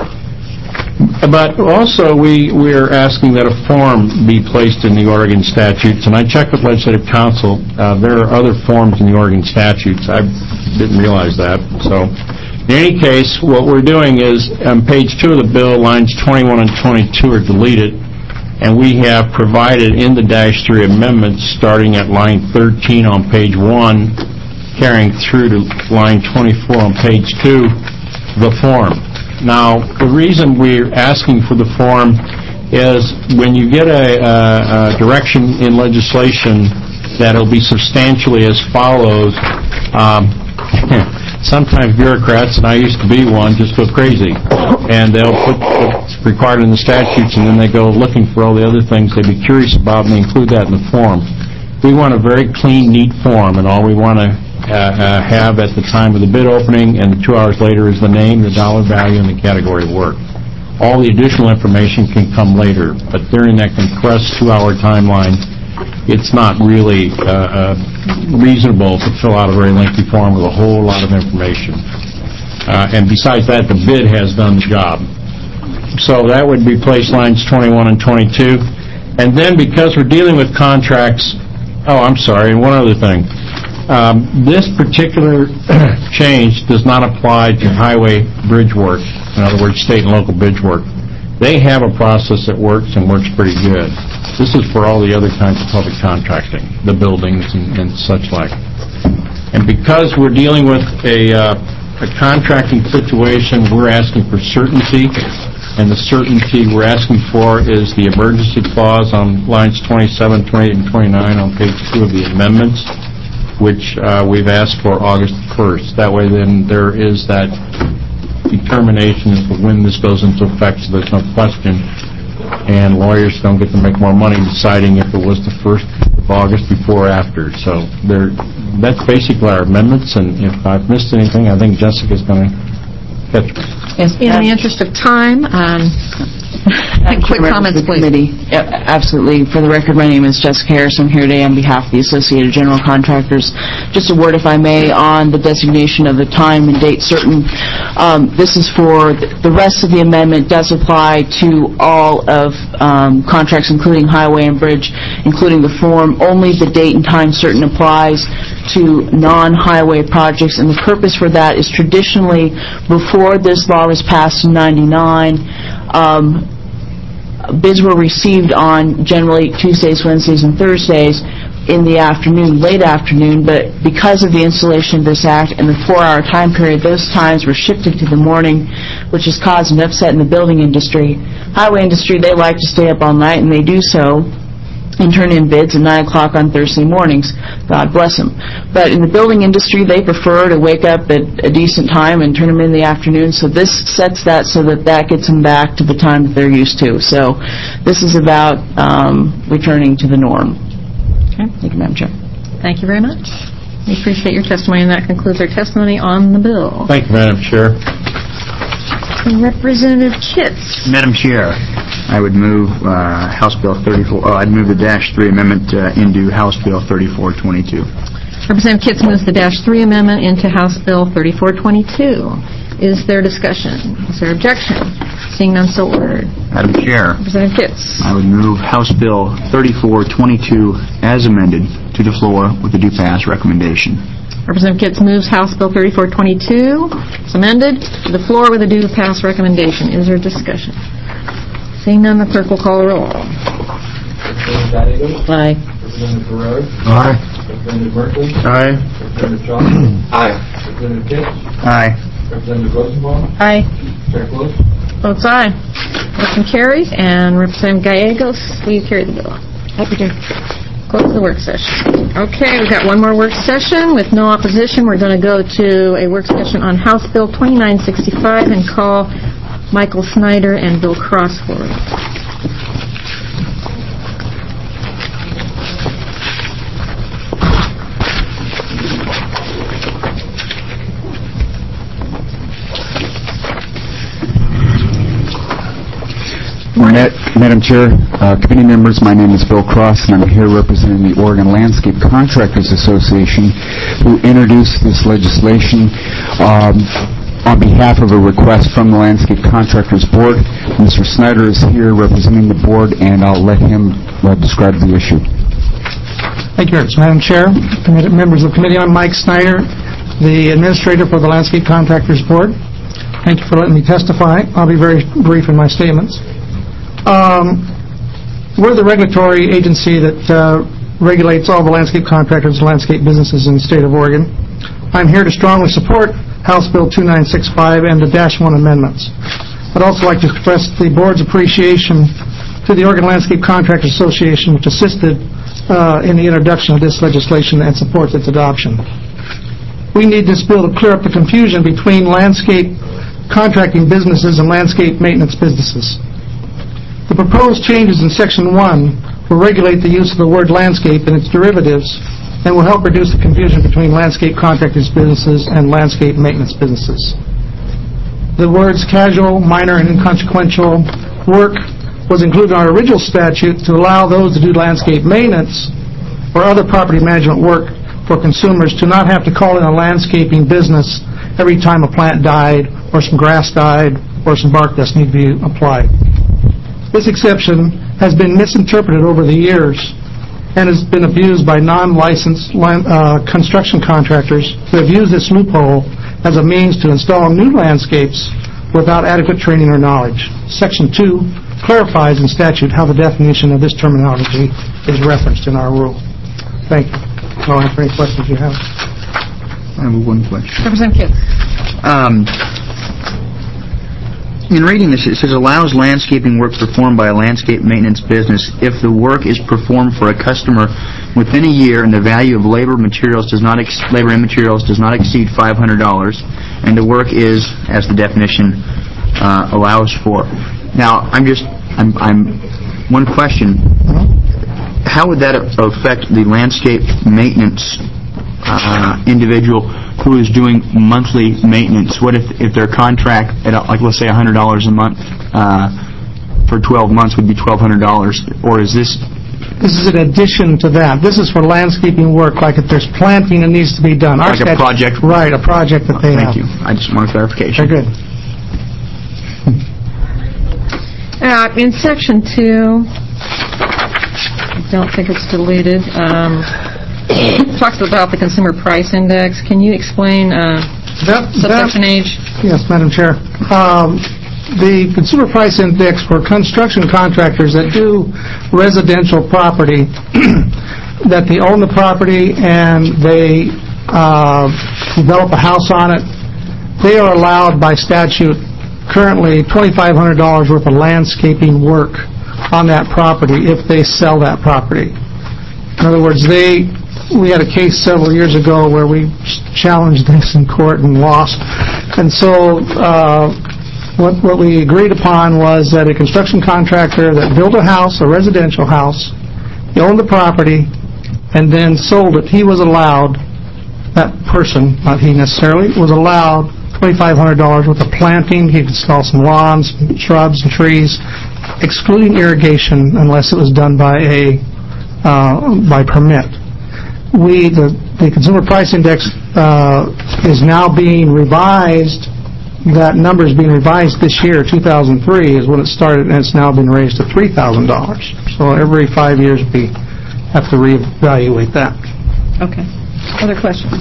But also, we, we're asking that a form be placed in the Oregon statutes, and I checked with Legislative Council. Uh, there are other forms in the Oregon statutes. I didn't realize that. So, in any case, what we're doing is, on page two of the bill, lines twenty-one and twenty-two are deleted, and we have provided in the dash three amendments, starting at line thirteen on page one, carrying through to line twenty-four on page two, the form. Now, the reason we're asking for the form is when you get a, a, a direction in legislation that will be substantially as follows, um, sometimes bureaucrats, and I used to be one, just go crazy. And they'll put what's required in the statutes, and then they go looking for all the other things they'd be curious about, and they include that in the form. We want a very clean, neat form, and all we want to Uh, uh, have at the time of the bid opening, and the two hours later is the name, the dollar value, and the category of work. All the additional information can come later, but during that compressed two-hour timeline, it's not really uh, uh, reasonable to fill out a very lengthy form with a whole lot of information. Uh, and besides that, the bid has done the job. So that would replace lines twenty-one and twenty-two. And then because we're dealing with contracts, oh, I'm sorry, and one other thing. Um, this particular change does not apply to highway bridge work, in other words, state and local bridge work. They have a process that works and works pretty good. This is for all the other kinds of public contracting, the buildings and, and such like. And because we're dealing with a, uh, a contracting situation, we're asking for certainty, and the certainty we're asking for is the emergency clause on lines twenty-seven, twenty-eight, and twenty-nine on page two of the amendments, which uh, we've asked for August first. That way then there is that determination as to when this goes into effect, so there's no question, and lawyers don't get to make more money deciding if it was the first of August before or after. So there, that's basically our amendments, and if I've missed anything, I think Jessica's going to catch me. Yes, in the interest of time, um, quick comments, please. Yep, absolutely. For the record, my name is Jessica Harris. I'm here today on behalf of the Associated General Contractors. Just a word, if I may, on the designation of the time and date certain. Um, this is for the rest of the amendment does apply to all of um, contracts, including highway and bridge, including the form. Only the date and time certain applies to non-highway projects, and the purpose for that is traditionally before this law was passed in ninety-nine, um, bids were received on generally Tuesdays, Wednesdays, and Thursdays in the afternoon, late afternoon, but because of the installation of this act and the four-hour time period, those times were shifted to the morning, which has caused an upset in the building industry. Highway industry, they like to stay up all night, and they do so and turn in bids at nine o'clock on Thursday mornings. God bless them. But in the building industry, they prefer to wake up at a decent time and turn them in the afternoon, so this sets that so that that gets them back to the time that they're used to. So this is about um, returning to the norm. Okay. Thank you, Madam Chair. Thank you very much. We appreciate your testimony, and that concludes our testimony on the bill. Thank you, Madam Chair. Representative Kitts. Madam Chair, I would move uh, House Bill thirty-four, oh, I'd move the Dash three Amendment uh, into House Bill thirty-four twenty-two. Representative Kitts moves the Dash three Amendment into House Bill thirty-four twenty-two. Is there discussion? Is there objection? Seeing none, so ordered. Madam Chair, Representative Kitts. I would move House Bill thirty-four twenty-two as amended to the floor with a do pass recommendation. Representative Kitts moves House Bill thirty-four twenty-two, as amended, to the floor with a due pass recommendation. Is there discussion? Seeing none, the clerk will call the roll. Aye. Representative Ferrari? Aye. Representative Merkley? Aye. Representative Johnson? Aye. Representative Kitts? Aye. Representative Rosenbaum? Aye. Chair Close? Votes aye. Motion carries. And Representative Gallegos, will you carry the bill? Happy to. Close the work session. Okay, we've got one more work session with no opposition. We're going to go to a work session on House Bill twenty-nine sixty-five and call Michael Snyder and Bill Cross forward. Madam Chair, uh, committee members, my name is Bill Cross, and I'm here representing the Oregon Landscape Contractors Association, who introduced this legislation um, on behalf of a request from the Landscape Contractors Board. Mister Snyder is here representing the board, and I'll let him uh, describe the issue. Thank you, Madam Chair, members of the committee. I'm Mike Snyder, the administrator for the Landscape Contractors Board. Thank you for letting me testify. I'll be very brief in my statements. Um, we're the regulatory agency that uh, regulates all the landscape contractors and landscape businesses in the state of Oregon. I'm here to strongly support House Bill twenty-nine sixty-five and the Dash one amendments. I'd also like to express the board's appreciation to the Oregon Landscape Contractors Association, which assisted uh, in the introduction of this legislation and supports its adoption. We need this bill to clear up the confusion between landscape contracting businesses and landscape maintenance businesses. The proposed changes in Section one will regulate the use of the word landscape and its derivatives and will help reduce the confusion between landscape contractors businesses and landscape maintenance businesses. The words casual, minor, and inconsequential work was included in our original statute to allow those to do landscape maintenance or other property management work for consumers to not have to call in a landscaping business every time a plant died or some grass died or some bark dust need to be applied. This exception has been misinterpreted over the years and has been abused by non-licensed uh, construction contractors who have used this loophole as a means to install new landscapes without adequate training or knowledge. Section two clarifies in statute how the definition of this terminology is referenced in our rule. Thank you. I'll answer any questions you have. I have one question. Representative Kitts. Um, in reading this, it says allows landscaping work performed by a landscape maintenance business if the work is performed for a customer within a year and the value of labor materials does not ex- labor and materials does not exceed five hundred dollars, and the work is, as the definition uh, allows for. Now, I'm just, I'm, I'm one question. How would that affect the landscape maintenance uh, individual who is doing monthly maintenance? What if, if their contract, at like let's say one hundred dollars a month uh, for twelve months would be twelve hundred dollars? Or is this... This is in addition to that. This is for landscaping work, like if there's planting that needs to be done. Our like a statute, project? Right, a project that oh, they thank have. Thank you. I just want clarification. Very good. Uh, in Section two, I don't think it's deleted. Um, it talks about the Consumer Price Index. Can you explain uh, that, subsection that, H? Yes, Madam Chair. Um, the Consumer Price Index for construction contractors that do residential property, that they own the property and they uh, develop a house on it, they are allowed by statute currently twenty-five hundred dollars worth of landscaping work on that property if they sell that property. In other words, they we had a case several years ago where we challenged this in court and lost. And so uh, what, what we agreed upon was that a construction contractor that built a house, a residential house, he owned the property, and then sold it, he was allowed, that person, not he necessarily, was allowed twenty-five hundred dollars worth of planting. He could install some lawns, shrubs, and trees, excluding irrigation unless it was done by a uh, by permit. We, the, the Consumer Price Index uh, is now being revised. That number is being revised this year. two thousand three is when it started, and it's now been raised to three thousand dollars. So every five years we have to reevaluate that. Okay. Other questions?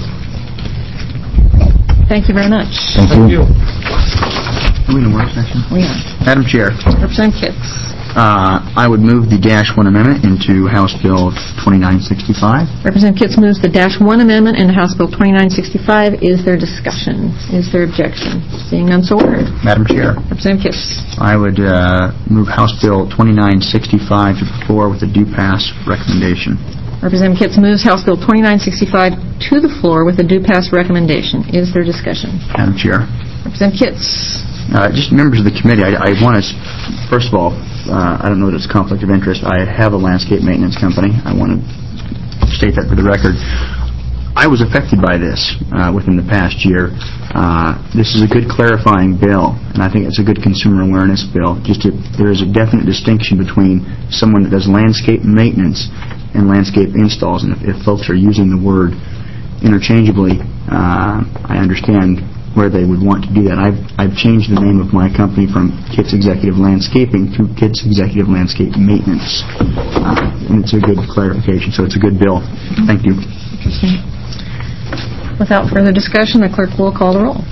Thank you very much. Thank, Thank you. you. Are we in the work session? We are. Madam Chair. Representative Kitts. Uh, I would move the Dash one amendment into House Bill twenty-nine sixty-five. Representative Kitts moves the Dash one amendment into House Bill twenty-nine sixty-five. Is there discussion? Is there objection? Seeing none, so ordered. Madam Chair. Representative Kitts. I would uh, move House Bill twenty-nine sixty-five to the floor with a due pass recommendation. Representative Kitts moves House Bill twenty-nine sixty-five to the floor with a due pass recommendation. Is there discussion? Madam Chair. Representative Kitts. Uh, just members of the committee, I, I want to, first of all, uh, I don't know that it's a conflict of interest. I have a landscape maintenance company. I want to state that for the record. I was affected by this uh, within the past year. Uh, this is a good clarifying bill, and I think it's a good consumer awareness bill. Just to, there is a definite distinction between someone that does landscape maintenance and landscape installs, and if, if folks are using the word interchangeably, uh, I understand where they would want to do that. I've, I've changed the name of my company from Kitts Executive Landscaping to Kitts Executive Landscape Maintenance. Uh, and it's a good clarification, so it's a good bill. Thank you. Interesting. Without further discussion, the clerk will call the roll.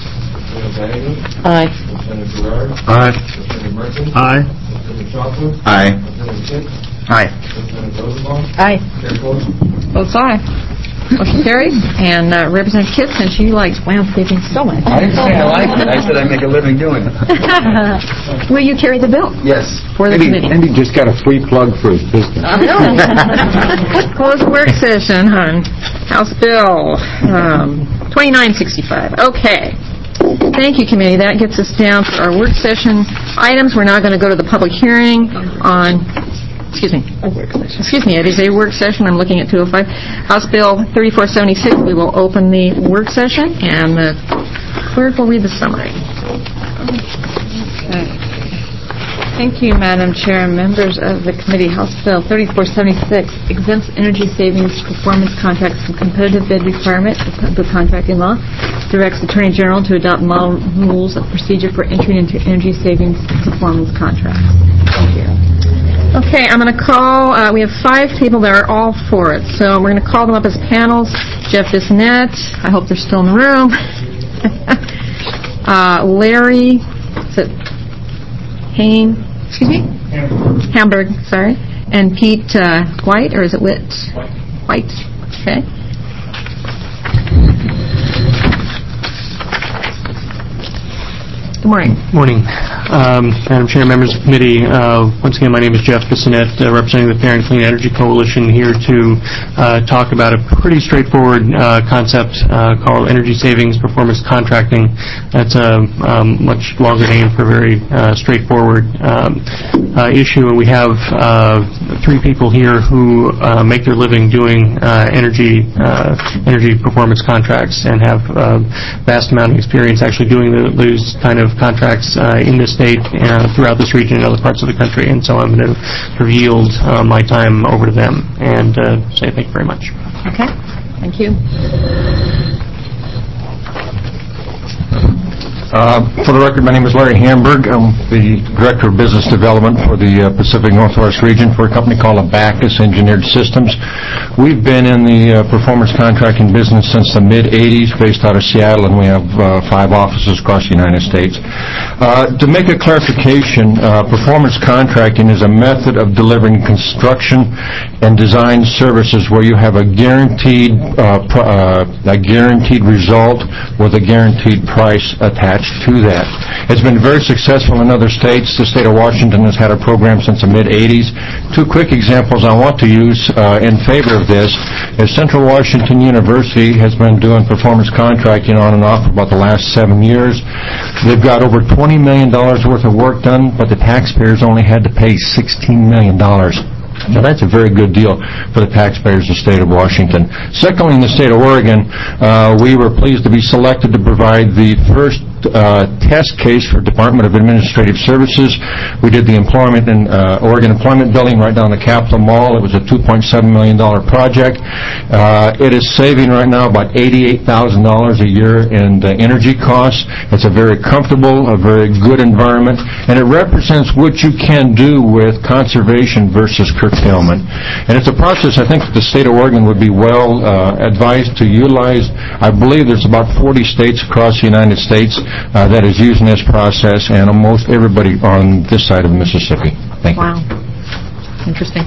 Aye. Aye. Aye. Aye. Aye. Aye. Votes aye. Motion carried. And uh, Representative Kitts, since you like landscaping so much. I didn't say I liked it. I said I make a living doing it. Will you carry the bill? Yes. For the Andy, committee. Andy just got a free plug for his business. I know. Close the work session, hon. House Bill um, twenty-nine sixty-five. Okay. Thank you, committee. That gets us down to our work session items. We're now going to go to the public hearing on... Excuse me. Excuse me. It is a work session. I'm looking at two oh five. House Bill thirty-four seventy-six. We will open the work session, and the clerk will read the summary. Okay. Thank you, Madam Chair and members of the committee. House Bill thirty-four seventy-six exempts energy savings performance contracts from competitive bid requirement of public contracting law, directs Attorney General to adopt model rules of procedure for entering into energy savings performance contracts. Thank you. Okay, I'm going to call, uh, we have five people that are all for it, so we're going to call them up as panels. Jeff Bissonette, I hope they're still in the room. uh, Larry, is it Hain? Excuse me? Hamburg. Hamburg, sorry. And Pete uh, White, or is it Witt? White. White. Okay. Good morning. Morning. Um, Madam Chair, members of the committee, uh, once again, my name is Jeff Bissonette, uh, representing the Fair and Clean Energy Coalition, here to uh, talk about a pretty straightforward uh, concept uh, called energy savings performance contracting. That's a um, much longer name for a very uh, straightforward um, uh, issue, and we have uh, three people here who uh, make their living doing uh, energy uh, energy performance contracts and have a vast amount of experience actually doing the, those kind of contracts uh, in this state, uh, throughout this region and other parts of the country, and so I'm going to yield uh, my time over to them and uh, say thank you very much. Okay, thank you. Uh, for the record, my name is Larry Hamburg. I'm the Director of Business Development for the uh, Pacific Northwest region for a company called Abacus Engineered Systems. We've been in the uh, performance contracting business since the mid eighties, based out of Seattle, and we have uh, five offices across the United States. Uh, to make a clarification, uh, performance contracting is a method of delivering construction and design services where you have a guaranteed uh, pr- uh, a guaranteed result with a guaranteed price attached to that. It's been very successful in other states. The state of Washington has had a program since the mid eighties. Two quick examples I want to use uh, in favor of this is Central Washington University has been doing performance contracting on and off for about the last seven years. They've got over twenty million dollars worth of work done, but the taxpayers only had to pay sixteen million dollars. Now, that's a very good deal for the taxpayers of the state of Washington. Secondly, in the state of Oregon, uh, we were pleased to be selected to provide the first uh, test case for Department of Administrative Services. We did the employment in uh, Oregon Employment Building right down the Capitol Mall. It was a two point seven million dollars project. Uh, it is saving right now about eighty-eight thousand dollars a year in uh, energy costs. It's a very comfortable, a very good environment, and it represents what you can do with conservation versus curtailment. And it's a process I think that the state of Oregon would be well uh, advised to utilize. I believe there's about forty states across the United States uh, that is using this process, and almost everybody on this side of the Mississippi. Thank wow. you. Wow. Interesting.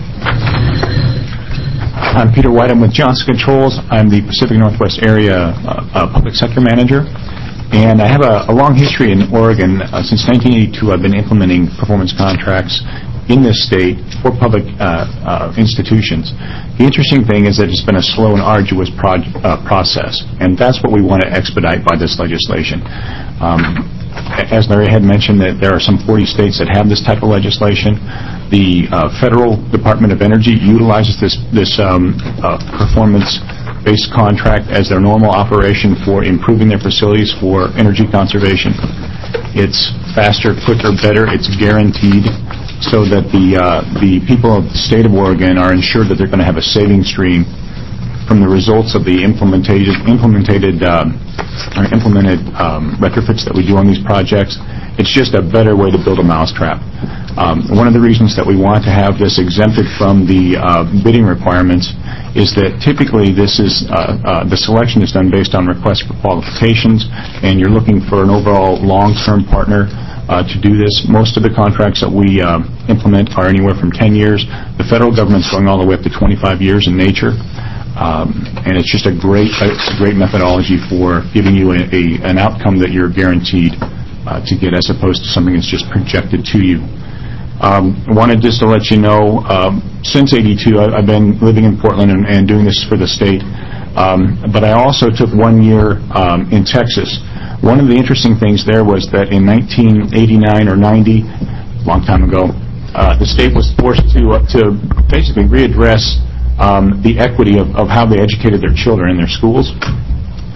I'm Peter White. I'm with Johnson Controls. I'm the Pacific Northwest Area uh, uh, Public Sector Manager. And I have a, a long history in Oregon. Uh, since nineteen eighty-two, I've been implementing performance contracts in this state for public uh, uh, institutions. The interesting thing is that it's been a slow and arduous pro- uh, process, and that's what we want to expedite by this legislation. Um, as Larry had mentioned, that there are some forty states that have this type of legislation. The uh, Federal Department of Energy utilizes this, this um, uh, performance-based contract as their normal operation for improving their facilities for energy conservation. It's faster, quicker, better. It's guaranteed, so that the uh, the people of the state of Oregon are ensured that they're going to have a saving stream from the results of the implemented implemented um, or implemented um, retrofits that we do on these projects. It's just a better way to build a mousetrap. Um, one of the reasons that we want to have this exempted from the uh, bidding requirements is that typically this is uh, uh, the selection is done based on requests for qualifications, and you're looking for an overall long-term partner Uh, to do this. Most of the contracts that we uh, implement are anywhere from ten years. The federal government's going all the way up to twenty-five years in nature. Um, and it's just a great it's a great methodology for giving you a, a, an outcome that you're guaranteed uh, to get, as opposed to something that's just projected to you. Um, I wanted just to let you know, um, since eighty-two, I, I've been living in Portland and, and doing this for the state. Um, but I also took one year um, in Texas. One of the interesting things there was that in nineteen eighty-nine or ninety, a long time ago, uh, the state was forced to uh, to basically readdress um, the equity of, of how they educated their children in their schools.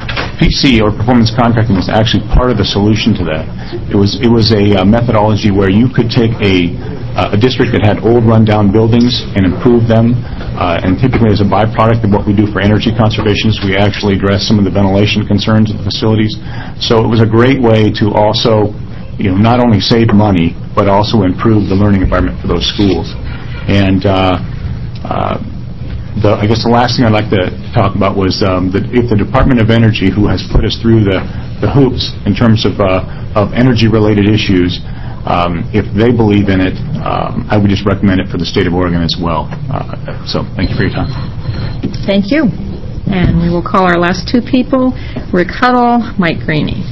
P C, or performance contracting, was actually part of the solution to that. It was it was a uh, methodology where you could take a uh, a district that had old rundown buildings and improve them, uh, and typically as a byproduct of what we do for energy conservation is we actually address some of the ventilation concerns of the facilities. So it was a great way to also, you know, not only save money, but also improve the learning environment for those schools. And uh, uh, the, I guess the last thing I'd like to talk about was um, that if the Department of Energy, who has put us through the, the hoops in terms of, uh, of energy-related issues, um, if they believe in it, um, I would just recommend it for the state of Oregon as well. Uh, so thank you for your time. Thank you. And we will call our last two people, Rick Huddle, Mike Greeny.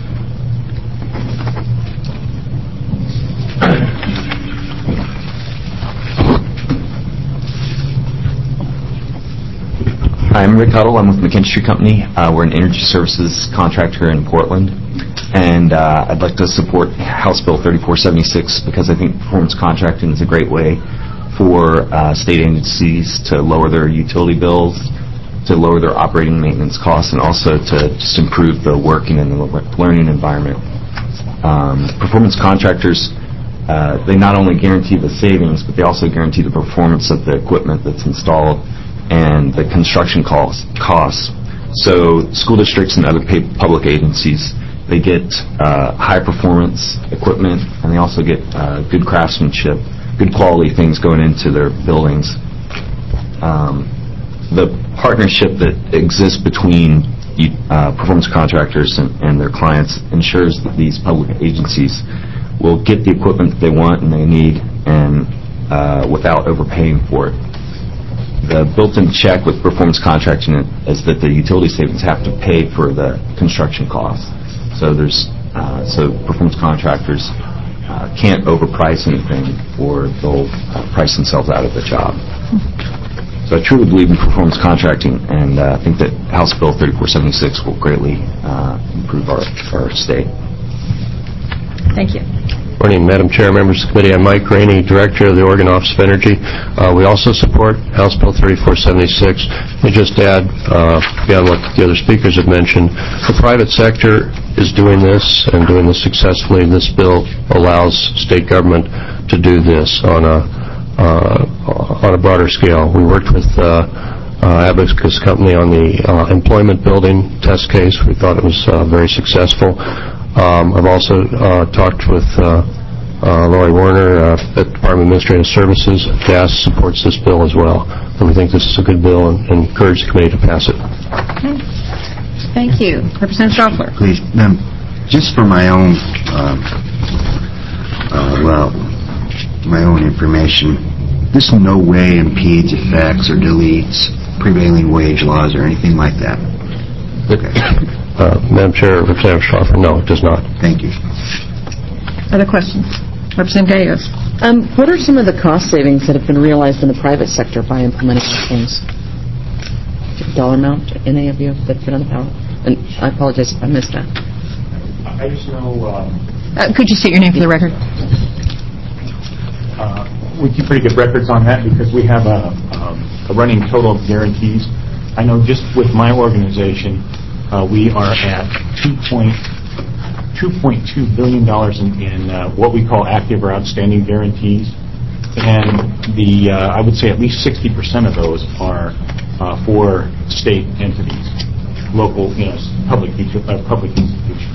Hi, I'm Rick Huddle. I'm with McKinstry Company. Uh, we're an energy services contractor in Portland. And uh, I'd like to support House Bill thirty-four seventy-six because I think performance contracting is a great way for uh, state agencies to lower their utility bills, to lower their operating maintenance costs, and also to just improve the working and the learning environment. Um, performance contractors, uh, they not only guarantee the savings, but they also guarantee the performance of the equipment that's installed and the construction costs. costs. So school districts and other pay- public agencies, they get uh, high-performance equipment, and they also get uh, good craftsmanship, good quality things going into their buildings. Um, the partnership that exists between uh, performance contractors and, and their clients ensures that these public agencies will get the equipment that they want and they need, and uh, without overpaying for it. The built-in check with performance contracting is that the utility savings have to pay for the construction costs. So there's uh, so performance contractors uh, can't overprice anything, or they'll uh, price themselves out of the job. So I truly believe in performance contracting, and uh, I think that House Bill thirty-four seventy-six will greatly uh, improve our, our state. Thank you. Morning, Madam Chair, members of the committee. I'm Mike Rainey, Director of the Oregon Office of Energy. Uh, we also support House Bill thirty-four seventy-six. Let me just add, uh, beyond what the other speakers have mentioned, the private sector is doing this and doing this successfully. This bill allows state government to do this on a uh, on a broader scale. We worked with uh, uh, Abacus Company on the uh, employment building test case. We thought it was uh, very successful. Um, I've also uh, talked with uh, uh, Lori Werner uh, at the Department of Administrative Services. D A S supports this bill as well, and we think this is a good bill and, and encourage the committee to pass it. Okay. Thank you. Representative Schaufler. Please, um, just for my own, uh, uh, well, my own information, this in no way impedes, affects, or deletes prevailing wage laws or anything like that. Okay. Uh, Madam Chair, Representative Schaufler, no, it does not. Thank you. Other questions? Representative Gallegos. Um, what are some of the cost savings that have been realized in the private sector by implementing these things? Dollar amount, any of you that fit on the ballot? And I apologize if I missed that. I just know... Um, uh, could you state your name for the record? Uh, we keep pretty good records on that because we have a, um, a running total of guarantees. I know just with my organization, uh, we are at two point two billion dollars in, in uh, what we call active or outstanding guarantees. And the uh, I would say at least sixty percent of those are uh, for state entities, local, you know, public, uh, public institutions.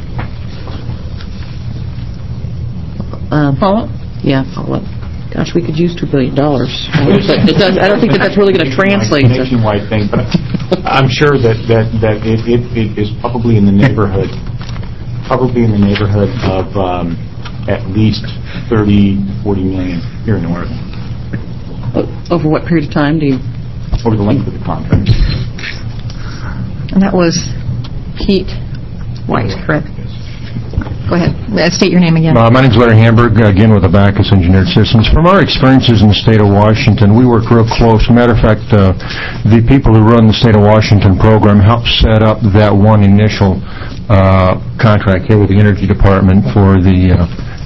Um, follow-up? Yeah, follow-up. Gosh, we could use two billion dollars. It does, I don't think that that's really going to translate to... nationwide thing, but I'm sure that, that, that it, it, it is probably in the neighborhood, probably in the neighborhood of um, at least thirty, forty million here in Oregon. Over what period of time do you... Over the length of the contract. And that was Pete White, correct? Go ahead. Uh, state your name again. Uh, my name is Larry Hamburg, again with Abacus Engineered Systems. From our experiences in the state of Washington, we work real close. Matter of fact, uh, the people who run the state of Washington program helped set up that one initial uh, contract here with the Energy Department for the uh,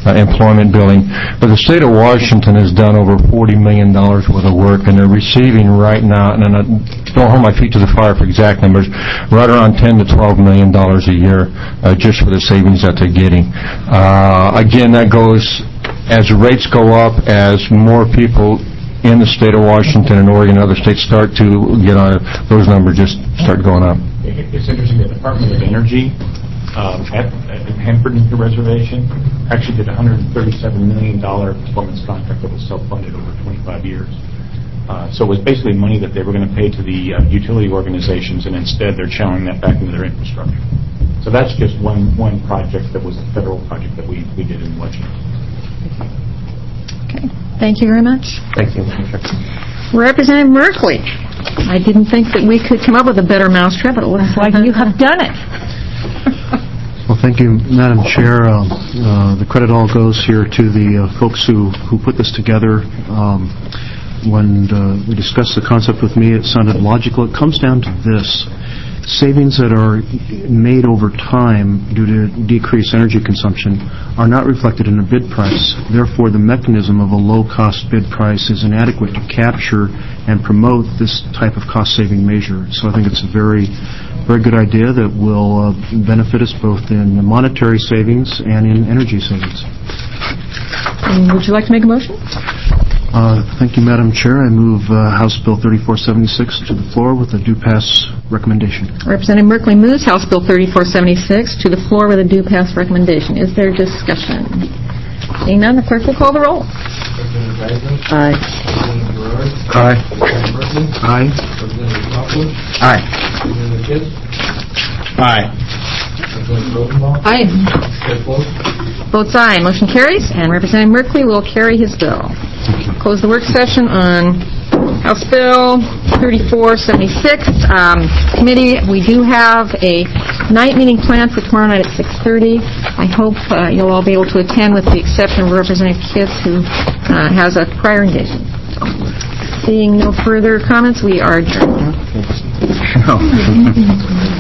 uh, employment billing. But the state of Washington has done over forty million dollars worth of work, and they're receiving right now, and I don't hold my feet to the fire for exact numbers, right around ten to twelve million dollars a year uh, just for the savings that they're getting. Uh, again, that goes as rates go up, as more people in the state of Washington and Oregon and other states start to get on it, those numbers just start going up. It's interesting, the Department of Energy um, at, at Hanford Nuclear Reservation actually did a one hundred thirty-seven million dollars performance contract that was self-funded over twenty-five years. Uh, so it was basically money that they were going to pay to the uh, utility organizations, and instead they're channeling that back into their infrastructure. So that's just one one project that was a federal project that we, we did in Washington. Okay. Thank you very much. Thank you. Representative Merkley, I didn't think that we could come up with a better mousetrap, but it looks like you have done it. Well, thank you, Madam Chair. Um, uh, the credit all goes here to the uh, folks who, who put this together. Um, when uh, we discussed the concept with me, it sounded logical. It comes down to this. Savings that are made over time due to decreased energy consumption are not reflected in the bid price. Therefore, the mechanism of a low-cost bid price is inadequate to capture and promote this type of cost-saving measure. So I think it's a very, very good idea that will uh, benefit us both in monetary savings and in energy savings. And would you like to make a motion? Uh, thank you, Madam Chair. I move uh, House Bill thirty-four seventy-six to the floor with a due pass recommendation. Representative Merkley moves House Bill thirty-four seventy-six to the floor with a due pass recommendation. Is there discussion? Seeing none, the clerk will call the roll. Aye. Aye. Aye. Aye. Aye. Aye. Votes aye. Motion carries, and Representative Merkley will carry his bill. Close the work session on House Bill thirty-four seventy-six. Um, committee, we do have a night meeting planned for tomorrow night at six thirty. I hope uh, you'll all be able to attend, with the exception of Representative Kiss, who uh, has a prior engagement. So, seeing no further comments, we are adjourned. No.